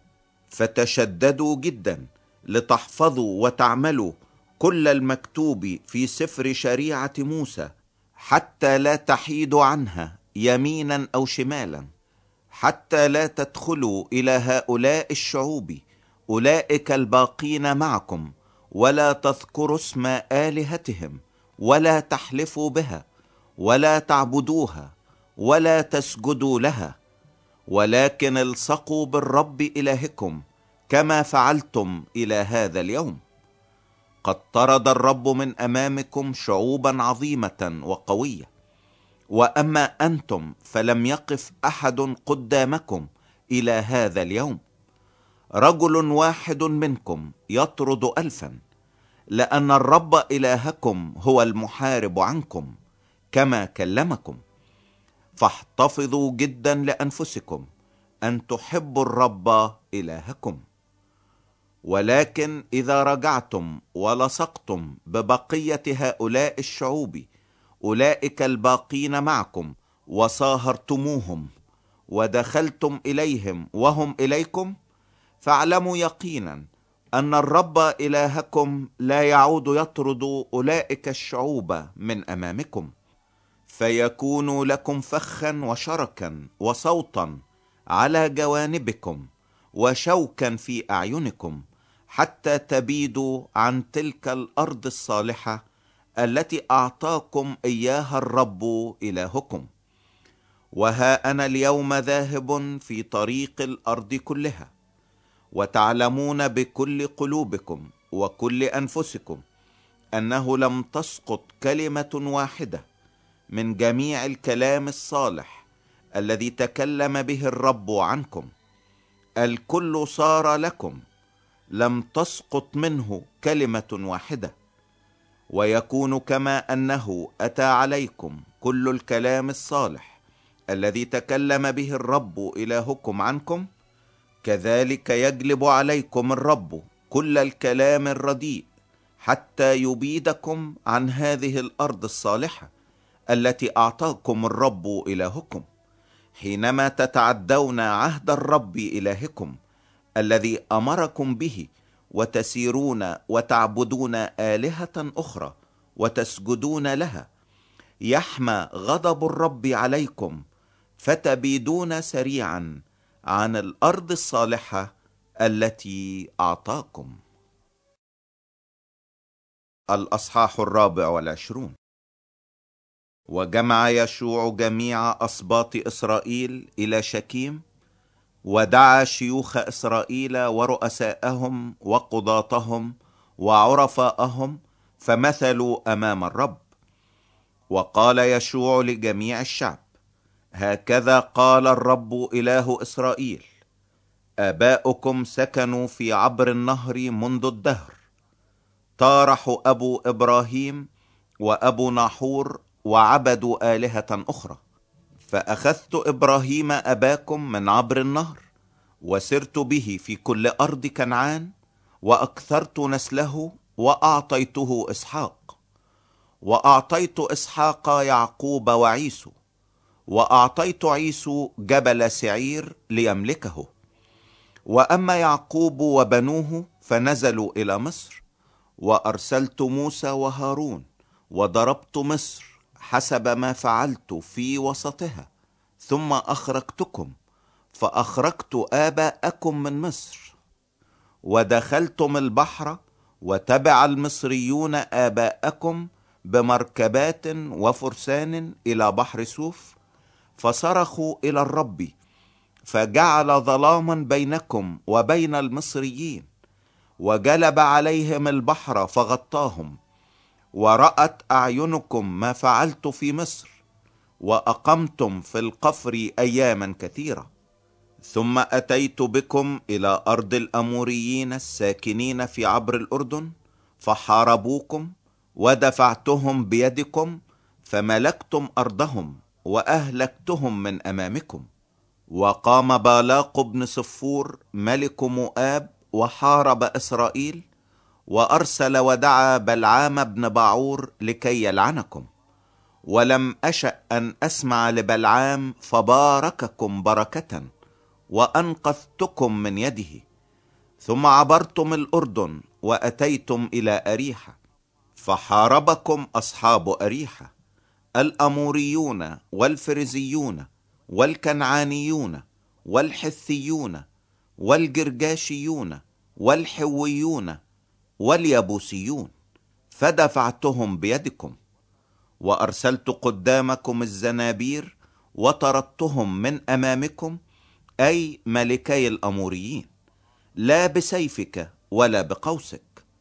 فتشددوا جدا لتحفظوا وتعملوا كل المكتوب في سفر شريعة موسى، حتى لا تحيدوا عنها يمينا أو شمالا، حتى لا تدخلوا إلى هؤلاء الشعوب أولئك الباقين معكم، ولا تذكروا اسم آلهتهم، ولا تحلفوا بها، ولا تعبدوها، ولا تسجدوا لها، ولكن الصقوا بالرب إلهكم كما فعلتم إلى هذا اليوم. قد طرد الرب من أمامكم شعوبا عظيمة وقوية، وأما أنتم فلم يقف أحد قدامكم إلى هذا اليوم. رجل واحد منكم يطرد ألفا، لأن الرب إلهكم هو المحارب عنكم كما كلمكم. فاحتفظوا جدا لأنفسكم أن تحبوا الرب إلهكم. ولكن إذا رجعتم ولصقتم ببقية هؤلاء الشعوب أولئك الباقين معكم وصاهرتموهم ودخلتم إليهم وهم إليكم، فاعلموا يقينا أن الرب إلهكم لا يعود يطرد أولئك الشعوب من أمامكم، فيكون لكم فخا وشركا وصوتا على جوانبكم وشوكا في أعينكم، حتى تبيدوا عن تلك الأرض الصالحة التي أعطاكم إياها الرب إلهكم. وها أنا اليوم ذاهب في طريق الأرض كلها، وتعلمون بكل قلوبكم وكل أنفسكم أنه لم تسقط كلمة واحدة من جميع الكلام الصالح الذي تكلم به الرب عنكم. الكل صار لكم، لم تسقط منه كلمة واحدة. ويكون كما أنه أتى عليكم كل الكلام الصالح الذي تكلم به الرب إلهكم عنكم، كذلك يجلب عليكم الرب كل الكلام الرديء، حتى يبيدكم عن هذه الأرض الصالحة التي أعطاكم الرب إلهكم، حينما تتعدون عهد الرب إلهكم الذي أمركم به، وتسيرون وتعبدون آلهة أخرى وتسجدون لها. يحمى غضب الرب عليكم، فتبيدون سريعا عن الأرض الصالحة التي أعطاكم. الأصحاح الرابع والعشرون. وجمع يشوع جميع أسباط إسرائيل إلى شكيم، ودعا شيوخ إسرائيل ورؤساءهم وقضاتهم وعرفاءهم، فمثلوا أمام الرب. وقال يشوع لجميع الشعب: هكذا قال الرب إله إسرائيل: آباؤكم سكنوا في عبر النهر منذ الدهر، طارحوا أبو إبراهيم وأبو ناحور وعبدوا آلهة أخرى. فأخذت إبراهيم أباكم من عبر النهر، وسرت به في كل أرض كنعان، وأكثرت نسله، وأعطيته إسحاق. وأعطيت إسحاق يعقوب وعيسو، وأعطيت عيسو جبل سعير ليملكه. وأما يعقوب وبنوه فنزلوا إلى مصر، وأرسلت موسى وهارون، وضربت مصر حسب ما فعلت في وسطها، ثم أخرجتكم فأخرجت آباءكم من مصر. ودخلتم البحر، وتبع المصريون آباءكم بمركبات وفرسان إلى بحر سوف، فصرخوا إلى الرب، فجعل ظلاما بينكم وبين المصريين، وجلب عليهم البحر فغطاهم. ورأت أعينكم ما فعلت في مصر، وأقمتم في القفر أياما كثيرة. ثم أتيت بكم إلى أرض الأموريين الساكنين في عبر الأردن، فحاربوكم ودفعتهم بيدكم، فملكتم أرضهم وأهلكتهم من أمامكم. وقام بالاق بن صفور ملك مؤاب وحارب إسرائيل، وأرسل ودعا بلعام بن باعور لكي يلعنكم. ولم أشأ أن أسمع لبلعام، فبارككم بركة وأنقذتكم من يده. ثم عبرتم الأردن وأتيتم إلى أريحة، فحاربكم أصحاب أريحة، الأموريون والفرزيون والكنعانيون والحثيون والجرجاشيون والحويون واليبوسيون، فدفعتهم بيدكم. وأرسلت قدامكم الزنابير وطردتهم من أمامكم، أي ملكي الأموريين، لا بسيفك ولا بقوسك.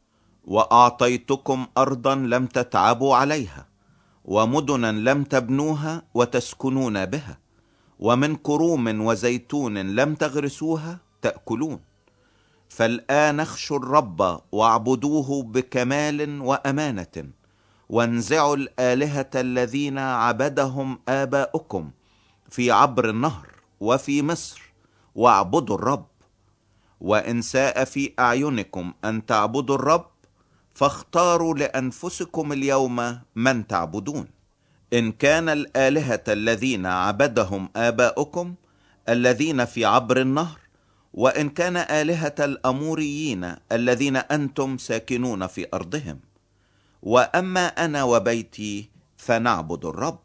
وأعطيتكم أرضا لم تتعبوا عليها، ومدنا لم تبنوها وتسكنون بها، ومن كروم وزيتون لم تغرسوها تأكلون. فالآن اخشوا الرب واعبدوه بكمال وأمانة، وانزعوا الآلهة الذين عبدهم آباؤكم في عبر النهر وفي مصر، واعبدوا الرب. وإن ساء في أعينكم أن تعبدوا الرب، فاختاروا لأنفسكم اليوم من تعبدون، إن كان الآلهة الذين عبدهم آباؤكم الذين في عبر النهر، وإن كان آلهة الأموريين الذين أنتم ساكنون في أرضهم. وأما أنا وبيتي فنعبد الرب.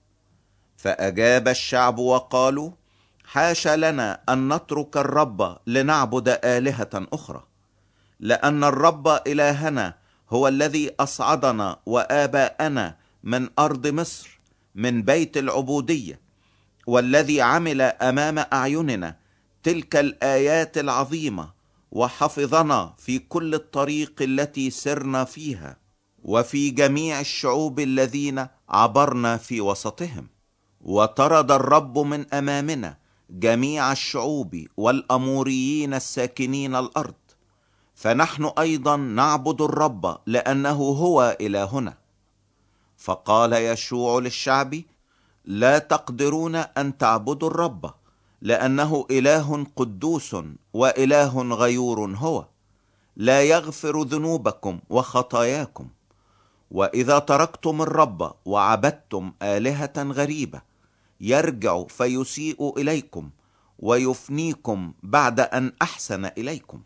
فأجاب الشعب وقالوا: حاش لنا أن نترك الرب لنعبد آلهة أخرى، لأن الرب إلهنا هو الذي أصعدنا وآباءنا من أرض مصر، من بيت العبودية، والذي عمل أمام أعيننا تلك الآيات العظيمة، وحفظنا في كل الطريق التي سرنا فيها، وفي جميع الشعوب الذين عبرنا في وسطهم. وطرد الرب من أمامنا جميع الشعوب والأموريين الساكنين الأرض، فنحن أيضا نعبد الرب لأنه هو إلهنا. فقال يشوع للشعب: لا تقدرون أن تعبدوا الرب، لأنه إله قدوس وإله غيور هو، لا يغفر ذنوبكم وخطاياكم. وإذا تركتم الرب وعبدتم آلهة غريبة، يرجع فيسيء إليكم ويفنيكم بعد أن أحسن إليكم.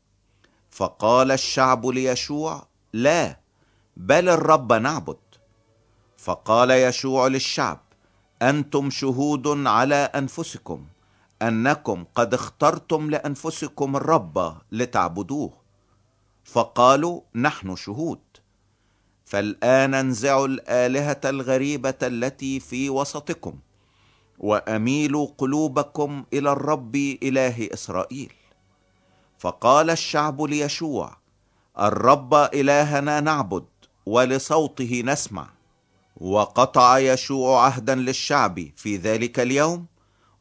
فقال الشعب ليشوع: لا، بل الرب نعبد. فقال يشوع للشعب: أنتم شهود على أنفسكم أنكم قد اخترتم لأنفسكم الرب لتعبدوه. فقالوا: نحن شهود. فالآن انزعوا الآلهة الغريبة التي في وسطكم، وأميلوا قلوبكم إلى الرب إله إسرائيل. فقال الشعب ليشوع: الرب إلهنا نعبد، ولصوته نسمع. وقطع يشوع عهدا للشعب في ذلك اليوم،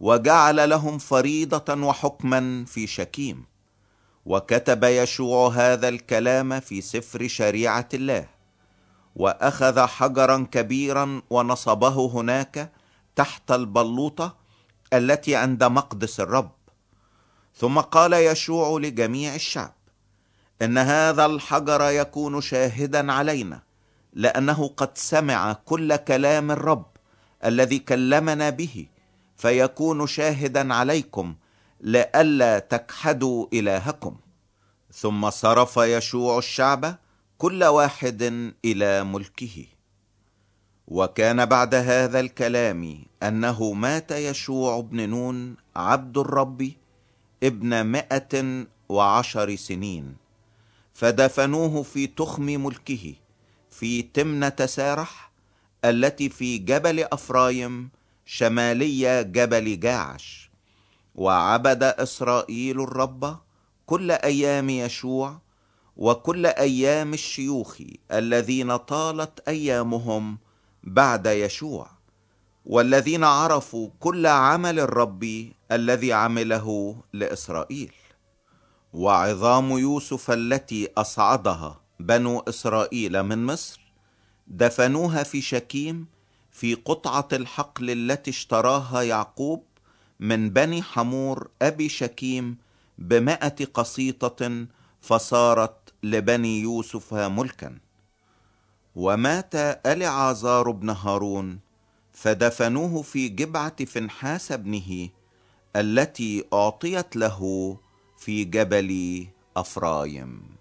وجعل لهم فريضة وحكما في شكيم. وكتب يشوع هذا الكلام في سفر شريعة الله، وأخذ حجرا كبيرا ونصبه هناك تحت البلوطة التي عند مقدس الرب. ثم قال يشوع لجميع الشعب: إن هذا الحجر يكون شاهدا علينا، لأنه قد سمع كل كلام الرب الذي كلمنا به، فيكون شاهدا عليكم لئلا تكحدوا إلهكم. ثم صرف يشوع الشعب كل واحد إلى ملكه. وكان بعد هذا الكلام أنه مات يشوع بن نون عبد الرب ابن مائة وعشر سنين، فدفنوه في تخم ملكه في تمنة سارح التي في جبل أفرايم شمالي جبل جاعش. وعبد إسرائيل الرب كل أيام يشوع وكل أيام الشيوخ الذين طالت أيامهم بعد يشوع، والذين عرفوا كل عمل الرب الذي عمله لإسرائيل. وعظام يوسف التي أصعدها بنو إسرائيل من مصر دفنوها في شكيم في قطعة الحقل التي اشتراها يعقوب من بني حمور أبي شكيم بمائة قسيطة، فصارت لبني يوسف ملكا. ومات ألعازار بن هارون فدفنوه في جبعة فنحاس ابنه التي أعطيت له في جبل أفرايم.